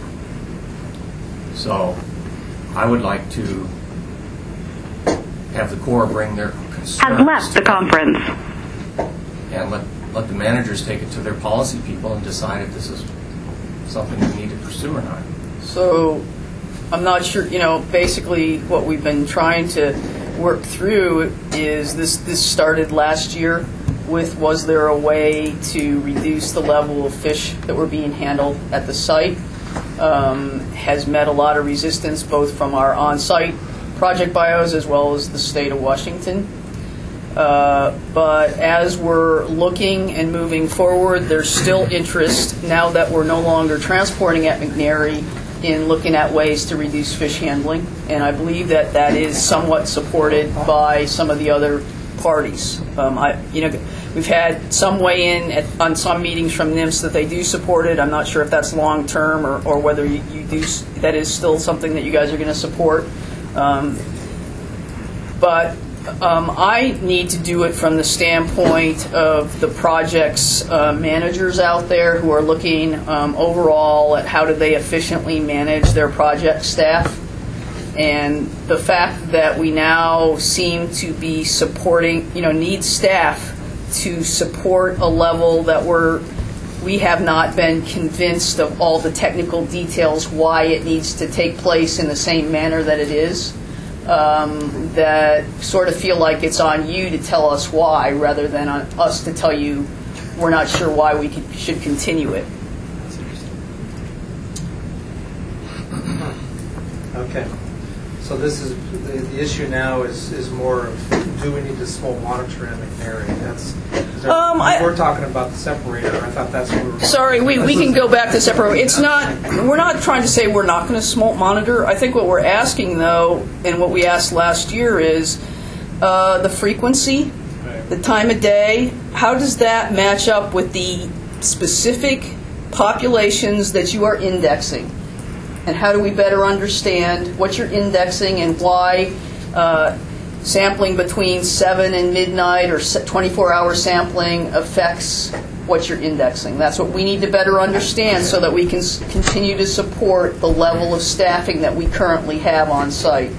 Speaker 15: So I would like to have the Corps bring their concerns
Speaker 3: Has left the conference.
Speaker 15: and let, let the managers take it to their policy people and decide if this is something we need to pursue or not.
Speaker 6: So I'm not sure, you know, basically what we've been trying to work through is this, this started last year with was there a way to reduce the level of fish that were being handled at the site. Um, has met a lot of resistance both from our on-site project bios as well as the state of Washington. Uh, but as we're looking and moving forward, there's still interest now that we're no longer transporting at McNary in looking at ways to reduce fish handling. And I believe that that is somewhat supported by some of the other parties. Um, I, you know, we've had some weigh in at, on some meetings from N I M S that they do support it. I'm not sure if that's long term or, or whether you, you do. That is still something that you guys are going to support. Um, but um, I need to do it from the standpoint of the project's uh, managers out there who are looking um, overall at how do they efficiently manage their project staff. And the fact that we now seem to be supporting, you know, need staff to support a level that we're we have not been convinced of all the technical details why it needs to take place in the same manner that it is. Um, that sort of feel like it's on you to tell us why rather than on us to tell you we're not sure why we could, should continue it.
Speaker 4: Okay. So this is, the, the issue now is, is more of, do we need to smoke monitor in McNary? That's, there,
Speaker 6: Um, I-
Speaker 4: we're talking about the separator. I thought that's what we were.
Speaker 6: Sorry, we, we can go back to separate. It's not, we're not trying to say we're not going to smoke monitor. I think what we're asking, though, and what we asked last year is uh, the frequency, the time of day, how does that match up with the specific populations that you are indexing? And how do we better understand what you're indexing and why uh, sampling between seven and midnight or twenty-four hour sampling affects what you're indexing? That's what we need to better understand so that we can s- continue to support the level of staffing that we currently have on site.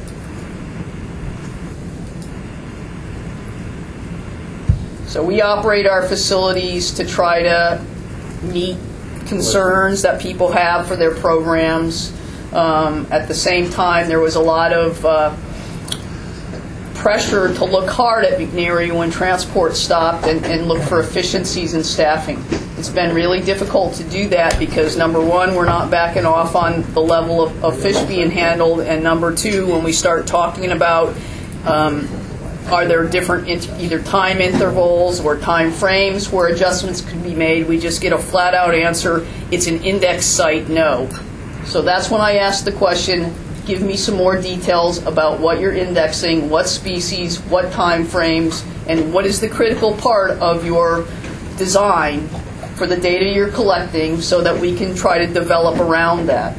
Speaker 6: So we operate our facilities to try to meet concerns that people have for their programs. Um, at the same time, there was a lot of uh, pressure to look hard at McNary when transport stopped and, and look for efficiencies in staffing. It's been really difficult to do that because, number one, we're not backing off on the level of, of fish being handled, and number two, when we start talking about um, are there different int- either time intervals or time frames where adjustments could be made, we just get a flat-out answer, it's an index site, no. So that's when I asked the question, give me some more details about what you're indexing, what species, what time frames, and what is the critical part of your design for the data you're collecting so that we can try to develop around that.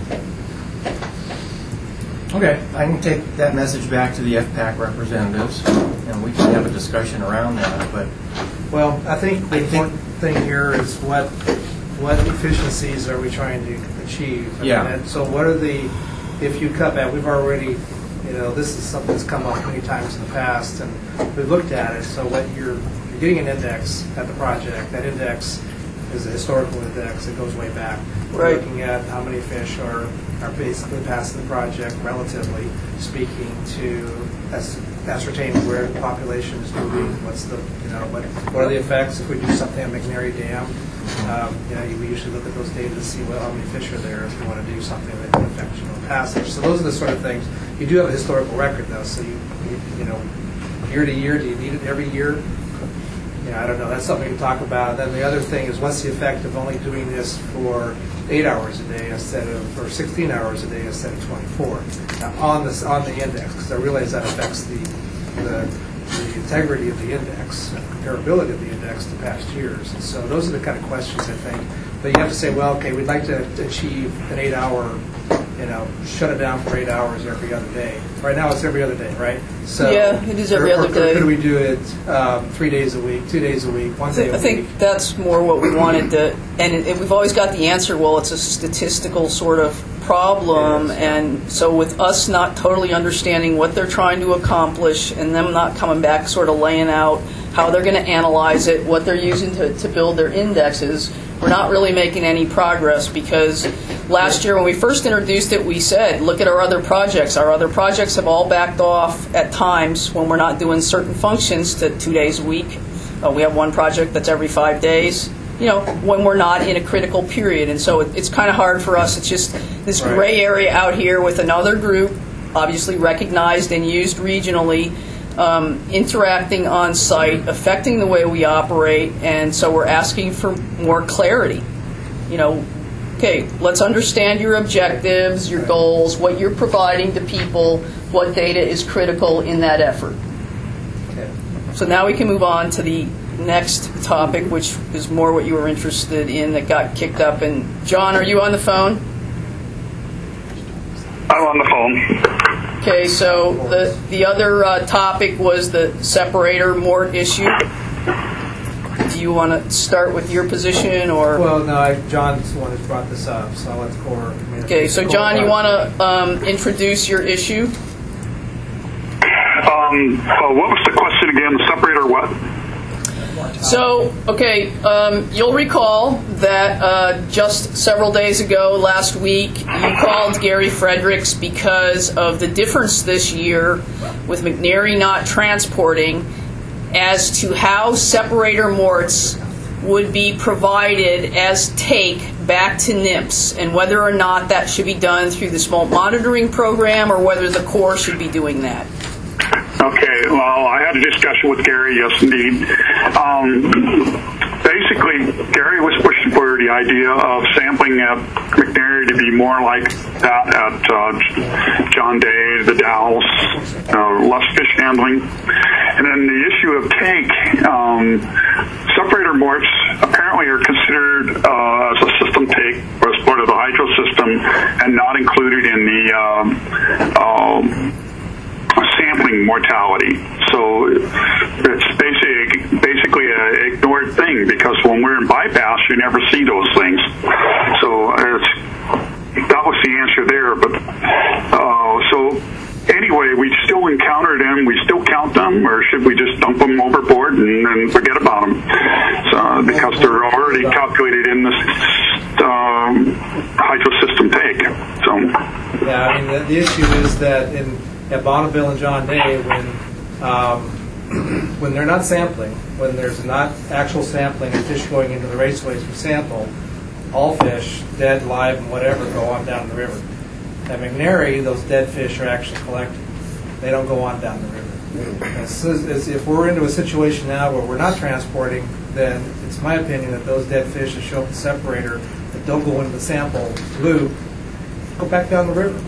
Speaker 15: Okay, I can take that message back to the F PAC representatives, and we can have a discussion around that. But
Speaker 4: Well, I think the important thing here is what what efficiencies are we trying to achieve? I
Speaker 15: Yeah.
Speaker 4: mean, and so what are the, if you cut back, we've already, you know, this is something that's come up many times in the past, and we've looked at it. So what you're, you're getting an index at the project. That index is a historical index that goes way back. We're
Speaker 6: Right.
Speaker 4: looking at how many fish are, are basically passing the project, relatively speaking, to as, ascertain where the population is moving. What's the, you know, what what are the effects if we do something at McNary Dam? Um, you know, we usually look at those data to see well how many fish are there if you want to do something that can affect you know, passage. So those are the sort of things. You do have a historical record though, so you you, you know, year to year, do you need it every year? Yeah, I don't know. That's something we can talk about. Then the other thing is, what's the effect of only doing this for eight hours a day instead of, or sixteen hours a day instead of twenty-four now, on this on the index? Because I realize that affects the, the the integrity of the index, and comparability of the index to past years. And so those are the kind of questions I think. But you have to say, well, okay, we'd like to achieve an eight-hour, you know, shut it down for eight hours every other day. Right now it's every other day, right? So
Speaker 6: Yeah, it is every
Speaker 4: or,
Speaker 6: other
Speaker 4: or,
Speaker 6: day.
Speaker 4: Could we do it um, three days a week, two days a week, one
Speaker 6: I
Speaker 4: day
Speaker 6: think,
Speaker 4: a
Speaker 6: I think
Speaker 4: week?
Speaker 6: that's more what we wanted to, and it, it- we've always got the answer, well, it's a statistical sort of problem, and so with us not totally understanding what they're trying to accomplish and them not coming back sort of laying out how they're going to analyze it, what they're using to, to build their indexes, we're not really making any progress because last year when we first introduced it, we said, look at our other projects. Our other projects have all backed off at times when we're not doing certain functions to two days a week. Uh, we have one project that's every five days, you know, when we're not in a critical period. And so it, it's kind of hard for us. It's just this
Speaker 4: Right.
Speaker 6: gray area out here with another group, obviously recognized and used regionally, um, interacting on site, affecting the way we operate. And so we're asking for more clarity. You know, okay, let's understand your objectives, your goals, what you're providing to people, what data is critical in that effort.
Speaker 4: Okay.
Speaker 6: So now we can move on to the next topic, which is more what you were interested in that got kicked up. And John, are you on the phone?
Speaker 22: I'm on the phone.
Speaker 6: Okay, so the the other uh, topic was the separator mort issue. Do you want to start with your position, or?
Speaker 4: Well, no, I, John's the one who brought this up, so I'll let the core.
Speaker 6: Okay, so John, you want to um, introduce your issue?
Speaker 22: Um, uh, what was the question again? The separator what?
Speaker 6: So, okay, um, you'll recall that uh, just several days ago, last week, you called Gary Fredericks because of the difference this year with McNary not transporting as to how separator morts would be provided as take back to N I P S, and whether or not that should be done through the smoke monitoring program or whether the Corps should be doing that.
Speaker 12: Okay, well, I had a discussion with Gary, yes, indeed. Um, basically, Gary was pushing for the idea of sampling at McNary to be more like that at uh, John Day, the Dalles, uh, less fish handling. And then the issue of take, um, separator morts apparently are considered uh, as a system take or as part of the hydro system and not included in the um, um, sampling mortality. So it's basically, basically an ignored thing, because when we're in bypass, you never see those things. So it's, that was the answer there. But uh, so anyway, we still encounter them, we still count them, or should we just dump them overboard and then forget about them? So, because they're already calculated in this um, hydro system take. So
Speaker 4: yeah, I mean the, the issue is that in at Bonneville and John Day, when um, when they're not sampling, when there's not actual sampling and fish going into the raceways for sample, all fish, dead, live, and whatever, go on down the river. At McNary, those dead fish are actually collected. They don't go on down the river. As, as if we're into a situation now where we're not transporting, then it's my opinion that those dead fish that show up in the separator that don't go into the sample loop go back down the river.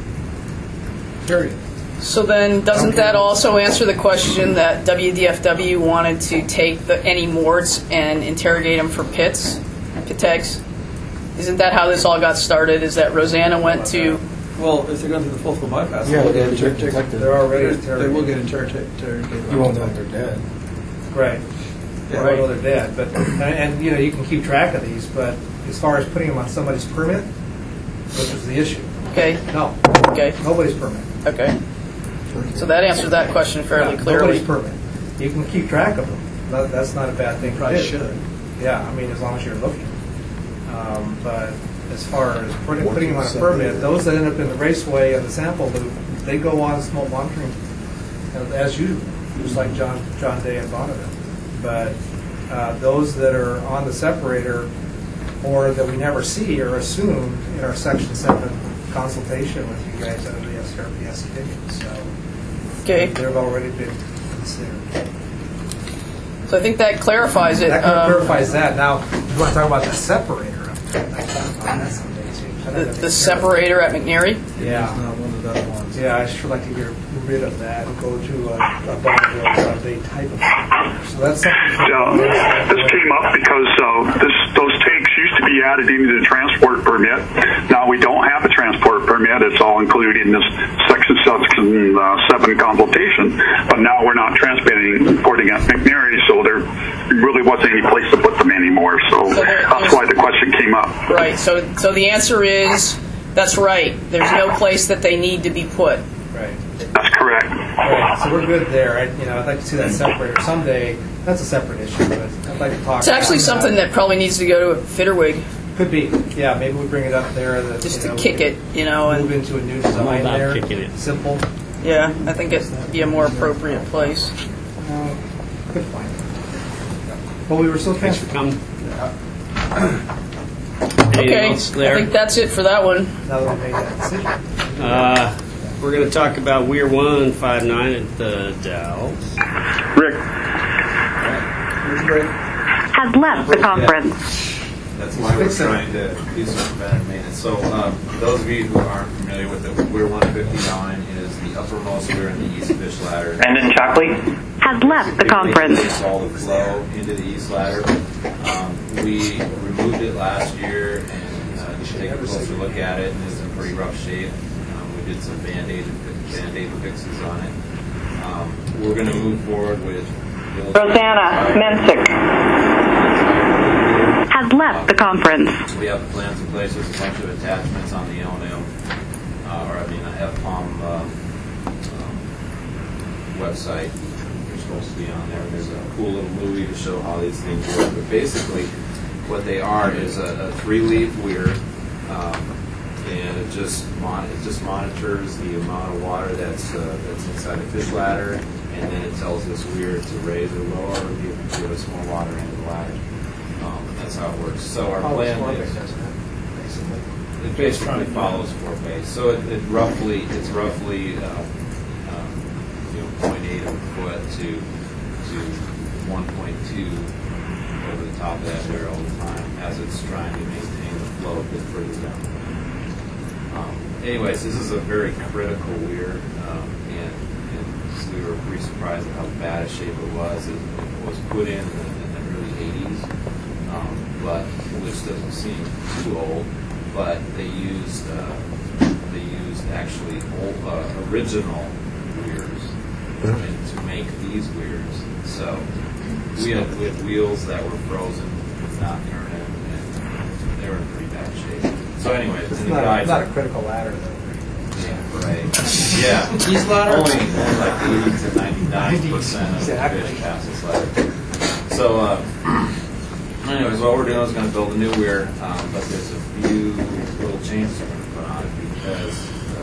Speaker 4: Period.
Speaker 6: So then, doesn't that also answer the question that W D F W wanted to take the, any morts and interrogate them for pits, pit tags? Isn't that how this all got started? Is that Rosanna went to...
Speaker 14: Well, if they're going through the full bypass,
Speaker 4: yeah,
Speaker 14: they'll
Speaker 4: they're,
Speaker 14: get interrogated.
Speaker 4: they're already
Speaker 14: They will get interrogated.
Speaker 4: You won't know they're dead. Right. Yeah, right. Well, they're dead. But and, and you know you can keep track of these, but as far as putting them on somebody's permit, which is the issue.
Speaker 6: Okay.
Speaker 4: No.
Speaker 6: Okay.
Speaker 4: Nobody's permit.
Speaker 6: Okay. So that answers that question fairly
Speaker 4: yeah,
Speaker 6: clearly.
Speaker 4: Nobody's permit. You can keep track of them. That, that's not a bad thing.
Speaker 14: Probably
Speaker 4: to do.
Speaker 14: should.
Speaker 4: Yeah, I mean, as long as you're looking. Um, but as far as putting, putting them on a permit, those that end up in the raceway and the sample loop, they go on smoke monitoring as usual, just like John John Day and Bonneville. But uh, those that are on the separator or that we never see are assumed in our Section seven consultation with you guys under the S R P S opinion. So
Speaker 6: okay.
Speaker 4: they've already been considered.
Speaker 6: So I think that clarifies it.
Speaker 4: That
Speaker 6: um,
Speaker 4: clarifies that. Now, you want to talk about the separator.
Speaker 6: The, the separator at McNary?
Speaker 4: Yeah. It's not one of the other ones. Yeah, I sure like to get rid of that and go to a, a Bonneville Sunday type of separator. So that's something.
Speaker 12: Yeah, this came up because uh, this, those takes used to be added into the transport permit. Now we don't have a transport permit. It's all included in this Section seven, uh, seven consultation. But now we're not transporting porting at McNary, so there really wasn't any place to put them anymore. So, so that's why the question came up.
Speaker 6: Right. So, so the answer is that's right. There's no place that they need to be put.
Speaker 4: Right.
Speaker 12: That's correct.
Speaker 4: Right. So we're good there. I, you know, I'd like to see that separator someday. That's a separate issue, but I'd like to talk.
Speaker 6: It's actually
Speaker 4: about
Speaker 6: something that. that probably needs to go to Fitterwig.
Speaker 4: Could be. Yeah, maybe we bring it up there. That,
Speaker 6: Just
Speaker 4: you
Speaker 6: to
Speaker 4: know,
Speaker 6: kick it, you know,
Speaker 4: move
Speaker 6: and
Speaker 4: into a new design there.
Speaker 1: Kicking it.
Speaker 4: Simple.
Speaker 6: Yeah, I think it'd be a more appropriate place.
Speaker 4: Uh, could find it. Well, we were still
Speaker 1: Thanks for coming.
Speaker 6: Okay,
Speaker 1: else there?
Speaker 6: I think that's it for that one.
Speaker 4: Now that we made that decision.
Speaker 1: Uh, we're going to talk about Weir one five nine at the Dalles.
Speaker 12: Rick.
Speaker 3: Rick. Has left the conference.
Speaker 21: That's why we're trying to do some preventive maintenance. So, um, those of you who aren't familiar with it, Weir one fifty-nine is the uppermost weir in the East Fish Ladder.
Speaker 3: Brendan Shockley has left the conference.
Speaker 21: All the flow into the East Ladder. Um, we removed it last year, and uh, you should take a closer look at it. It's in pretty rough shape. Um, we did some band-aid band-aid fixes on it. Um, we're going to move forward with
Speaker 3: Rosanna Mensick has left the conference.
Speaker 21: We have the plans in place. There's a bunch of attachments on the L N M, uh, or I mean, F P O M uh, um, website. Just supposed to be on there. There's a cool little movie to show how these things work. But basically, what they are is a, a three-leaf weir, um, and it just mon- it just monitors the amount of water that's uh, that's inside a fish ladder, and then it tells this weir to raise or lower, or give, give us more water into the ladder. Um, that's how it works. So our plan is it basically follows four-base. So it, it roughly it's roughly uh, um, you know zero point eight of a foot to to one point two over the top of that weir all the time as it's trying to maintain the flow a bit further down. Um, anyways, this is a very critical weir, um, and, and we were pretty surprised at how bad a shape it was. It, it was put in in the, in the early eighties, um, but which doesn't seem too old. But they used uh, they used actually old, uh, original weirs to make these weirs. So we had, we had wheels that were frozen, not turning, and they were in pretty bad shape. So anyway,
Speaker 4: It's
Speaker 21: the
Speaker 4: not,
Speaker 21: guys
Speaker 4: not
Speaker 21: are-
Speaker 4: a critical ladder, though.
Speaker 21: yeah, right. Yeah.
Speaker 4: These ladders?
Speaker 21: Only, only like eighty to ninety-nine percent of
Speaker 4: Exactly.
Speaker 21: the fish pass this ladder. So, uh, anyways, what we're doing is going to build a new weir, um, but there's a few little changes we're going to put on it because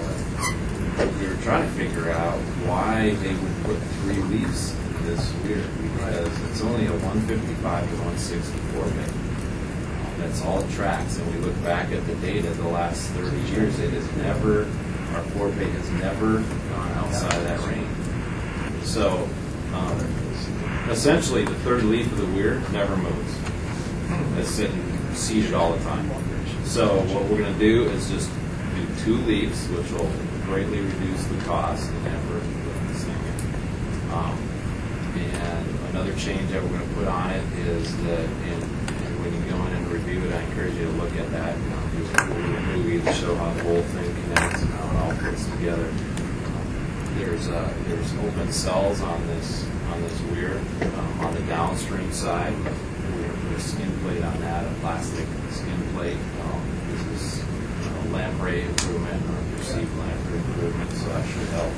Speaker 21: uh, we were trying to figure out why they would put three leaves in this weir, because it's only a one fifty-five to one sixty-four bit. That's all it tracks, and we look back at the data the last thirty years, it has never, our four-bait has never gone outside of that range. So, um, essentially, the third leaf of the weir never moves. It's sitting seated all the time. So what we're going to do is just do two leaves, which will greatly reduce the cost and effort of putting this thing in. Um, and another change that we're going to put on it is that in, in when you go in and review it, I encourage you to look at that. You know, there's a cool movie to show how the whole thing connects and how it all fits together. Um, there's uh, there's open cells on this on this weir um, on the downstream side. We're going to put a skin plate on that, a plastic skin plate. Um, this is uh, lamprey improvement or perceived lamprey improvement, so that should help.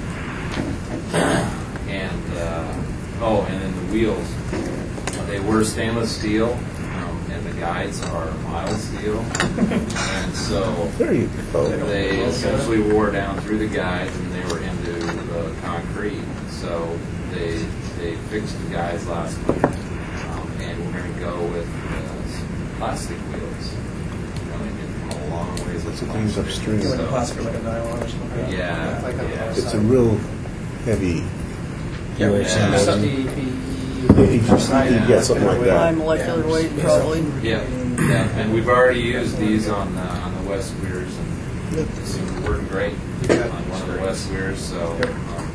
Speaker 21: And uh, oh, and then the wheels. They were stainless steel, um, and the guides are mild steel. And so
Speaker 5: There you go.
Speaker 21: they essentially wore down through the guides, and they were into the concrete. So they they fixed the guides last winter, um, and we're going to go with uh, some plastic wheels. You know, they can come a long ways.
Speaker 5: That's what they use upstream.
Speaker 14: Like a plastic, like a nylon or something.
Speaker 21: Yeah,
Speaker 14: Like a-
Speaker 21: yeah.
Speaker 5: It's a real heavy.
Speaker 21: Yeah,
Speaker 5: Yeah,
Speaker 14: Something-
Speaker 5: yeah, something like
Speaker 6: High
Speaker 5: that.
Speaker 6: molecular weight, probably.
Speaker 21: Yeah, yeah, and we've already used these on the, on the West weirs, and they seem to be working great on one of the West weirs. So, um,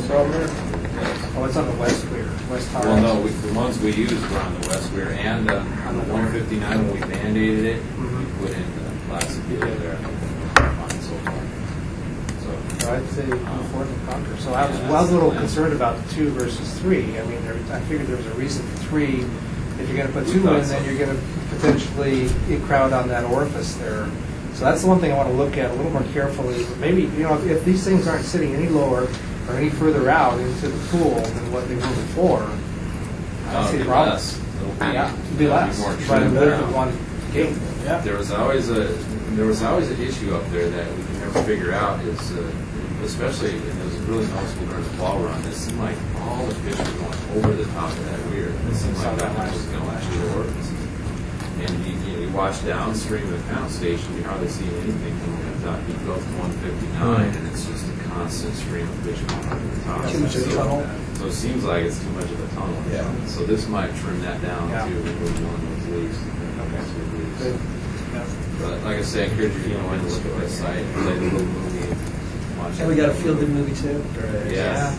Speaker 4: Oh, it's on the west weir, west tower.
Speaker 21: well, no, we, the ones we used were on the West weir, and uh, on the one fifty-nine when we band-aided it, we put in the plastic wheel there. Fine so far. So,
Speaker 4: I'd say move forward and conquer. So I was, well, I was a little concerned about two versus three. I mean, there, I figured there was a reason for three. If you're going to put two in, then you're going to potentially crowd on that orifice there. So that's the one thing I want to look at a little more carefully. Maybe, you know, if, if these things aren't sitting any lower or any further out into the pool than what they were before, I
Speaker 21: Uh,
Speaker 4: don't see
Speaker 21: it'll
Speaker 4: the
Speaker 21: be
Speaker 4: problem.
Speaker 21: less. It'll be-
Speaker 4: Yeah, it'll
Speaker 21: it'll
Speaker 4: be
Speaker 21: be
Speaker 4: less.
Speaker 21: more
Speaker 4: But
Speaker 21: trimmed
Speaker 4: live
Speaker 21: down.
Speaker 4: with one gate. Yeah.
Speaker 21: There was always a there was always an issue up there that we could never figure out is uh, especially and it was really noticeable during the fall run. It seemed like all the fish were going over the top of that weir. It seemed like that one was going to the orifice. And you, you, know, you watch downstream of the pound station, you hardly see anything coming up top. You go to one fifty-nine, and it's just a constant stream of fish going over the top.
Speaker 14: Too much of a
Speaker 21: So-
Speaker 14: tunnel.
Speaker 21: So it seems like it's too much of a tunnel.
Speaker 14: Yeah.
Speaker 21: So this might trim that down
Speaker 14: Yeah.
Speaker 21: to remove one of those leaves. Two leaves.
Speaker 14: Good.
Speaker 21: But like I say, I encourage you to go in and look at the site, play the little movie, watch
Speaker 14: And we got a feel-good movie too.
Speaker 21: Yes.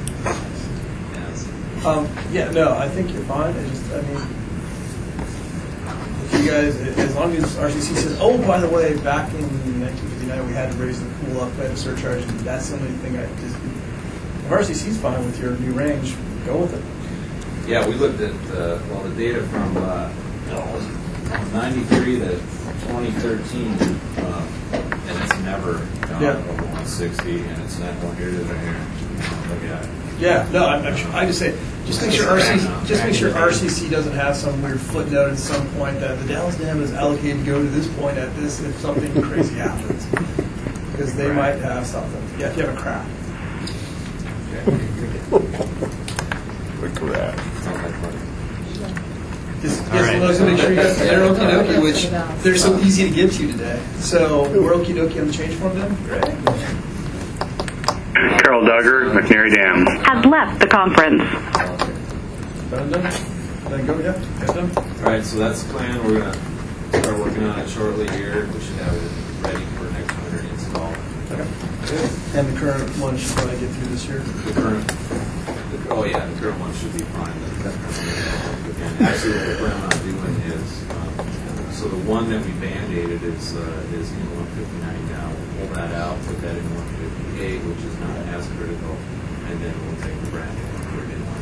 Speaker 14: Um, yeah, no, I think you're fine. I just, I mean, if you guys, as long as R C C says, oh, by the way, back in nineteen fifty-nine, we had to raise the pool up, we had a surcharge, and that's the only thing I just, if R C C's fine with your new range, go with it.
Speaker 21: Yeah, we looked at, uh, well, the data from uh, ninety-three to twenty thirteen, uh, and it's never gone
Speaker 14: Yeah.
Speaker 21: over one sixty, and it's not going here to there. Look at it.
Speaker 14: Yeah, no, I'm, I'm sure, I just say, just make sure R C C, just make sure R C C doesn't have some weird footnote at some point that the Dallas Dam is allocated to go to this point at this if something crazy happens. Because they might have something. Yeah, if you have a crack.
Speaker 5: A crack.
Speaker 14: Just, just
Speaker 1: right.
Speaker 14: as long as you make sure you got they're okie dokie, which they're so easy to get to today. So we're okie dokie on the change form then? Great.
Speaker 22: Carol Duggar, McNary Dam.
Speaker 3: Has left the conference.
Speaker 14: Done, done? Then go, yeah, guys done?
Speaker 21: All right, so that's the plan. We're going to start working on it shortly here. We should have it ready for next winter to install.
Speaker 14: Okay. And the current one should probably get through this year?
Speaker 21: The current, the, oh yeah, the current one should be fine. And actually, what we're planning on doing is, um, so the one that we band-aided is uh, is in one fifty-nine now. We'll pull that out, put that in one fifty-eight, which is not as critical, and then we'll take the brand new one, put it in one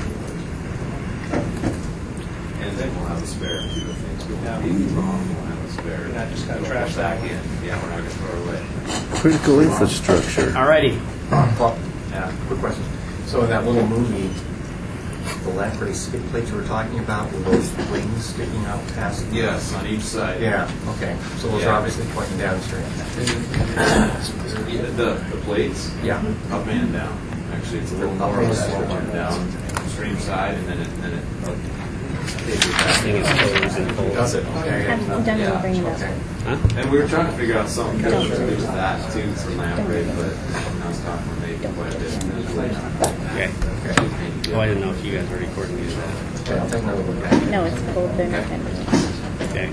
Speaker 21: fifty-nine. And then we'll have a spare too. If things go wrong, we'll have a spare.
Speaker 14: We're not just gonna
Speaker 21: We'll
Speaker 14: trash
Speaker 21: back
Speaker 14: that
Speaker 21: in. Yeah, we're not going to throw it away.
Speaker 5: Critical infrastructure.
Speaker 1: All righty.
Speaker 15: Yeah, quick question. So in that little movie, the Lafferty skid plates you were talking about, were those wings sticking out past?
Speaker 21: Yes, on each side.
Speaker 15: Yeah, okay. So those
Speaker 21: Yeah.
Speaker 15: are obviously pointing downstream.
Speaker 21: Yeah, the, the plates?
Speaker 15: Yeah.
Speaker 21: Up and down. Actually, it's a little more of a slope up and down, extreme side, and then it, then it, uh,
Speaker 1: This thing is closed and cold.
Speaker 15: Does it? Okay.
Speaker 9: I'm I'm done
Speaker 21: Yeah.
Speaker 9: bringing it up.
Speaker 1: Huh?
Speaker 21: and we were trying to figure out something good to do with that too for Lamprey, but I was talking with Nate quite a bit. And it was like,
Speaker 1: Okay. Oh, I didn't know if you guys were recording these.
Speaker 15: Okay, I'll take another look at it.
Speaker 9: No, it's cold. They're not going to.
Speaker 1: Okay.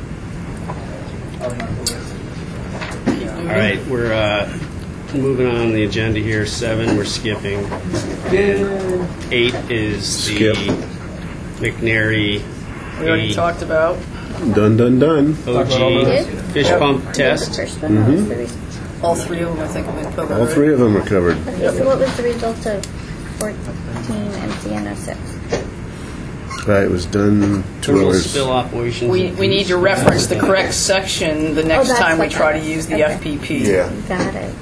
Speaker 1: All right, we're uh, moving on the agenda here. Seven, we're skipping. And eight is
Speaker 5: Skip.
Speaker 1: the McNary
Speaker 6: We already
Speaker 1: eight
Speaker 6: talked about.
Speaker 5: Done, done, done.
Speaker 1: O G fish
Speaker 6: Yep.
Speaker 1: pump test.
Speaker 9: First one, what was the result?
Speaker 6: All three of them, I think, have been covered.
Speaker 5: All
Speaker 6: right?
Speaker 5: three of them are covered.
Speaker 9: Okay, so what was the result of fourteen M C N oh six?
Speaker 5: Right, it was done two
Speaker 1: Thermal
Speaker 5: hours.
Speaker 1: spill operations.
Speaker 6: We, we need to reference the correct section the next
Speaker 9: that's
Speaker 6: time we
Speaker 9: what
Speaker 6: try to
Speaker 9: that
Speaker 6: use the
Speaker 9: is.
Speaker 6: F P P.
Speaker 5: Yeah.
Speaker 9: Got it.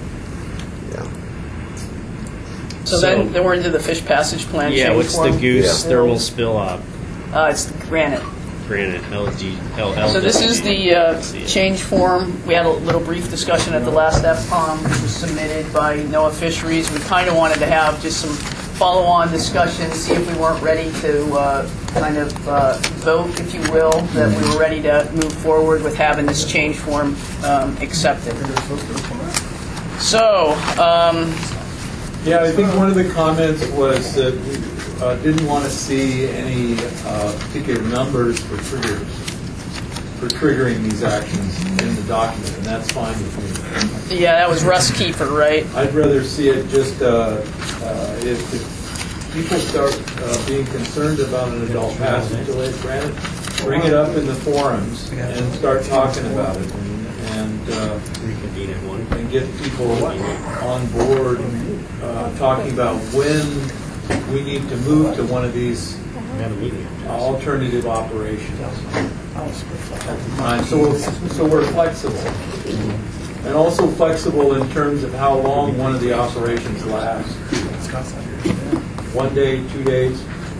Speaker 6: So,
Speaker 1: So-
Speaker 6: then, then we're into the fish passage plan
Speaker 1: Yeah,
Speaker 6: change
Speaker 1: what's the
Speaker 6: form.
Speaker 1: goose
Speaker 5: Yeah.
Speaker 1: thermal spill op?
Speaker 6: Uh, it's the granite.
Speaker 1: Granite, L G, L L.
Speaker 6: So this is the uh, change form. We had a little brief discussion at the last F POM, which was submitted by NOAA Fisheries. We kind of wanted to have just some follow-on discussion, see if we weren't ready to uh, kind of uh, vote, if you will, that we were ready to move forward with having this change form um, accepted. So, um,
Speaker 16: Yeah, I think one of the comments was that we uh, didn't want to see any uh, particular numbers for triggers, for triggering these actions in the document, and that's fine with me.
Speaker 6: yeah, that was Russ Kiefer, right?
Speaker 16: I'd rather see it just, uh, uh, if, if people start uh, being concerned about an adult passage delay granted, bring it up in the forums and start talking about it, and, and uh,
Speaker 1: Reconvene at one.
Speaker 16: and get people on board uh, talking about when we need to move to one of these alternative operations. Uh, so, we're, so we're flexible. And also flexible in terms of how long one of the operations lasts. One day, two days.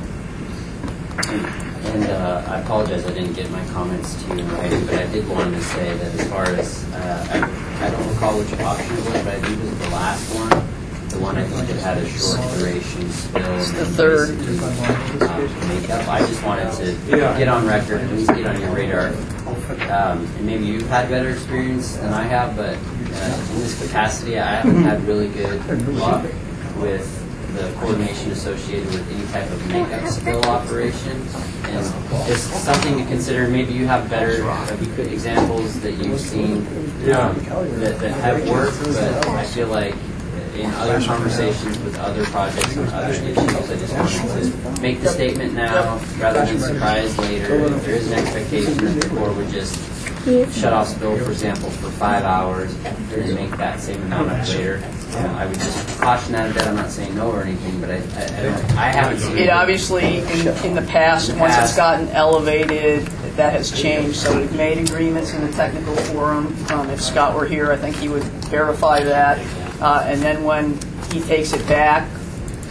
Speaker 17: And uh, I apologize, I didn't get my comments to you in writing, but I did want to say that as far as, uh, I, I don't recall which option it was, but I believe it was the last one, the one I think that had a short duration spill.
Speaker 6: It's the third.
Speaker 17: Uh, makeup. I just wanted to
Speaker 16: Yeah.
Speaker 17: get on record, at least get on your radar. Um, and maybe you've had better experience than I have, but uh, in this capacity, I haven't had really good luck with the coordination associated with any type of makeup spill operation. And it's something to consider. Maybe you have better uh, examples that you've seen um, that, that have worked, but I feel like in other conversations with other projects and other issues, I just wanted to make the statement now rather than surprise later. If there is an expectation that the Corps would just shut off spill, for example, for five hours and make that same amount up later, you know, I would just caution that a bit. I'm not saying no or anything, but I, I, I, don't, I haven't seen
Speaker 6: It obviously, in, in the past,
Speaker 17: In the
Speaker 6: once it's
Speaker 17: past.
Speaker 6: gotten elevated, that has changed. So we've made agreements in the technical forum. Um, if Scott were here, I think he would verify that. Uh, and then when he takes it back,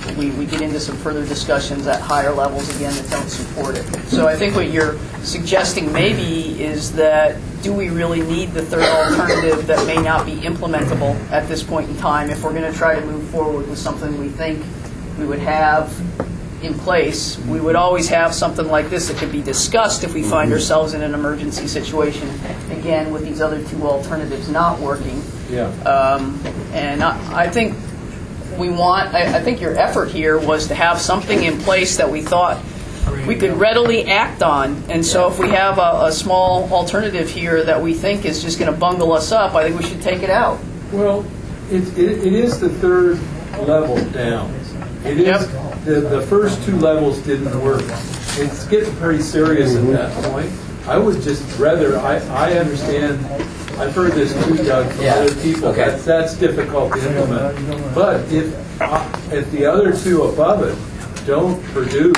Speaker 6: we, we get into some further discussions at higher levels again that don't support it. So I think what you're suggesting maybe is that do we really need the third alternative that may not be implementable at this point in time if we're going to try to move forward with something we think we would have in place? We would always have something like this that could be discussed if we find ourselves in an emergency situation, again, with these other two alternatives not working.
Speaker 16: Yeah.
Speaker 6: Um, and I, I think we want, I, I think your effort here was to have something in place that we thought we could readily act on. And so if we have a, a small alternative here that we think is just going to bungle us up, I think we should take it out.
Speaker 16: Well, it, it, it is the third level down. It is
Speaker 6: Yep.
Speaker 16: the, the first two levels didn't work. It's getting pretty serious at that point. I would just rather, I, I understand, I've heard this too, Doug, from
Speaker 17: Yeah.
Speaker 16: other people.
Speaker 17: Okay.
Speaker 16: That's, that's difficult to implement. But if, uh, if the other two above it don't produce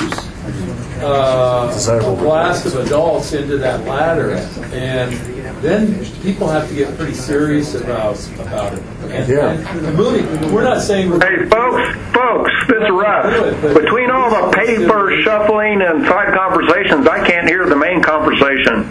Speaker 16: uh, a blast of adults into that ladder, and then people have to get pretty serious about about it. And,
Speaker 5: Yeah.
Speaker 16: and moving, we're not saying we're...
Speaker 22: Hey, folks, folks, this is Russ. Between all the paper shuffling and side conversations, I can't hear the main conversation.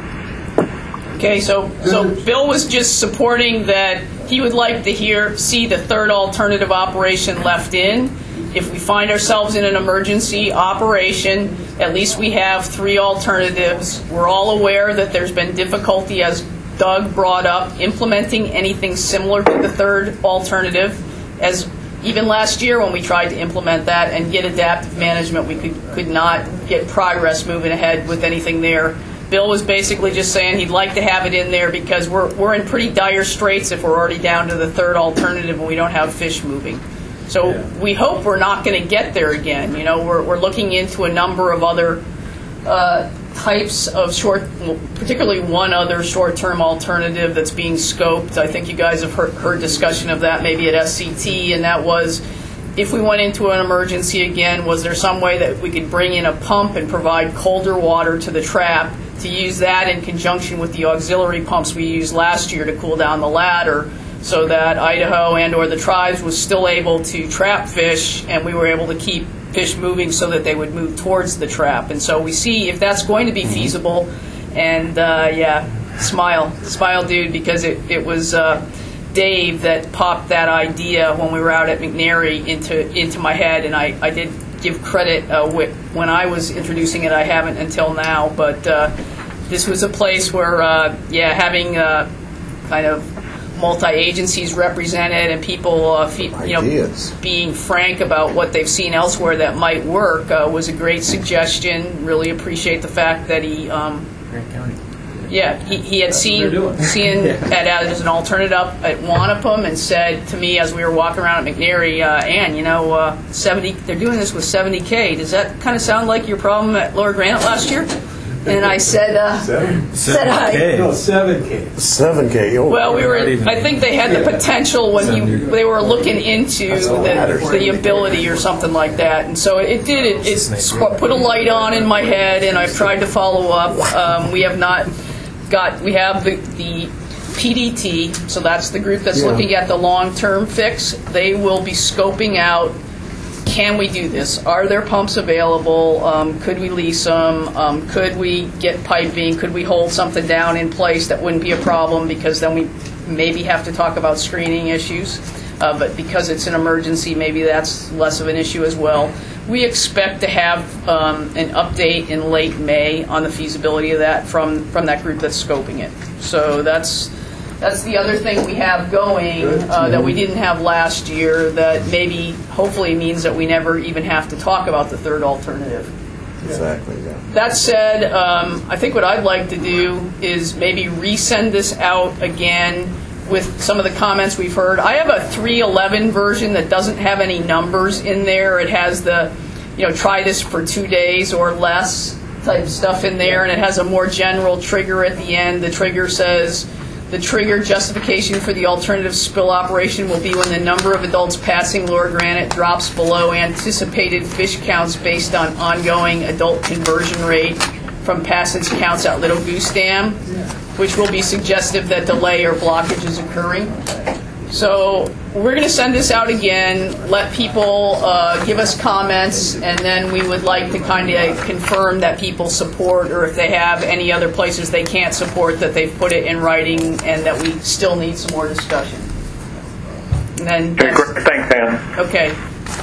Speaker 6: Okay, so so Bill was just supporting that he would like to hear see the third alternative operation left in. If we find ourselves in an emergency operation, at least we have three alternatives. We're all aware that there's been difficulty, as Doug brought up, implementing anything similar to the third alternative. As even last year when we tried to implement that and get adaptive management, we could, could not get progress moving ahead with anything there. Bill was basically just saying he'd like to have it in there because we're, we're in pretty dire straits if we're already down to the third alternative and we don't have fish moving. So yeah. we hope we're not going to get there again. You know, we're, we're looking into a number of other uh, types of short, particularly one other short-term alternative that's being scoped. I think you guys have heard, heard discussion of that maybe at S C T, and that was if we went into an emergency again, was there some way that we could bring in a pump and provide colder water to the trap to use that in conjunction with the auxiliary pumps we used last year to cool down the ladder, so that Idaho and or the tribes was still able to trap fish and we were able to keep fish moving so that they would move towards the trap. And so we see if that's going to be feasible. And uh, yeah, smile, smile, dude, because it, it was uh, Dave that popped that idea when we were out at McNary into into my head, and I, I did give credit uh, when I was introducing it. I haven't until now, but uh, this was a place where, uh, yeah, having uh, kind of multi-agencies represented and people uh, fe- you know, being frank about what they've seen elsewhere that might work uh, was a great suggestion. Really appreciate the fact that he um,
Speaker 8: Grant County.
Speaker 6: Yeah, he, he had seen seen
Speaker 8: Yeah.
Speaker 6: that as an alternative at Wanapum and said to me as we were walking around at McNary, uh, Ann, you know, uh, seventy they're doing this with seventy K. Does that kind of sound like your problem at Lower Granite last year? And I said, uh,
Speaker 5: Seven?
Speaker 6: said I.
Speaker 16: No, seven K.
Speaker 5: seven K. Oh,
Speaker 6: Well, we were. I think they had the potential when he, they were looking into the, the ability or something like that, and so it did. It, it sp- put a light on in my head, and I've tried to follow up. Um, we have not got. We have the, the P D T, so that's the group that's
Speaker 5: Yeah.
Speaker 6: looking at the long-term fix. They will be scoping out. Can we do this? Are there pumps available? Um, could we lease them? Um, could we get piping? Could we hold something down in place that wouldn't be a problem, because then we maybe have to talk about screening issues. Uh, but because it's an emergency, maybe that's less of an issue as well. We expect to have um, an update in late May on the feasibility of that from, from that group that's scoping it. So that's That's the other thing we have going uh, that we didn't have last year, that maybe hopefully means that we never even have to talk about the third alternative.
Speaker 5: Exactly, yeah.
Speaker 6: That said, um, I think what I'd like to do is maybe resend this out again with some of the comments we've heard. I have a three eleven version that doesn't have any numbers in there. It has the, you know, try this for two days or less type stuff in there, and it has a more general trigger at the end. The trigger says, the trigger justification for the alternative spill operation will be when the number of adults passing Lower Granite drops below anticipated fish counts based on ongoing adult conversion rate from passage counts at Little Goose Dam, which will be suggestive that delay or blockage is occurring. So we're going to send this out again, let people uh, give us comments, and then we would like to kind of confirm that people support, or if they have any other places they can't support, that they've put it in writing and that we still need some more discussion. And then
Speaker 22: Okay, great. Thanks, Ann.
Speaker 6: Okay.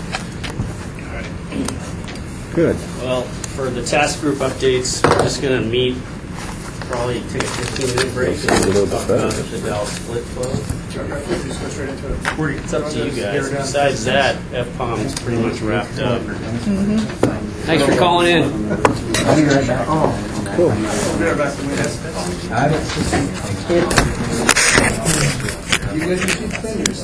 Speaker 5: Good.
Speaker 1: Well, for the task group updates, we're just going to meet, probably take a fifteen minute break and talk about the Dallas split flow. It's up to you guys. Besides that, F POM's pretty much wrapped up.
Speaker 6: Mm-hmm.
Speaker 1: Thanks for calling in.
Speaker 18: I'll be right back. Oh, cool. I haven't. You guys should clean yourself.